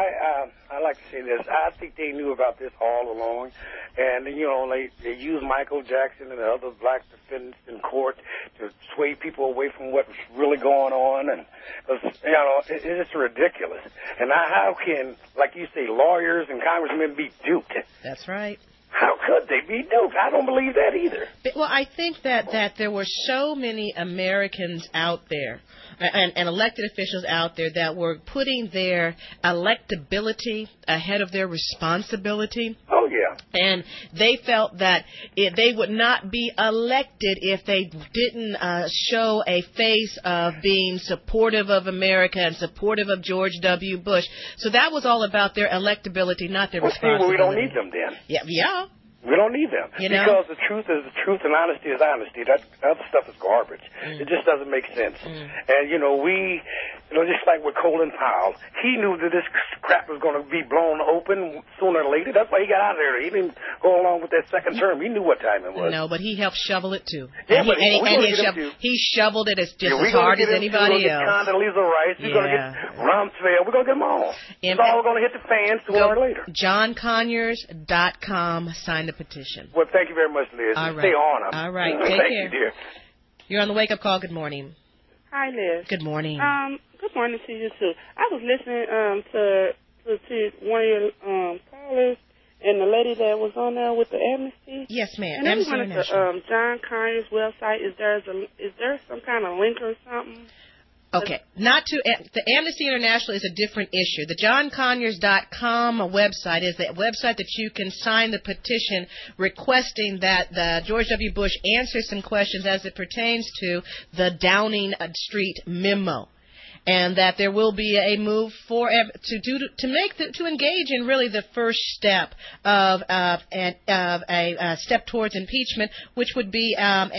S9: I like to say this. I think they knew about this all along. And, they used Michael Jackson and the other black defendants in court to sway people away from what's really going on. And, it's just ridiculous. And how can, like you say, lawyers and congressmen be duped?
S12: That's right.
S9: How could they be duped? I don't believe that either.
S12: Well, I think that there were so many Americans out there and elected officials out there that were putting their electability ahead of their responsibility.
S9: Oh, yeah.
S12: And they felt that they would not be elected if they didn't show a face of being supportive of America and supportive of George W. Bush. So that was all about their electability, not their responsibility.
S9: Well, we don't need them then.
S12: Yeah.
S9: We don't need them. Because the truth is the truth and honesty is honesty. That other stuff is garbage. It just doesn't make sense. And, we, just like with Colin Powell, he knew that this crap was going to be blown open sooner or later. That's why he got out of there. He didn't go along with that second term. He knew what time it was.
S12: No, but he helped shovel it, too.
S9: Yeah,
S12: he shoveled it as hard as anybody else.
S9: We're going to get Condoleezza Rice. We're going to get Rumsfeld. We're going to get them all. It's all going to hit the fans sooner or later.
S12: JohnConyers.com. Sign the petition.
S9: Well, thank you very much, Liz.
S12: All right.
S9: Stay on them.
S12: All right. Take
S9: Thank
S12: care.
S9: you, dear.
S12: You're on the Wake Up Call. Good morning.
S19: Hi, Liz.
S12: Good morning.
S19: Good morning to you, too. I was listening to one of your callers and the lady that was on there with the amnesty.
S12: Yes, ma'am.
S19: And I wanted to John Conyers' website. Is there some kind of link or something?
S12: Okay, the Amnesty International is a different issue. The JohnConyers.com website is the website that you can sign the petition requesting that the George W. Bush answer some questions as it pertains to the Downing Street memo, and that there will be a move to engage in really the first step of a step towards impeachment, which would be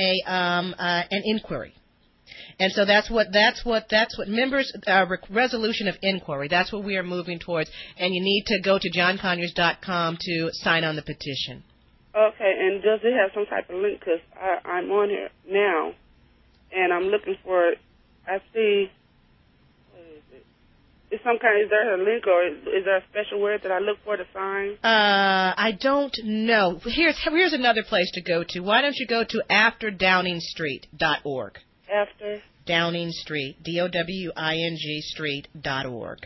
S12: an inquiry. And so that's what members resolution of inquiry. That's what we are moving towards. And you need to go to JohnConyers.com to sign on the petition.
S19: Okay, and does it have some type of link? Because I'm on here now, and I'm looking for it. I see. What is it? Is there a link, or is there a special word that I look for to sign?
S12: I don't know. Here's another place to go to. Why don't you go to AfterDowningstreet.org?
S19: After
S12: Downing Street, DOWING Street.org.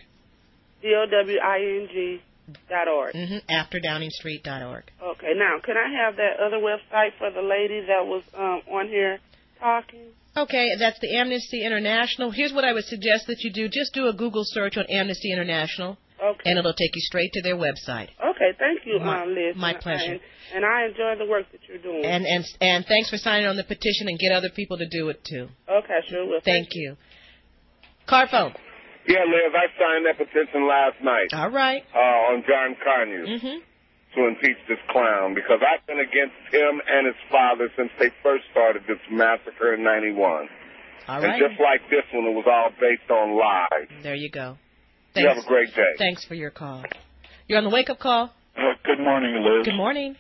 S19: DOWING.org.
S12: AfterDowningstreet.org.
S19: Okay, now can I have that other website for the lady that was on here talking?
S12: Okay, that's the Amnesty International. Here's what I would suggest that you do. Just do a Google search on Amnesty International.
S19: Okay.
S12: And it'll take you straight to their website.
S19: Okay, thank you, Liz.
S12: My pleasure.
S19: And I enjoy the work that you're doing.
S12: And thanks for signing on the petition, and get other people to do it too.
S19: Okay, sure will.
S12: Thank you. Car phone.
S20: Yeah, Liz, I signed that petition last night.
S12: All right.
S20: On John Conyers.
S3: to impeach this clown, because I've been against him and his father since they first started this massacre in 91.
S12: All
S3: and
S12: right.
S3: just like this one, it was all based on lies.
S12: There you go.
S3: You have a great day.
S12: Thanks for your call. You're on the wake-up call.
S4: Good morning, Liz.
S12: Good morning.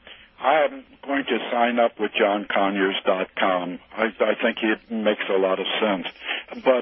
S4: I'm going to sign up with JohnConyers.com. I think it makes a lot of sense. But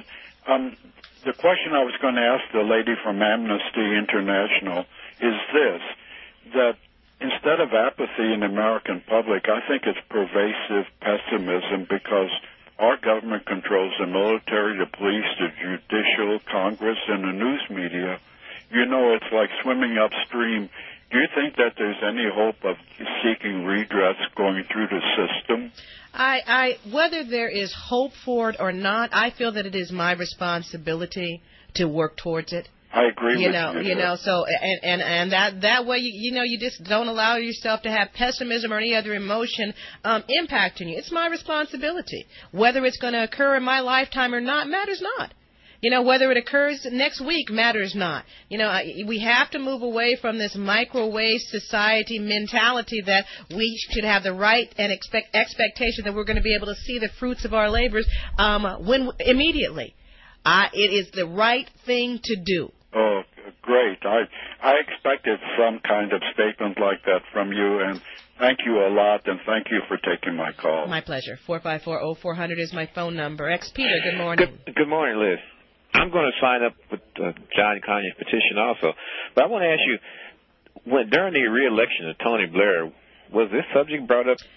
S4: the question I was going to ask the lady from Amnesty International is this, that instead of apathy in the American public, I think it's pervasive pessimism, because our government controls the military, the police, the judicial, Congress, and the news media. You know, it's like swimming upstream. Do you think that there's any hope of seeking redress going through the system?
S12: Whether there is hope for it or not, I feel that it is my responsibility to work towards it.
S4: I agree with you.
S12: You know, so and that way, you just don't allow yourself to have pessimism or any other emotion impacting you. It's my responsibility. Whether it's going to occur in my lifetime or not matters not. Whether it occurs next week matters not. We have to move away from this microwave society mentality that we should have the right and expectation that we're going to be able to see the fruits of our labors immediately. It is the right thing to do.
S4: Oh, great. I expected some kind of statement like that from you, and thank you a lot, and thank you for taking my call.
S12: My pleasure. 454-0400 is my phone number. Peter, good morning.
S20: Good morning, Liz. I'm going to sign up with John Conyers' petition also. But I want to ask you, during the re-election of Tony Blair, was this subject brought up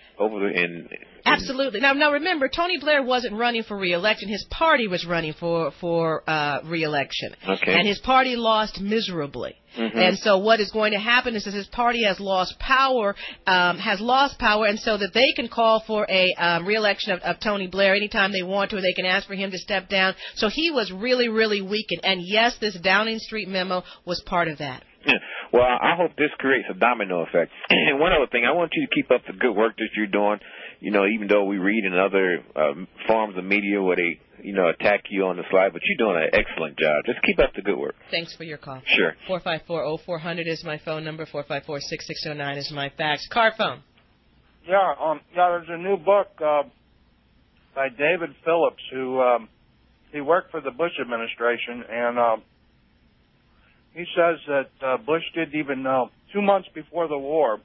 S12: Absolutely. Now remember, Tony Blair wasn't running for re-election. His party was running for re-election.
S20: Okay.
S12: And his party lost miserably.
S20: Mm-hmm.
S12: And so what is going to happen is that his party has lost power, and so that they can call for a re-election of Tony Blair anytime they want to, or they can ask for him to step down. So he was really, really weakened. And yes, this Downing Street memo was part of that.
S20: Yeah. Well, I hope this creates a domino effect. And one other thing, I want you to keep up the good work that you're doing. Even though we read in other forms of media where they, attack you on the slide, but you're doing an excellent job. Just keep up the good work.
S12: Thanks for your call.
S20: Sure.
S12: 454-0400 is my phone number. 454-6609 is my fax. Car phone.
S21: Yeah, there's a new book by David Phillips, who he worked for the Bush administration, and he says that Bush didn't even know, 2 months before the war,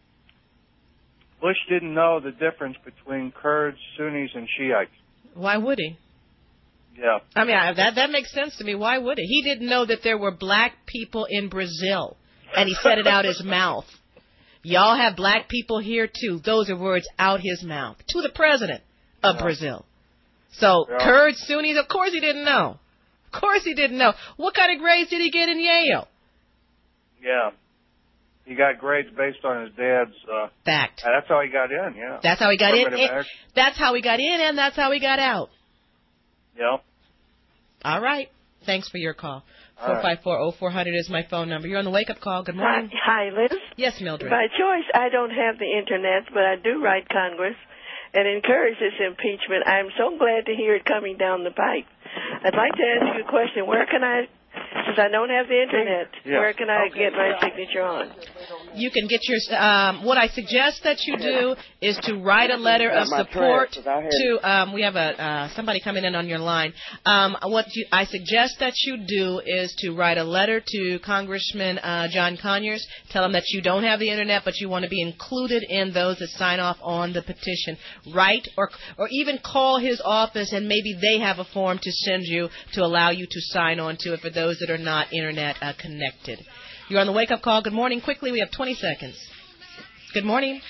S21: Bush didn't know the difference between Kurds, Sunnis, and Shiites.
S12: Why would he?
S21: Yeah.
S12: I mean, that makes sense to me. Why would he? He didn't know that there were black people in Brazil, and he said it out his mouth. Y'all have black people here, too. Those are words out his mouth to the president of Brazil. So, Kurds, Sunnis, of course he didn't know. Of course he didn't know. What kind of grades did he get in Yale?
S21: Yeah. He got grades based on his dad's...
S12: fact.
S21: That's how he got in, yeah.
S12: That's how he got in. That's how he got in, and that's how he got out.
S21: Yeah.
S12: All right. Thanks for your call. 454-0400 is my phone number. You're on the wake-up call. Good morning.
S25: Hi, Liz.
S12: Yes, Mildred.
S25: By choice, I don't have the Internet, but I do write Congress and encourage this impeachment. I'm so glad to hear it coming down the pipe. I'd like to ask you a question. Where can I, since I don't have the Internet, where can I get my signature on?
S12: You can get your, what I suggest that you do is to write a letter of support to, we have somebody coming in on your line. I suggest that you do is to write a letter to Congressman John Conyers. Tell him that you don't have the Internet, but you want to be included in those that sign off on the petition. Write or even call his office, and maybe they have a form to send you to allow you to sign on to it for those that are not Internet connected. You're on the wake-up call. Good morning. Quickly, we have 20 seconds. Good morning.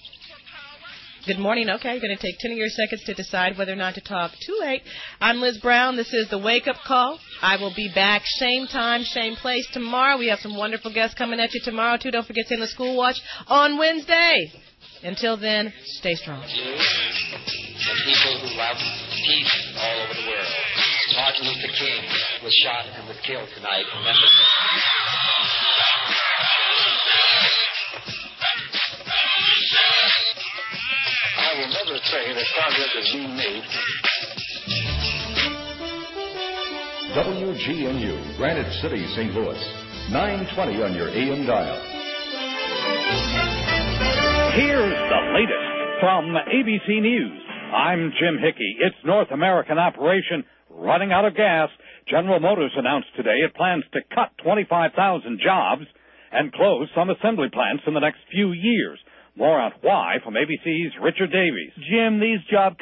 S12: Good morning. Okay, you're going to take 10 of your seconds to decide whether or not to talk. Too late. I'm Liz Brown. This is the wake-up call. I will be back same time, same place tomorrow. We have some wonderful guests coming at you tomorrow, too. Don't forget to send the school watch on Wednesday. Until then, stay strong.
S26: The people who love peace all over the world. Martin Luther King was shot and was killed tonight in Memphis.
S10: I will never say that progress is being made.
S27: WGNU, Granite City, St. Louis. 920 on your AM dial.
S1: Here's the latest from ABC News. I'm Jim Hickey. It's North American operation running out of gas. General Motors announced today it plans to cut 25,000 jobs and close some assembly plants in the next few years. More on why from ABC's Richard Davies.
S14: Jim, these job